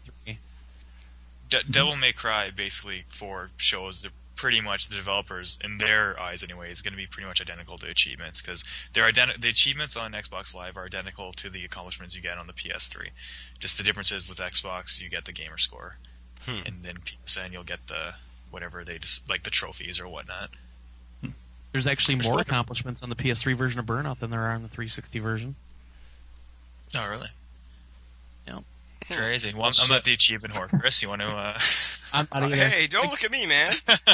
Devil May Cry basically shows that pretty much the developers, in their eyes anyway, is going to be pretty much identical to achievements, because the achievements on Xbox Live are identical to the accomplishments you get on the PS3. Just the difference is with Xbox you get the gamer score, and then PSN you'll get the whatever they just like the trophies or whatnot. There's actually more accomplishments on the PS3 version of Burnout than there are on the 360 version. Oh, really? Yeah. Crazy. Well, I'm not the achievement whore. Chris, you want to... I'm not either. Hey, don't look at me, man.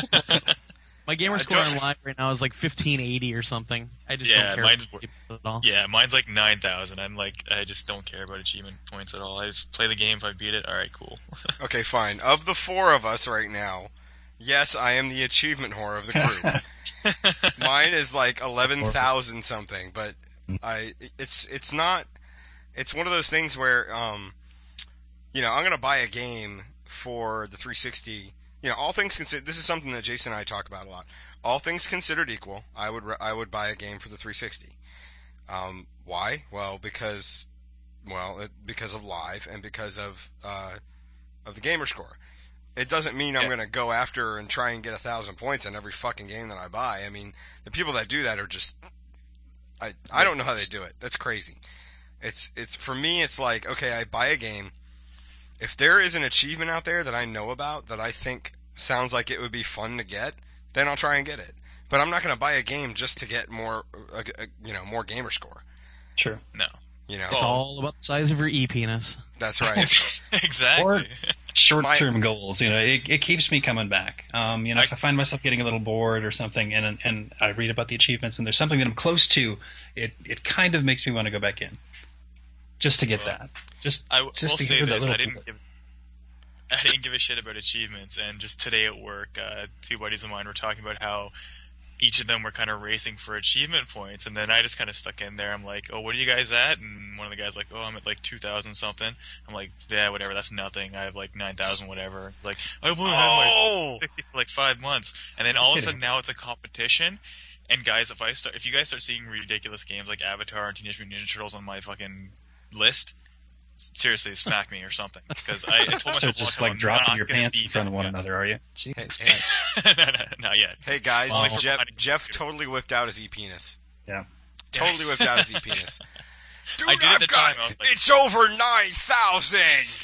My gamer score online right now is like 1580 or something. I just don't care at all. Yeah, mine's like 9,000. I just don't care about achievement points at all. I just play the game. If I beat it, all right, cool. Okay, fine. Of the four of us right now, yes, I am the achievement whore of the group. Mine is like 11,000 something, but it's not. It's one of those things where I'm going to buy a game for the 360. All things considered, this is something that Jason and I talk about a lot. All things considered equal, I would buy a game for the 360. Why? Well, because of Live and because of the gamer score. it doesn't mean I'm going to go after and try and get 1,000 points on every fucking game that I buy. I mean, the people that do that are just, I don't know how they do it. That's crazy. It's for me, it's like, okay, I buy a game. If there is an achievement out there that I know about that I think sounds like it would be fun to get, then I'll try and get it. But I'm not going to buy a game just to get more gamer score. True. No. It's all about the size of your e-penis. That's right. Exactly. Or short-term goals. It keeps me coming back. If I find myself getting a little bored or something, and I read about the achievements, and there's something that I'm close to, it kind of makes me want to go back in, just to get that. I will say this: I didn't little give a shit about achievements, and just today at work, two buddies of mine were talking about how each of them were kind of racing for achievement points, and then I just kind of stuck in there. I'm like, oh, what are you guys at? And one of the guys like, oh, I'm at like 2,000 something. I'm like, yeah, whatever, that's nothing. I have like 9,000 whatever. Like, I've only had like 60 for like 5 months. And then all of a sudden now it's a competition. And guys, if you guys start seeing ridiculous games like Avatar and Teenage Mutant Ninja Turtles on my fucking list, seriously, smack me or something. Because I told myself, so just like dropping your pants in front of one another, are you? Jesus. No, not yet. Hey guys, Jeff totally whipped out his e-penis. Yeah. Totally whipped out his e-penis. Dude, I did at the time. I was like, it's over 9,000.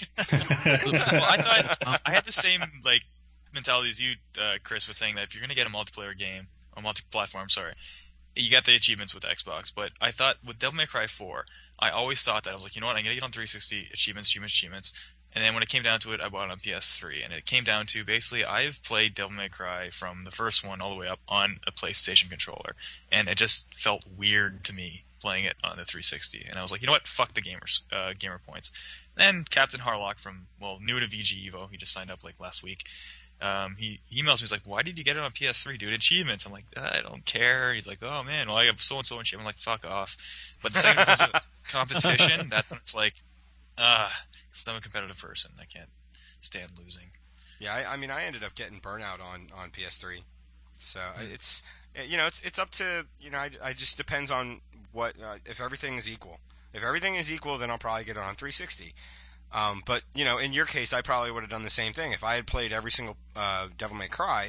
I thought I had the same like mentality as you, Chris, with saying that if you're going to get a multiplayer game, or multi-platform, you got the achievements with Xbox. But I thought with Devil May Cry 4, I always thought that I was like, you know what, I'm going to get on 360 achievements. And then when it came down to it, I bought it on PS3. And it came down to basically I've played Devil May Cry from the first one all the way up on a PlayStation controller. And it just felt weird to me playing it on the 360. And I was like, you know what? Fuck the gamer points. Then Captain Harlock new to VG Evo, he just signed up like last week. He emails me, he's like, why did you get it on PS3, dude? Achievements. I'm like, I don't care. He's like, oh man, well I have so-and-so and shit. I'm like, fuck off. But the second there's a competition, that's when it's like, because I'm a competitive person. I can't stand losing. Yeah, I mean, I ended up getting burnout on PS3. So it's up to, I just depends on what, if everything is equal. If everything is equal, then I'll probably get it on 360. But, in your case, I probably would have done the same thing. If I had played every single Devil May Cry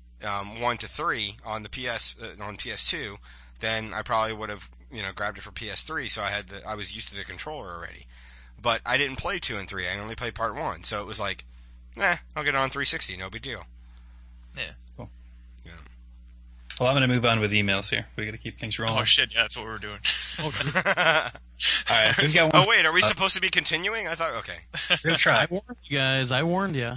1 to 3 on the on PS2, then I probably would have, grabbed it for PS3, so I was used to the controller already. But I didn't play 2 and 3. I only played part 1, so it was like, I'll get it on 360, no big deal. Yeah. Cool. Yeah. Well, I'm going to move on with emails here. We got to keep things rolling. Oh shit, yeah, that's what we were doing. All right, we've got one. Oh wait, are we supposed to be continuing? I thought, okay. We're going to try. I warned you guys. I warned you.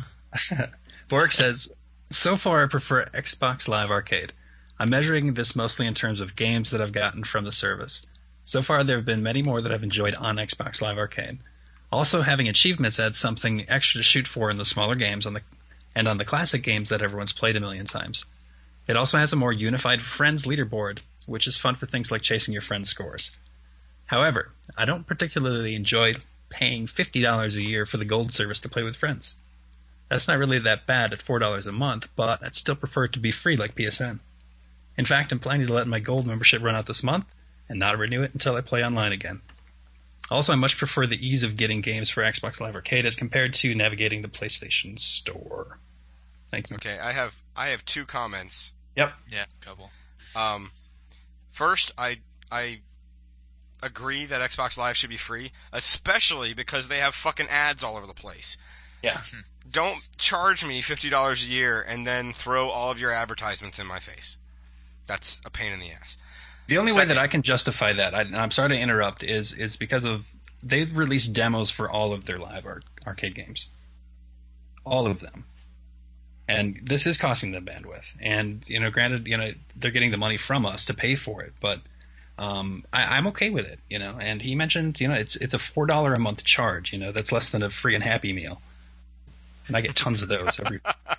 Bork says, so far I prefer Xbox Live Arcade. I'm measuring this mostly in terms of games that I've gotten from the service. So far there have been many more that I've enjoyed on Xbox Live Arcade. Also, having achievements adds something extra to shoot for in the smaller games and on the classic games that everyone's played a million times. It also has a more unified friends leaderboard, which is fun for things like chasing your friends' scores. However, I don't particularly enjoy paying $50 a year for the gold service to play with friends. That's not really that bad at $4 a month, but I'd still prefer it to be free like PSN. In fact, I'm planning to let my gold membership run out this month and not renew it until I play online again. Also, I much prefer the ease of getting games for Xbox Live Arcade as compared to navigating the PlayStation Store. Thank you. Okay, I have 2 comments. Yep. Yeah, a couple. First, I agree that Xbox Live should be free, especially because they have fucking ads all over the place. Yeah. Don't charge me $50 a year and then throw all of your advertisements in my face. That's a pain in the ass. The only way that I can justify that, I'm sorry to interrupt, is because of they've released demos for all of their live arcade games. All of them. And this is costing them bandwidth. And, granted, they're getting the money from us to pay for it, but I'm okay with it, And he mentioned, it's a $4 a month charge, that's less than a free and happy meal. And I get tons of those every.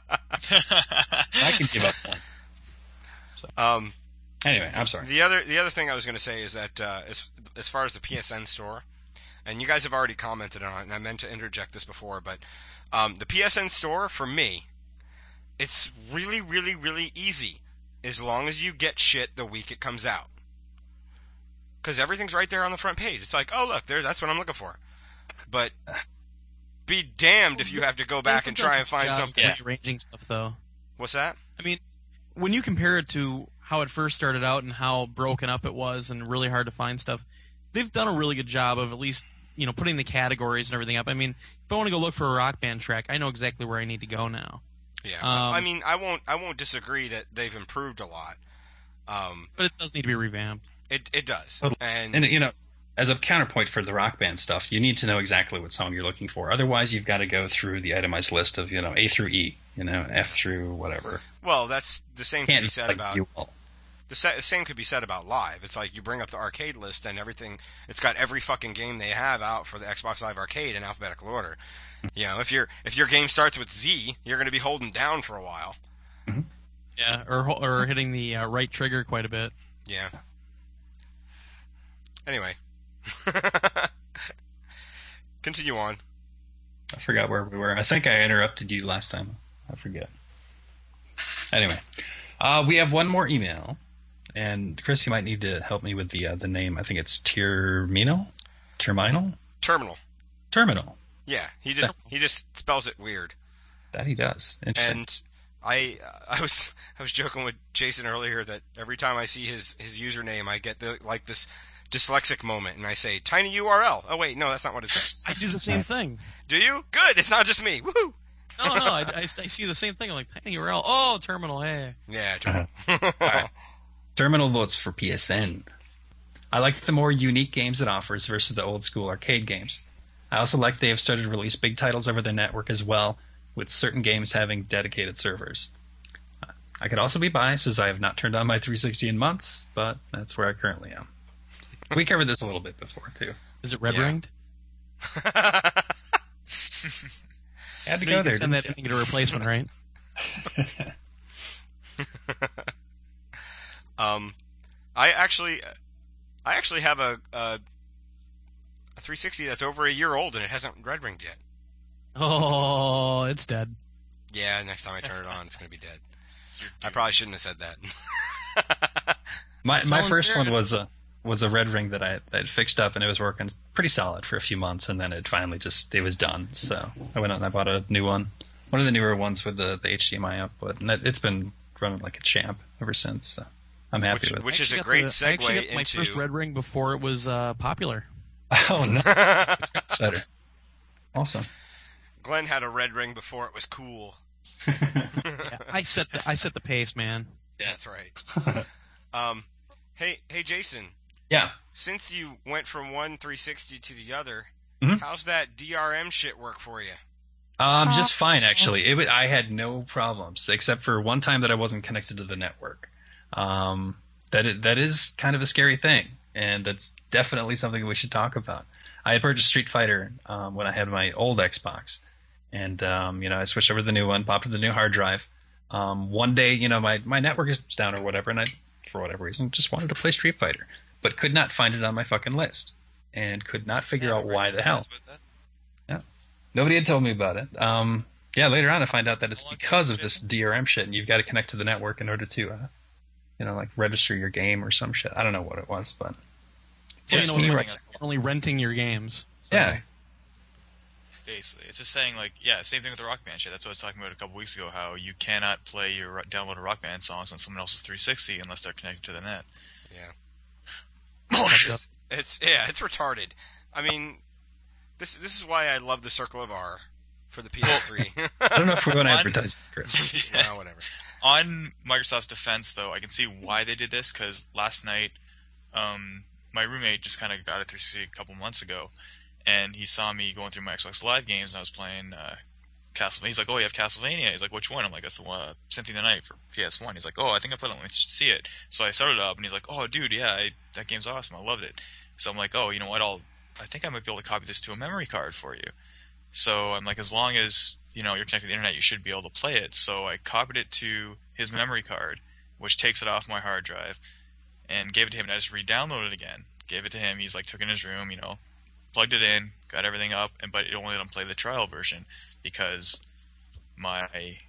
I can give up one. So. Anyway, I'm sorry. The other thing I was going to say is that as far as the PSN store, and you guys have already commented on it, and I meant to interject this before, but the PSN store, for me, it's really, really, really easy as long as you get shit the week it comes out. Because everything's right there on the front page. It's like, oh, look, that's what I'm looking for. But be damned if you have to go back and try and find something. Rearranging stuff, though. What's that? I mean, when you compare it to how it first started out and how broken up it was and really hard to find stuff, they've done a really good job of at least, putting the categories and everything up. I mean, if I want to go look for a Rock Band track, I know exactly where I need to go now. Yeah, I mean, I won't disagree that they've improved a lot. But it does need to be revamped. It does. And as a counterpoint for the Rock Band stuff, you need to know exactly what song you're looking for. Otherwise, you've got to go through the itemized list of, A through E, F through whatever. Well, that's the same could be said about UL. the same could be said about Live. It's like you bring up the arcade list and everything. It's got every fucking game they have out for the Xbox Live Arcade in alphabetical order. If your game starts with Z, you're going to be holding down for a while. Mm-hmm. Yeah, or hitting the right trigger quite a bit. Yeah. Anyway. Continue on. I forgot where we were. I think I interrupted you last time. I forget. Anyway, we have one more email, and Chris, you might need to help me with the name. I think it's Terminal. Yeah, he just spells it weird. That he does. And I was joking with Jason earlier that every time I see his username, I get this dyslexic moment, and I say tiny URL. Oh wait, no, that's not what it says. I do the same thing. Do you? Good. It's not just me. Woohoo! No, I see the same thing. I'm like tiny URL. Oh, Terminal. Hey. Yeah, Terminal. All right. Terminal votes for PSN. I like the more unique games it offers versus the old school arcade games. I also like they have started to release big titles over their network as well, with certain games having dedicated servers. I could also be biased as I have not turned on my 360 in months, but that's where I currently am. We covered this a little bit before, too. Is it red-ringed? Had to go there. Send that in and get a replacement, right? I actually have a 360 that's over a year old and it hasn't red-ringed yet. Oh, it's dead. Yeah, next time I turn it on, it's going to be dead. I probably shouldn't have said that. My first one was a red ring that I had fixed up, and it was working pretty solid for a few months, and then it finally it was done. So I went out and I bought a new one of the newer ones with the HDMI output, and it's been running like a champ ever since. So I'm happy with it. Which is a great segue into... I actually got my first red ring before it was popular. Oh, no. Setter. Awesome. Glenn had a red ring before it was cool. Yeah, I set the pace, man. Yeah, that's right. Hey, Jason. Yeah. Since you went from one 360 to the other, mm-hmm. How's that DRM shit work for you? Just fine, actually. I had no problems, except for one time that I wasn't connected to the network. That is kind of a scary thing, and that's definitely something we should talk about. I had purchased Street Fighter when I had my old Xbox, and I switched over to the new one, popped in the new hard drive. One day, my network is down or whatever, and I, for whatever reason, just wanted to play Street Fighter, but could not find it on my fucking list, and could not figure out why the hell. Yeah, nobody had told me about it. Later on I find out that it's because of this DRM shit, and you've got to connect to the network in order to, register your game or some shit. I don't know what it was, but only renting your games. So. Yeah. Basically, it's just saying same thing with the Rock Band shit. That's what I was talking about a couple weeks ago. How you cannot play your downloaded Rock Band songs on someone else's 360 unless they're connected to the net. Yeah. It's retarded. I mean, this is why I love the Circle of R for the PS3. I don't know if we're going to advertise it, Chris. Yeah. No, whatever. On Microsoft's defense, though, I can see why they did this, because last night, my roommate just kind of got a 360 a couple months ago, and he saw me going through my Xbox Live games, and I was playing Castlevania. He's like, "Oh, you have Castlevania?" He's like, "Which one?" I'm like, "That's the Symphony of the Night for PS1." He's like, "Oh, I think I played it. Let me see it." So I started it up, and he's like, "Oh, dude, yeah, that game's awesome. I loved it." So I'm like, "Oh, you know what? I think I might be able to copy this to a memory card for you." So I'm like, as long as you're connected to the internet, you should be able to play it. So I copied it to his memory card, which takes it off my hard drive, and gave it to him. And I just re-downloaded it again. Gave it to him. He's like, took it in his room, plugged it in, got everything up, but it only let him play the trial version because my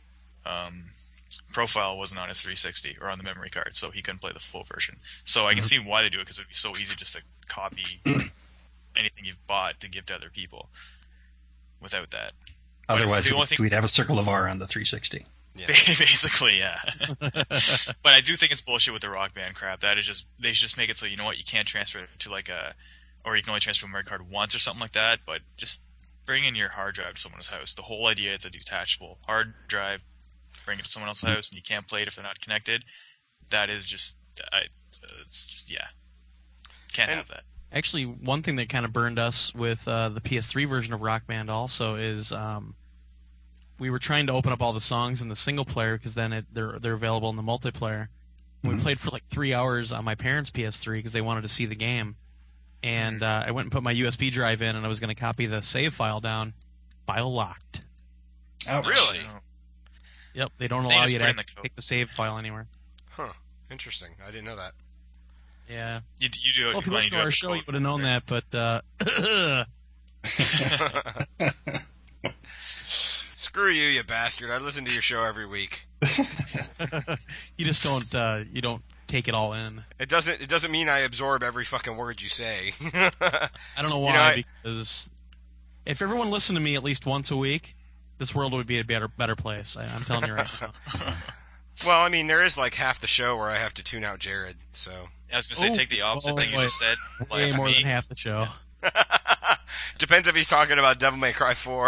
profile wasn't on his 360 or on the memory card, so he couldn't play the full version. So I can see why they do it, because it would be so easy just to copy anything you've bought to give to other people. without that. Otherwise, the only thing- we'd have a Circle of R on the 360. Yeah. Basically, yeah. But I do think it's bullshit with the Rock Band crap. That is just, they should just make it so, you know what, you can't transfer it to like or you can only transfer a memory card once or something like that, but just bring in your hard drive to someone's house. The whole idea is a detachable hard drive, bring it to someone else's house, and you can't play it if they're not connected. That is just, it's just, yeah. Can't have that. Actually, one thing that kind of burned us with the PS3 version of Rock Band also is we were trying to open up all the songs in the single player because then they're available in the multiplayer. We played for like 3 hours on my parents' PS3 because they wanted to see the game. And I went and put my USB drive in, and I was going to copy the save file down. File locked. Oh, Really? Yep, they don't They allow just you put to in the code. take the save file anywhere. Huh. Interesting. I didn't know that. Yeah. You do it. Well, if you Glenn, listen do to have our the show, code you would have known there. that, but Screw you, you bastard. I listen to your show every week. you just don't take it all in. It doesn't mean I absorb every fucking word you say. I don't know why, You know, because if everyone listened to me at least once a week, this world would be a better place. I'm telling you right now. Well, I mean, there is like half the show where I have to tune out Jared, so. I was going to say, take the opposite thing you just said. apply it Way to more me. than half the show. Depends if he's talking about Devil May Cry 4.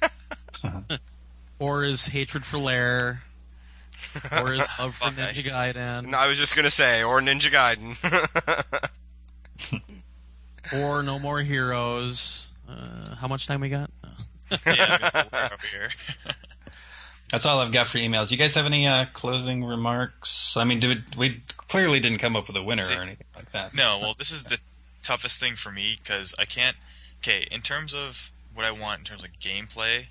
Or his hatred for Lair. Or his love for Fuck, Ninja Gaiden. No, I was just gonna say, or Ninja Gaiden. Or No More Heroes. How much time we got? Yeah, I'm just over here. That's all I've got for emails. You guys have any closing remarks? I mean, we clearly didn't come up with a winner or anything like that. No, well, this is the toughest thing for me because I can't. Okay, in terms of what I want in terms of gameplay,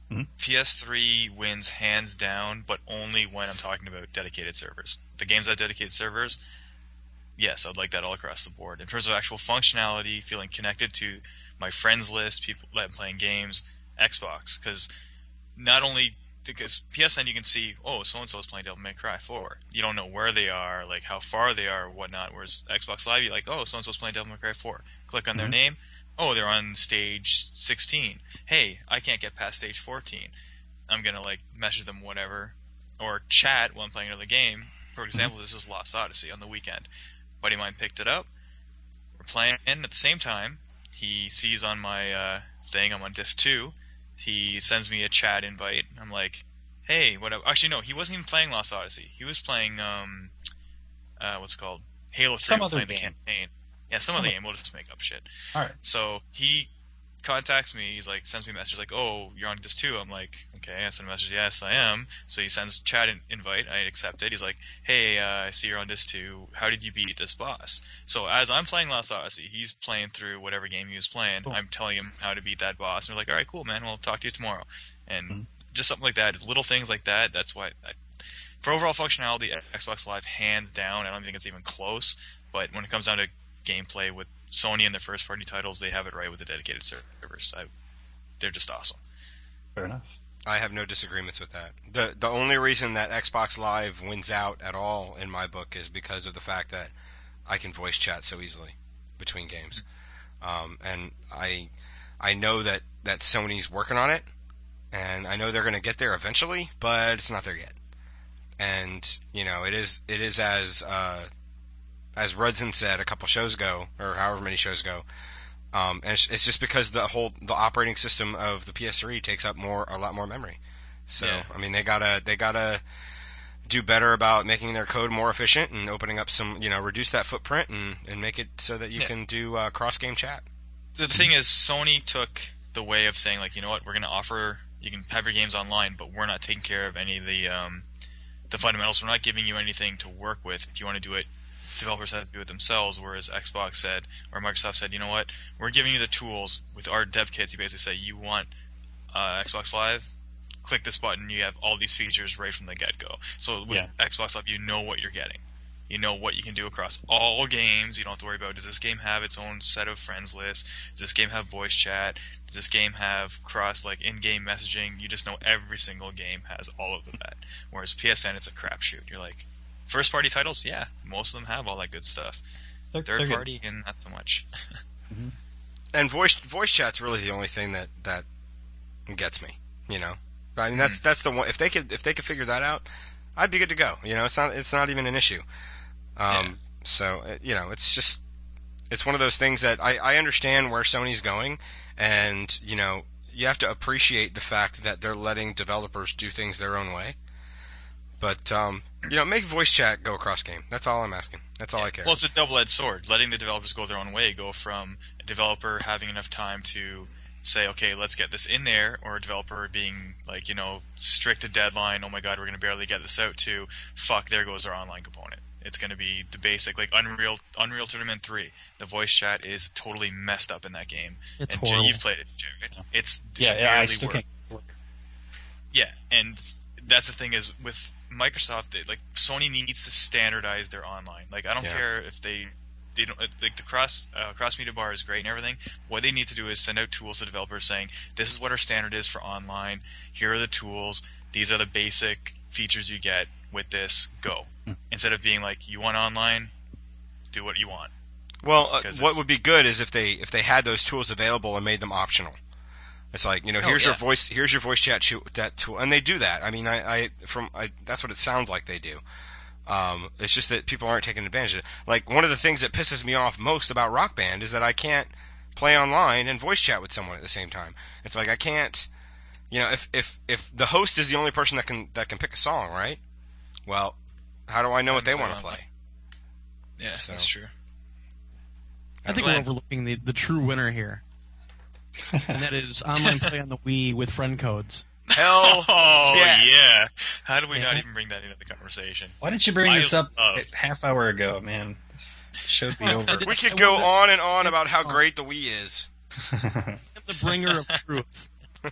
PS3 wins hands down, but only when I'm talking about dedicated servers. The games that have dedicated servers, yes, I'd like that all across the board. In terms of actual functionality, feeling connected to my friends list, people that I'm playing games, Xbox, because not only because PSN you can see, oh, so-and-so is playing Devil May Cry 4. You don't know where they are, like how far they are or whatnot, whereas Xbox Live, you're like, oh, so-and-so's playing Devil May Cry 4. Click on their name, oh, they're on stage 16. Hey, I can't get past stage 14. I'm going to, like, message them whatever, or chat while I'm playing another game. For example, this is Lost Odyssey on the weekend. A buddy of mine picked it up. We're playing, and at the same time, he sees on my thing, I'm on disc 2, he sends me a chat invite. I'm like, hey, what? Actually, no, he wasn't even playing Lost Odyssey. He was playing, what's it called? Halo 3. Some was other playing game. the campaign. Yeah, some other game. We'll just make up shit. All right. So he contacts me. He's like, sends me a message like, oh, you're on disc 2. I'm like, okay. I send a message, yes, I am. So he sends a chat invite. I accept it. He's like, hey, I see you're on disc 2. How did you beat this boss? So as I'm playing Lost Odyssey, he's playing through whatever game he was playing. Cool. I'm telling him how to beat that boss. And we're like, all right, cool, man. We'll talk to you tomorrow. And just something like that, little things like that. That's why, for overall functionality, Xbox Live, hands down, I don't think it's even close. But when it comes down to gameplay with Sony and their first-party titles, they have it right with the dedicated servers. They're just awesome. Fair enough. I have no disagreements with that. The only reason that Xbox Live wins out at all in my book is because of the fact that I can voice chat so easily between games. And I know that Sony's working on it, and I know they're going to get there eventually, but it's not there yet. And, you know, it is as Rudson said a couple shows ago, or however many shows ago, and it's just because the operating system of the PS3 takes up a lot more memory. So yeah. I mean, they gotta do better about making their code more efficient and opening up some, reduce that footprint and make it so that you can do cross game chat. The thing is, Sony took the way of saying, like, you know what, we're going to offer, you can have your games online, but we're not taking care of any of the fundamentals. We're not giving you anything to work with. If you want to do it, developers have to do it themselves, whereas Xbox said, or Microsoft said, you know what, we're giving you the tools. With our dev kits, you basically say, you want Xbox Live, click this button, you have all these features right from the get-go. So with Xbox Live, you know what you're getting. You know what you can do across all games. You don't have to worry about, does this game have its own set of friends list? Does this game have voice chat? Does this game have cross, in-game messaging? You just know every single game has all of that. Whereas PSN, it's a crapshoot. You're like, first-party titles, yeah, most of them have all that good stuff. Third-party, and not so much. And voice chat's really the only thing that gets me. You know, I mean that's the one. If they could figure that out, I'd be good to go. You know, it's not even an issue. So you know, it's one of those things that I understand where Sony's going, and you know, you have to appreciate the fact that they're letting developers do things their own way. But you know, make voice chat go across game. That's all I'm asking. That's all I care. Well, it's a double-edged sword. Letting the developers go their own way, go from a developer having enough time to say, okay, let's get this in there, or a developer being like, you know, strict to deadline. Oh my God, we're going to barely get this out. To fuck, there goes our online component. It's going to be the basic, like Unreal Tournament 3. The voice chat is totally messed up in that game. It's and horrible. You've played it, Jared. It's I still barely can't. works. Yeah, and that's the thing is with Microsoft, like Sony needs to standardize their online. Like I don't care if they don't, like the cross media bar is great and everything. What they need to do is send out tools to developers saying, this is what our standard is for online. Here are the tools. These are the basic features you get with this. Go. Instead of being like, you want online, do what you want. Well, what would be good is if they had those tools available and made them optional. It's like, you know, here's your voice chat that tool, and they do that. I mean, that's what it sounds like they do. It's just that people aren't taking advantage of it. Like, one of the things that pisses me off most about Rock Band is that I can't play online and voice chat with someone at the same time. It's like I can't, you know, if the host is the only person that can pick a song, right? Well, how do I know what they want to play? Yeah, that's true. I think we're overlooking the true winner here. And that is online play on the Wii with friend codes. Hell, yeah! How did we not even bring that into the conversation? Why didn't you bring this up a half hour ago, man? This should be over. We could go on and on about how great the Wii is. The bringer of truth.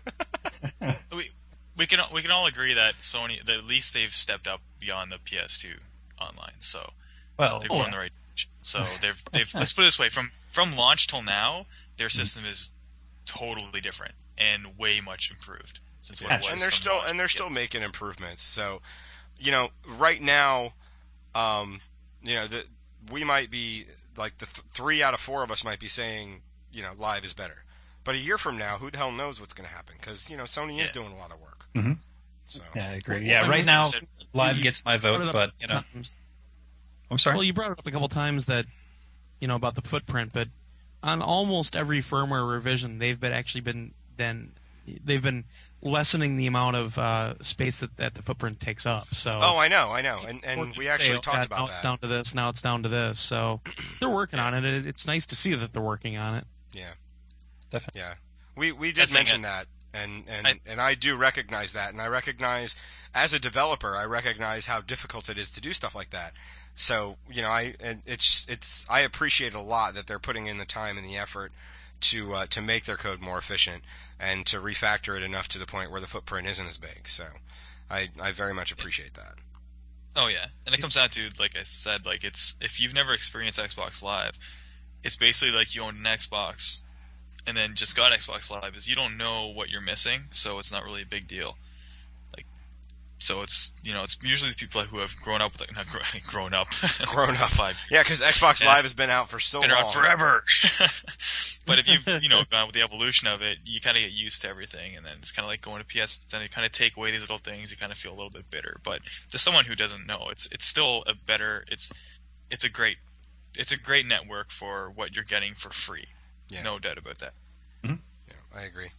We can all agree that Sony, that at least they've stepped up beyond the PS2 online. So they've gone in the right direction. So they've let's put it this way: from launch till now, their system is totally different and way much improved since what it was. And they're still making improvements. So, you know, right now, you know, we might be like the 3 out of 4 of us might be saying, you know, live is better. But a year from now, who the hell knows what's going to happen? Because, you know, Sony is doing a lot of work. Mm-hmm. So. Yeah, I agree. Yeah, right now, live gets my vote, but, you know. I'm sorry? Well, you brought it up a couple times that, you know, about the footprint, but on almost every firmware revision, they've been lessening the amount of space that the footprint takes up. So I know, and we actually talked about now that. It's down to this. Now it's down to this. So they're working on it. It's nice to see that they're working on it. Yeah, definitely. Yeah, we did mention that, and I do recognize that, and I recognize as a developer, I recognize how difficult it is to do stuff like that. So, you know, I appreciate a lot that they're putting in the time and the effort to make their code more efficient and to refactor it enough to the point where the footprint isn't as big. So, I very much appreciate that. Oh yeah, and it comes down to, like I said, like it's, if you've never experienced Xbox Live, it's basically like you own an Xbox and then just got Xbox Live. Is you don't know what you're missing, so it's not really a big deal. So it's, you know, it's usually the people who have grown up with, like, not grown up. 5. Yeah, because Xbox Live has been out for so long. Been around forever. But if you've, you know, gone with the evolution of it, you kind of get used to everything, and then it's kind of like going to PS, then you kind of take away these little things, you kind of feel a little bit bitter. But to someone who doesn't know, it's still a better, it's a great network for what you're getting for free. Yeah. No doubt about that. Mm-hmm. Yeah, I agree.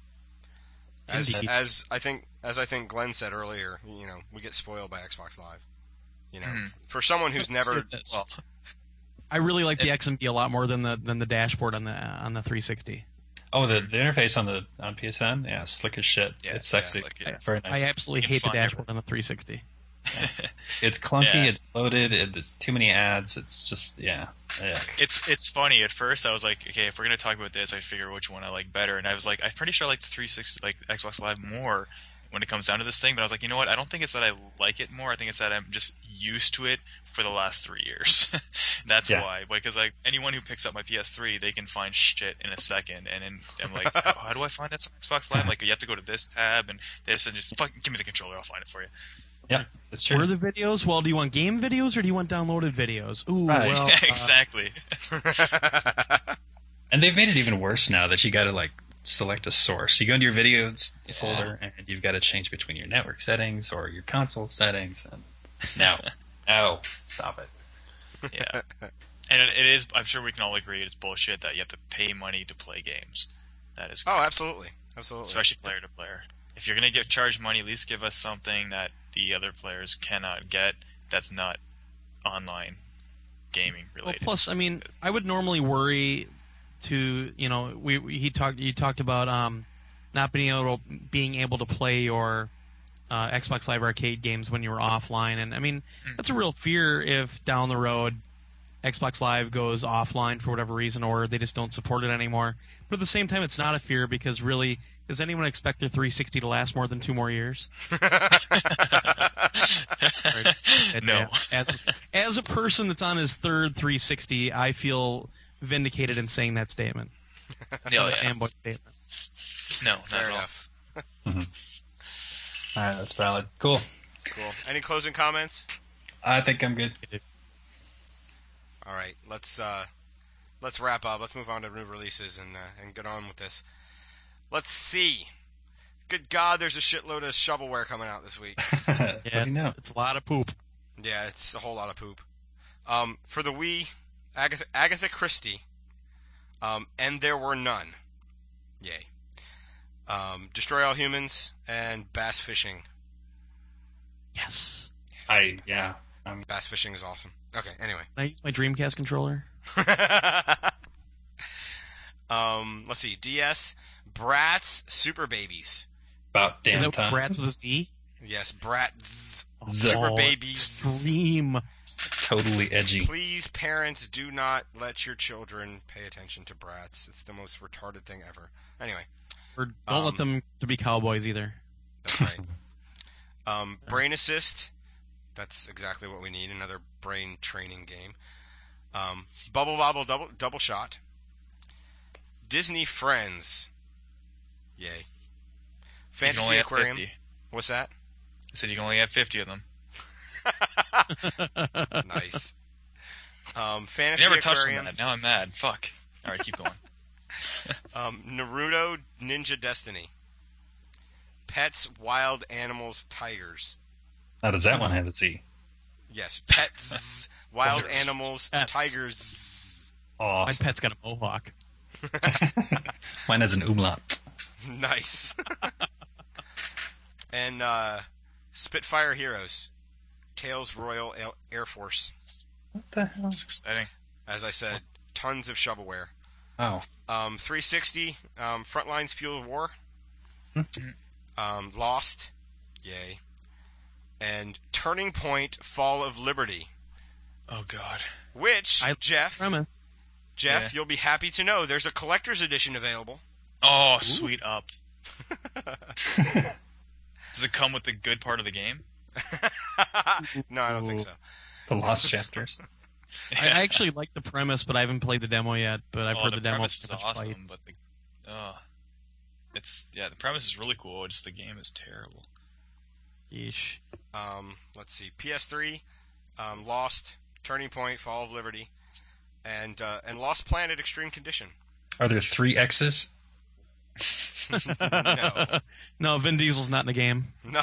As I think Glenn said earlier, you know, we get spoiled by Xbox Live. You know, for someone who's never. Well, I really like the XMB a lot more than the dashboard on the 360. Oh, the interface on PSN, yeah, slick as shit. Yeah, it's sexy. Yeah. Very nice. I absolutely hate the dashboard on the 360. It's clunky. It's loaded. There's too many ads. It's just It's funny. At first, I was like, okay, if we're gonna talk about this, I figure which one I like better. And I was like, I'm pretty sure I like the 360, like Xbox Live more when it comes down to this thing. But I was like, you know what? I don't think it's that I like it more. I think it's that I'm just used to it for the last 3 years. That's why. Because like anyone who picks up my PS3, they can find shit in a second. And then I'm like, how do I find that Xbox Live? Like, you have to go to this tab and this, and just fucking give me the controller. I'll find it for you. Yeah, that's true. Where are the videos? Well, do you want game videos or do you want downloaded videos? Ooh, right. Exactly. And they've made it even worse now that you got to like select a source. You go into your videos folder, and you've got to change between your network settings or your console settings. And no, stop it. Yeah. And it is, I'm sure we can all agree, it's bullshit that you have to pay money to play games. That is Oh, absolutely. Absolutely. Especially player to player. If you're going to get charged money, at least give us something that the other players cannot get that's not online gaming related. Well, plus, I mean, I would normally worry to, you talked about not being able to play your Xbox Live Arcade games when you were offline, and I mean, that's a real fear if down the road Xbox Live goes offline for whatever reason, or they just don't support it anymore. But at the same time, it's not a fear because really, does anyone expect their 360 to last more than 2 more years? No. As a person that's on his third 360, I feel vindicated in saying that statement. Fanboy statement. No, not Fair at all. enough. All right, that's valid. Cool. Cool. Any closing comments? I think I'm good. All right, let's wrap up. Let's move on to new releases and get on with this. Let's see. Good God, there's a shitload of shovelware coming out this week. Yeah, What do you know? it's a lot of poop. Yeah, it's a whole lot of poop. For the Wii, Agatha Christie, and There Were None. Yay. Destroy All Humans and Bass Fishing. Yes. Bass Fishing is awesome. Okay, anyway. Can I use my Dreamcast controller? Let's see. DS, Bratz Super Babies. About Is damn that time. Bratz with a Z? Yes, Bratz Oh, Super Babies. Extreme. Totally edgy. Please, parents, do not let your children pay attention to Bratz. It's the most retarded thing ever. Anyway. Or don't let them to be cowboys either. That's right. Brain Assist. That's exactly what we need. Another brain training game. Bubble Bobble Double Shot. Disney Friends. Yay. You can Fantasy only have Aquarium. 50. What's that? I said you can only have 50 of them. Nice. I Fantasy never touched on Aquarium. that. Now I'm mad. Fuck. Alright, keep going. Naruto Ninja Destiny. Pets, Wild Animals, Tigers. How does that one have a Z? Yes, Pets, Wild Pets. Animals, Pets. Tigers. My Awesome. pet's got a mohawk. Mine has an umlaut. Nice. And Spitfire Heroes. Tails Royal Air Force. What the hell? That's exciting. As I said, tons of shovelware. Oh. 360, Frontlines Fuel of War. Lost. Yay. And Turning Point Fall of Liberty. Oh god. Which, Jeff, Premise. Yeah. you'll be happy to know there's a collector's edition available. Oh, sweet up. Does it come with the good part of the game? No, I don't think so. The lost chapters. I actually like the premise, but I haven't played the demo yet. But I've heard the demo premise is pretty much awesome, bites. but the premise is really cool. Just the game is terrible. Yeesh. Let's see. PS3, Lost, Turning Point, Fall of Liberty, and Lost Planet Extreme Condition. Are there 3 X's? No. No, Vin Diesel's not in the game. No.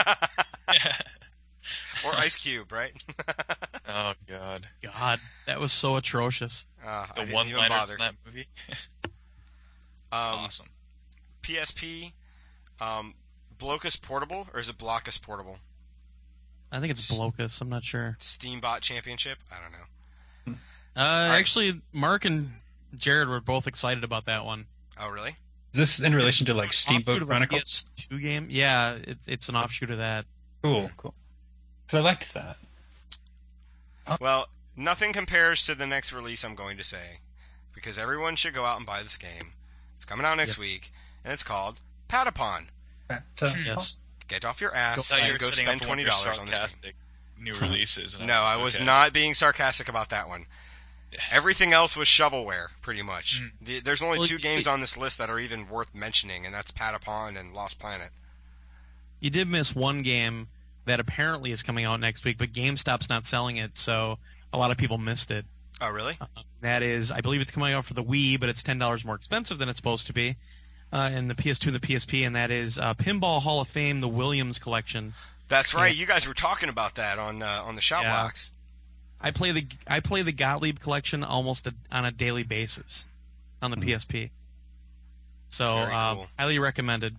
Or Ice Cube, right? Oh god. God, that was so atrocious. I The didn't even one-liners bother. in that movie. Um, Awesome. PSP, Blocus Portable, or is it Blockus Portable? I think it's Blocus. I'm not sure. Steambot Championship? I don't know. Actually, Mark and Jared were both excited about that one. Oh, really? Is this in relation to like Offshoot Steamboat of a Chronicles? PS2 game? Yeah, it's an offshoot of that. Cool. So I liked that. Well, nothing compares to the next release, I'm going to say, because everyone should go out and buy this game. It's coming out next week, and it's called Patapon. Yes. Get off your ass I thought you and were go setting spend up one of your $20 on this game. sarcastic new releases. and No, I was okay. not being sarcastic about that one. Everything else was shovelware, pretty much. There's only Well, 2 games on this list that are even worth mentioning, and that's Patapon and Lost Planet. You did miss one game that apparently is coming out next week, but GameStop's not selling it, so a lot of people missed it. Oh, really? That is, I believe it's coming out for the Wii, but it's $10 more expensive than it's supposed to be. in the PS2 and the PSP, and that is Pinball Hall of Fame, the Williams Collection. That's right. You guys were talking about that on the Shoutbox. I play the Gottlieb Collection almost on a daily basis on the PSP. So highly recommended.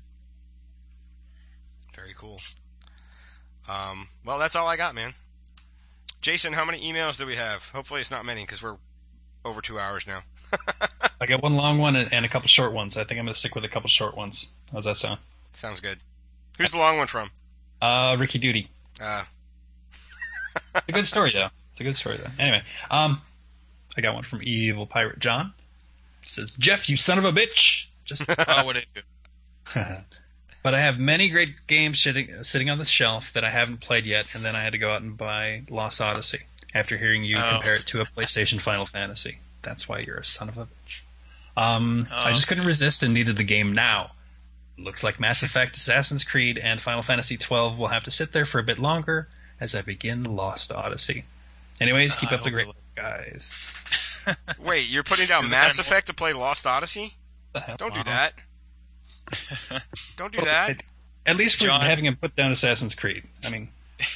Very cool. Well, that's all I got, man. Jason, how many emails do we have? Hopefully it's not many because we're over 2 hours now. I got one long one and a couple short ones. I think I'm going to stick with a couple short ones. How's that sound? Sounds good. Who's the long one from? Ricky Duty. It's a good story, though. Anyway, I got one from Evil Pirate John. It says, Jeff, you son of a bitch. Just what did I do? But I have many great games sitting on the shelf that I haven't played yet, and then I had to go out and buy Lost Odyssey after hearing you compare it to a PlayStation Final Fantasy. That's why you're a son of a bitch. I just couldn't resist and needed the game now. Looks like Mass Effect, Assassin's Creed, and Final Fantasy XII will have to sit there for a bit longer as I begin Lost Odyssey. Anyways, keep up the great work, guys. Wait, you're putting down Mass Effect to play Lost Odyssey? Don't do that. Don't do that. At least we're having him put down Assassin's Creed. I mean,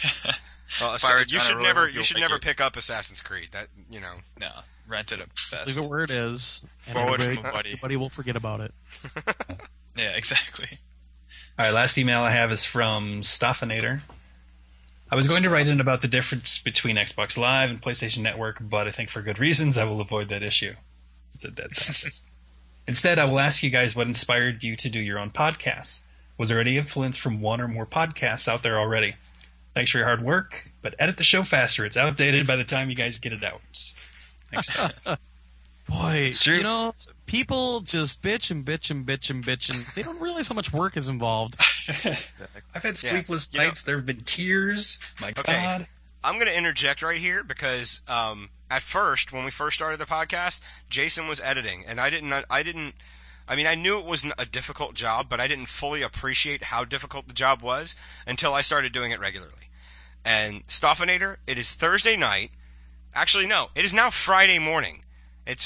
you should never pick up Assassin's Creed. That No, rent it at best. The word is, and forward from a buddy. Everybody will forget about it. Yeah, exactly. All right, last email I have is from Stoffinator. I was going to write in about the difference between Xbox Live and PlayStation Network, but I think for good reasons I will avoid that issue. It's a dead sentence. Instead, I will ask you guys what inspired you to do your own podcasts. Was there any influence from one or more podcasts out there already? Thanks for your hard work, but edit the show faster. It's outdated by the time you guys get it out. Next time. Boy, it's true. People just bitch and bitch and bitch and bitch, and they don't realize how much work is involved. I've had sleepless nights. There have been tears. My God. I'm going to interject right here because at first, when we first started the podcast, Jason was editing, and I knew it wasn't a difficult job, but I didn't fully appreciate how difficult the job was until I started doing it regularly. And Stoffinator, it is Thursday night. Actually, no, it is now Friday morning. It's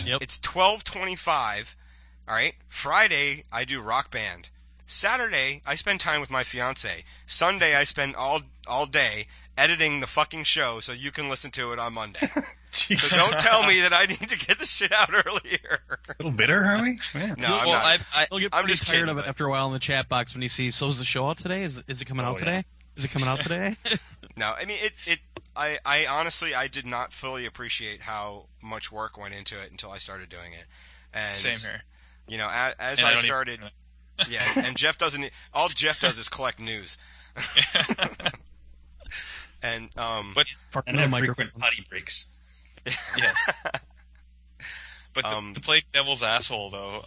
12:25. All right. Friday, I do Rock Band. Saturday, I spend time with my fiance. Sunday, I spend all day editing the fucking show so you can listen to it on Monday. So don't tell me that I need to get the shit out earlier. A little bitter, are we? Man. No, I'm not. He'll get pretty tired of it after a while in the chat box when he sees, so is the show out today? Is it coming out today? Is it coming out today? No, I mean, I honestly, I did not fully appreciate how much work went into it until I started doing it. And, same here. As I started... Yeah, and Jeff doesn't... All Jeff does is collect news. And have frequent potty breaks. Yes. But to play devil's asshole, though,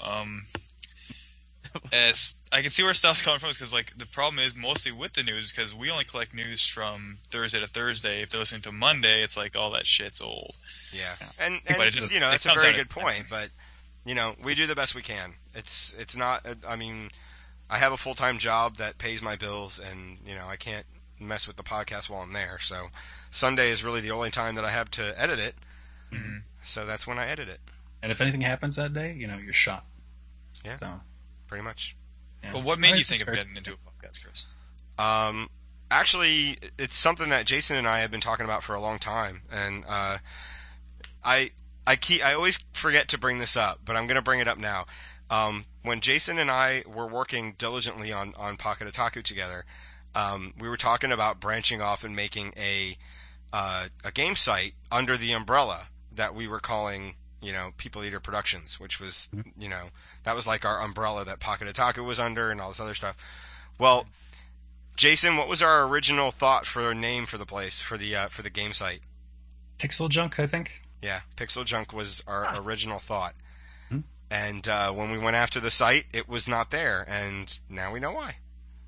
as I can see where stuff's coming from, because the problem is mostly with the news, because we only collect news from Thursday to Thursday. If they're listening to Monday, it's like all that shit's old. Yeah, and that's a very good point. But we do the best we can. It's not. I mean, I have a full-time job that pays my bills, and I can't mess with the podcast while I'm there. So Sunday is really the only time that I have to edit it. Mm-hmm. So that's when I edit it. And if anything happens that day, you're shot. Yeah. So. Pretty much. Yeah. But what made you think of getting into a podcast, Chris? Actually, it's something that Jason and I have been talking about for a long time, and I always forget to bring this up, but I'm going to bring it up now. When Jason and I were working diligently on Pocket Otaku together, we were talking about branching off and making a game site under the umbrella that we were calling People Eater Productions, which was, that was like our umbrella that Pocket Otaku was under and all this other stuff. Well, Jason, what was our original thought for a name for the place, for the game site? Pixel Junk, I think. Yeah, Pixel Junk was our original thought. Mm-hmm. And when we went after the site, it was not there, and now we know why.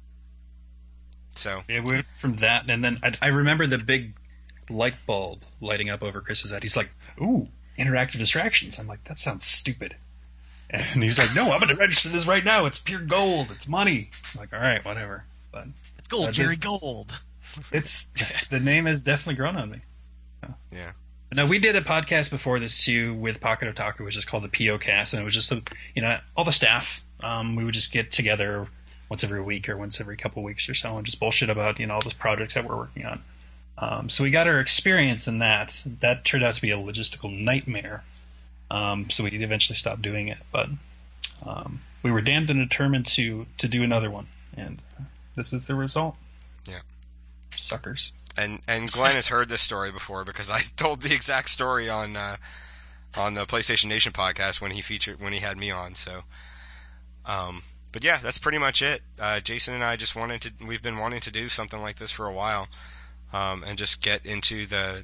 So yeah, we went from that, and then I remember the big light bulb lighting up over Chris's head. He's like, "Ooh, interactive distractions." I'm like, "That sounds stupid." And he's like, "No, I'm going to register this right now. It's pure gold. It's money." I'm like, all right, whatever. But it's gold, Jerry, gold. It's the name has definitely grown on me. Yeah. Now, we did a podcast before this too with Pocket Otaku, which is called the PO Cast, and it was just all the staff We would just get together once every week or once every couple weeks or so and just bullshit about all those projects that we're working on. So we got our experience in that. That turned out to be a logistical nightmare. So we eventually stopped doing it, but we were damned and determined to do another one, and this is the result. Yeah, suckers. And Glenn has heard this story before because I told the exact story on the PlayStation Nation podcast when he had me on. So, but yeah, that's pretty much it. Jason and I we've been wanting to do something like this for a while, and just get into the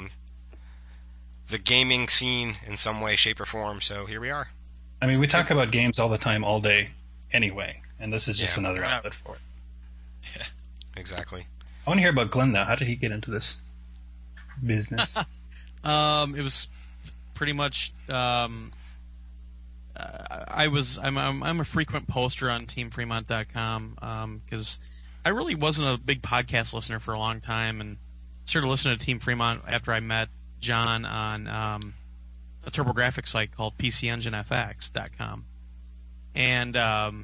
gaming scene in some way, shape, or form. So here we are. I mean, we talk about games all the time, all day, anyway, and this is just another outlet for it. Yeah, exactly. I want to hear about Glenn now. How did he get into this business? It was pretty much. I'm a frequent poster on TeamFremont.com because I really wasn't a big podcast listener for a long time, and started listening to Team Fremont after I met John on a TurboGrafx site called PCEngineFX.com, and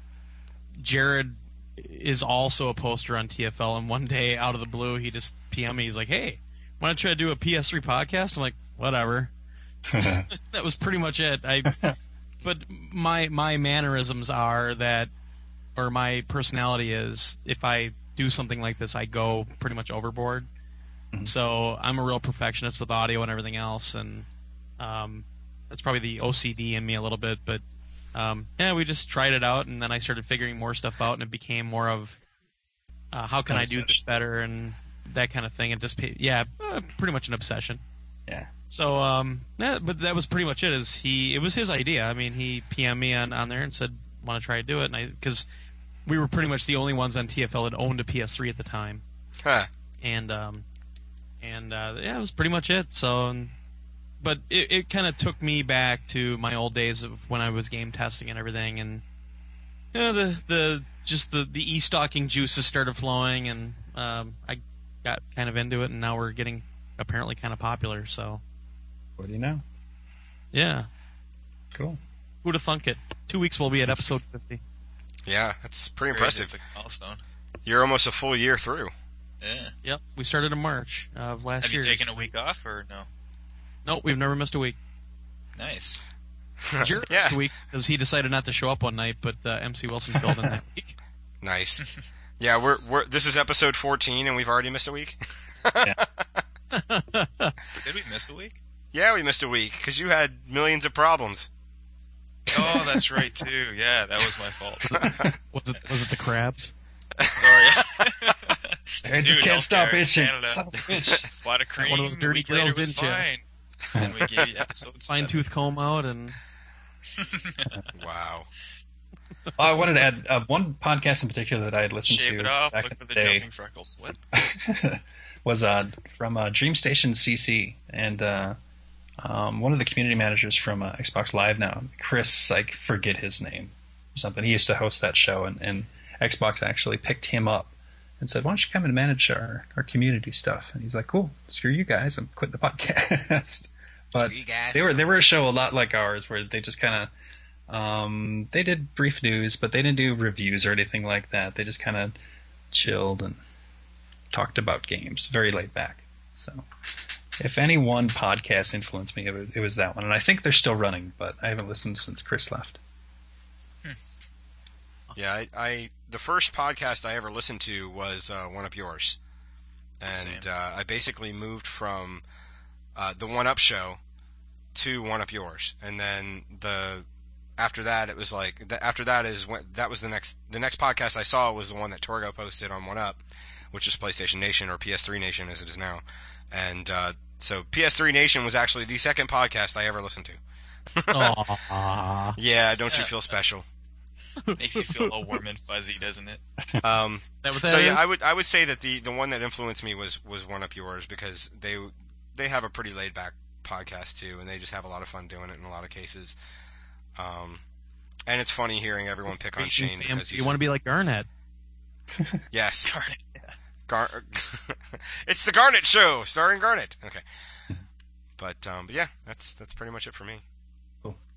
Jared is also a poster on TFL, and one day out of the blue he just PM'd me. He's like, "Hey, want to try to do a PS3 podcast?" I'm like, "Whatever." That was pretty much it. But my mannerisms are that, or my personality is, if I do something like this, I go pretty much overboard. Mm-hmm. So I'm a real perfectionist with audio and everything else, and that's probably the OCD in me a little bit. But yeah, we just tried it out, and then I started figuring more stuff out, and it became more of how can I do this better and that kind of thing, and just pretty much an obsession. Yeah. So yeah, but that was pretty much it. It was his idea. I mean, he PM'd me on there and said, "Want to try to do it?" And because we were pretty much the only ones on TFL that owned a PS3 at the time. Huh. And yeah, it was pretty much it. So, but it kind of took me back to my old days of when I was game testing and everything, and the e-stalking juices started flowing, and I got kind of into it, and now we're getting apparently kind of popular. So, what do you know? Yeah. Cool. Who'd have thunk it? 2 weeks we'll be at episode 50. Yeah, that's pretty impressive. It's a milestone. You're almost a full year through. Yeah. Yep, we started in March of last year. Have you taken a week off or no? No, we've never missed a week. Nice. Jared missed a week because he decided not to show up one night, but MC Wilson's building that week. Nice. Yeah, we're this is episode 14 and we've already missed a week. Yeah. Did we miss a week? Yeah, we missed a week because you had millions of problems. Oh, that's right too. Yeah, that was my fault. Was it the crabs? Sorry. I just can't stop itching. Son of a bitch. Bought a cream. One of those dirty girls, didn't you? Fine. And we gave you episode Fine tooth comb out and. Wow. I wanted to add one podcast in particular that I had listened Shave to it off. back Look in for the the day. jumping freckles. What? Was from DreamStation CC, and one of the community managers from Xbox Live now, Chris, I forget his name or something. He used to host that show, and Xbox actually picked him up and said, "Why don't you come and manage our community stuff?" And he's like, "Cool, screw you guys, I'm quitting the podcast." But they were a show a lot like ours, where they just kind of they did brief news, but they didn't do reviews or anything like that. They just kind of chilled and talked about games, very laid back. So, if any one podcast influenced me, it was that one, and I think they're still running, but I haven't listened since Chris left. Yeah, I the first podcast I ever listened to was One Up Yours, and I basically moved from the One Up Show to One Up Yours, and then after that it was like that was the next podcast I saw was the one that Torgo posted on One Up, which is PlayStation Nation or PS3 Nation as it is now, and so PS3 Nation was actually the second podcast I ever listened to. Aww. Yeah, don't you feel special? Makes you feel all warm and fuzzy, doesn't it? So yeah, I would say that the one that influenced me was One Up Yours, because they have a pretty laid back podcast too, and they just have a lot of fun doing it in a lot of cases. And it's funny hearing everyone pick on Shane because you want to be like Garnet. Yes, Garnet. Yeah. It's the Garnet Show starring Garnet. Okay, but yeah, that's pretty much it for me. Cool.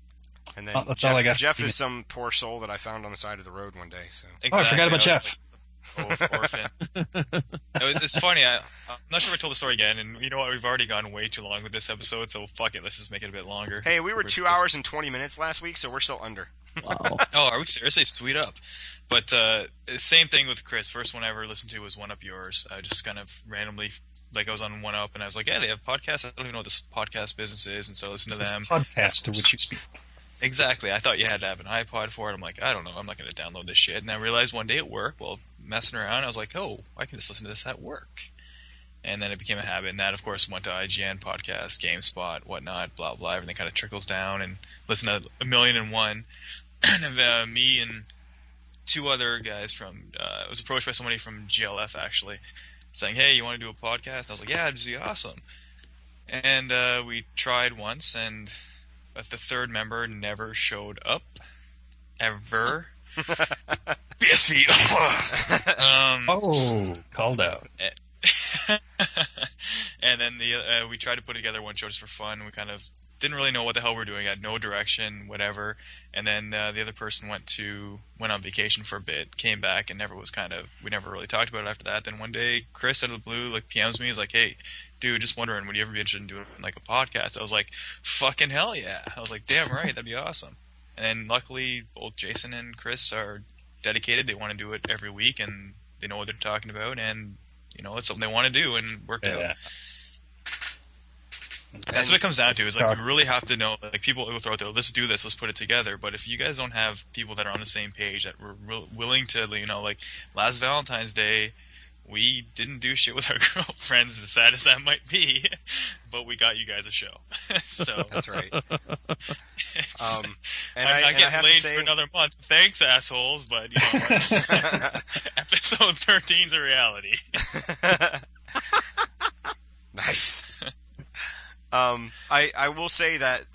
And then that's all I got. Jeff is some poor soul that I found on the side of the road one day. So Exactly. Oh, I forgot about Jeff. Orphan. It's funny. I'm not sure if I told the story again, and you know what? We've already gone way too long with this episode, so fuck it. Let's just make it a bit longer. Hey, we were 2 hours and 20 minutes last week, so we're still under. Wow. Oh, are we seriously? Sweet up. But same thing with Chris. First one I ever listened to was One Up Yours. I just kind of randomly, like I was on One Up, and I was like, yeah, they have podcasts. I don't even know what this podcast business is, and so I listened to them. Podcast to which you speak. Exactly. I thought you had to have an iPod for it. I'm like, I don't know. I'm not going to download this shit. And I realized one day at work, while messing around, I was like, oh, I can just listen to this at work. And then it became a habit. And that, of course, went to IGN podcast, GameSpot, whatnot, blah, blah. Everything kind of trickles down. And listen to 1,000,001. And me and two other guys from I was approached by somebody from GLF, actually, saying, hey, you want to do a podcast? I was like, yeah, it'd be awesome. And we tried once, and... but the third member never showed up. Ever. BSV. Called out. And then we tried to put together one show just for fun. We kind of didn't really know what the hell we were doing. Had no direction, whatever. And then the other person went on vacation for a bit, came back, and we never really talked about it after that. Then one day, Chris out of the blue PMs me. He's like, "Hey, dude, just wondering, would you ever be interested in doing like a podcast?" I was like, "Fucking hell yeah!" I was like, "Damn right, that'd be awesome." And then luckily, both Jason and Chris are dedicated. They want to do it every week, and they know what they're talking about, and you know, it's something they want to do, and worked out. That's what it comes down to. Is like, we really have to know. Like, people will throw out there, let's do this, let's put it together. But if you guys don't have people that are on the same page, that were willing to, you know, like last Valentine's Day, we didn't do shit with our girlfriends, as sad as that might be, but we got you guys a show. So that's right. I'm not getting laid for another month. Thanks, assholes. But you know, episode 13's a reality. Nice. I will say that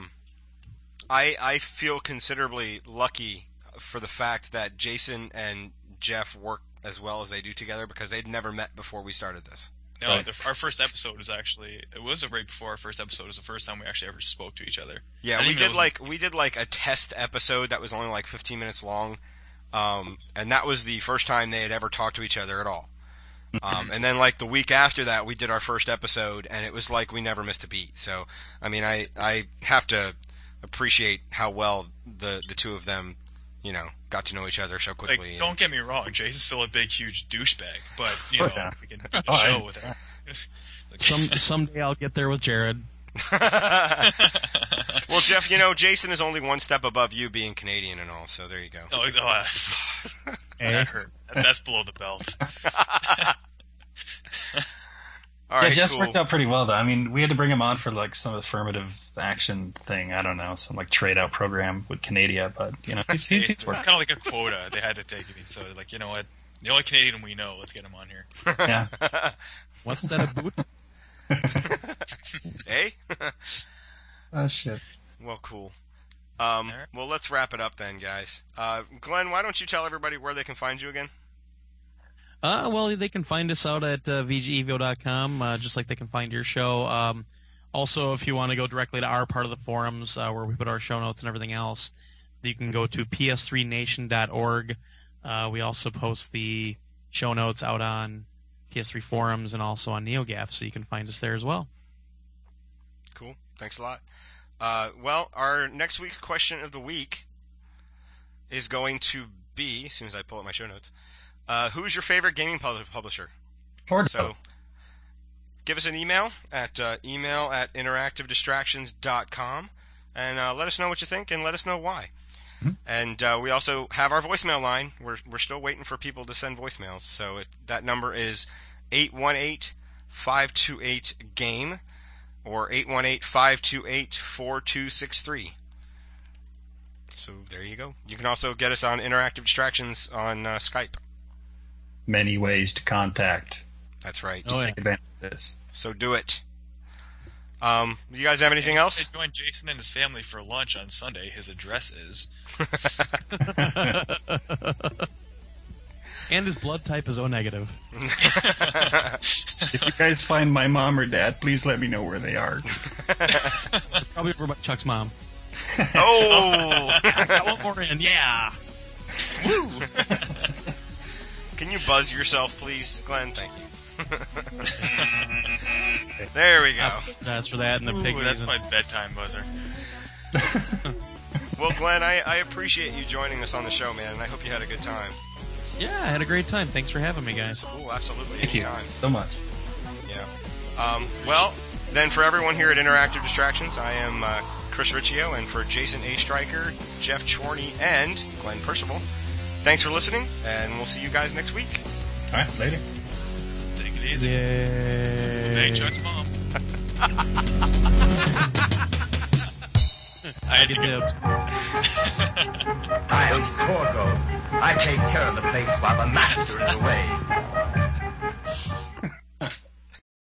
I feel considerably lucky for the fact that Jason and Jeff work as well as they do together, because they'd never met before we started this. No, our first episode was actually, it was right before our first episode. It was the first time we actually ever spoke to each other. Yeah, we did like a test episode that was only like 15 minutes long, and that was the first time they had ever talked to each other at all. And then like the week after that, we did our first episode, and it was like we never missed a beat. So, I mean, I have to appreciate how well the two of them, you know, got to know each other so quickly. Like, don't get me wrong, Jason's still a big, huge douchebag, but you know, we can do the show with him. Someday I'll get there with Jared. Well, Jeff, you know, Jason is only one step above you being Canadian and all, so there you go. That hurt. That's below the belt. All right, Jeff's cool. worked out pretty well, though. I mean, we had to bring him on for like some affirmative action thing. I don't know, some like trade out program with Canada, but you know, he's it's worked. kind of like a quota. They had to take me, so like, you know what? The only Canadian we know, let's get him on here. Yeah. What's that a boot? Hey? Oh shit. Well, cool. Well, let's wrap it up then, guys. Glenn, why don't you tell everybody where they can find you again? Well, they can find us out at VGEvo.com, just like they can find your show. Also, if you want to go directly to our part of the forums, where we put our show notes and everything else, you can go to ps3nation.org. We also post the show notes out on PS3 forums and also on NeoGAF, so you can find us there as well. Cool. Thanks a lot. Well, our next week's question of the week is going to be, as soon as I pull up my show notes, who's your favorite gaming publisher? So, give us an email at email@interactivedistractions.com, and let us know what you think and let us know why. And we also have our voicemail line. We're still waiting for people to send voicemails. So that number is 818-528-GAME or 818-528-4263. So there you go. You can also get us on Interactive Distractions on Skype. Many ways to contact. That's right. Just take advantage of this. So do it. You guys have anything else? Join Jason and his family for lunch on Sunday. His address is... And his blood type is O negative. If you guys find my mom or dad, please let me know where they are. Probably over by Chuck's mom. Oh! Got one more in, yeah. Woo! Can you buzz yourself, please, Glenn? Thank you. There we go. That's for that and the pig. That's my bedtime buzzer. Well, Glenn, I appreciate you joining us on the show, man, and I hope you had a good time. Yeah, I had a great time. Thanks for having me, guys. Cool, absolutely. Thank you Anytime. so much. Yeah. Well, then for everyone here at Interactive Distractions, I am Chris Riccio, and for Jason A. Stryker, Jeff Chorney, and Glenn Percival, thanks for listening, and we'll see you guys next week. All right, later. Take it easy. Yay. Hey, Chuck's mom. I had dibs. I am Torgo. I take care of the place while the master is away.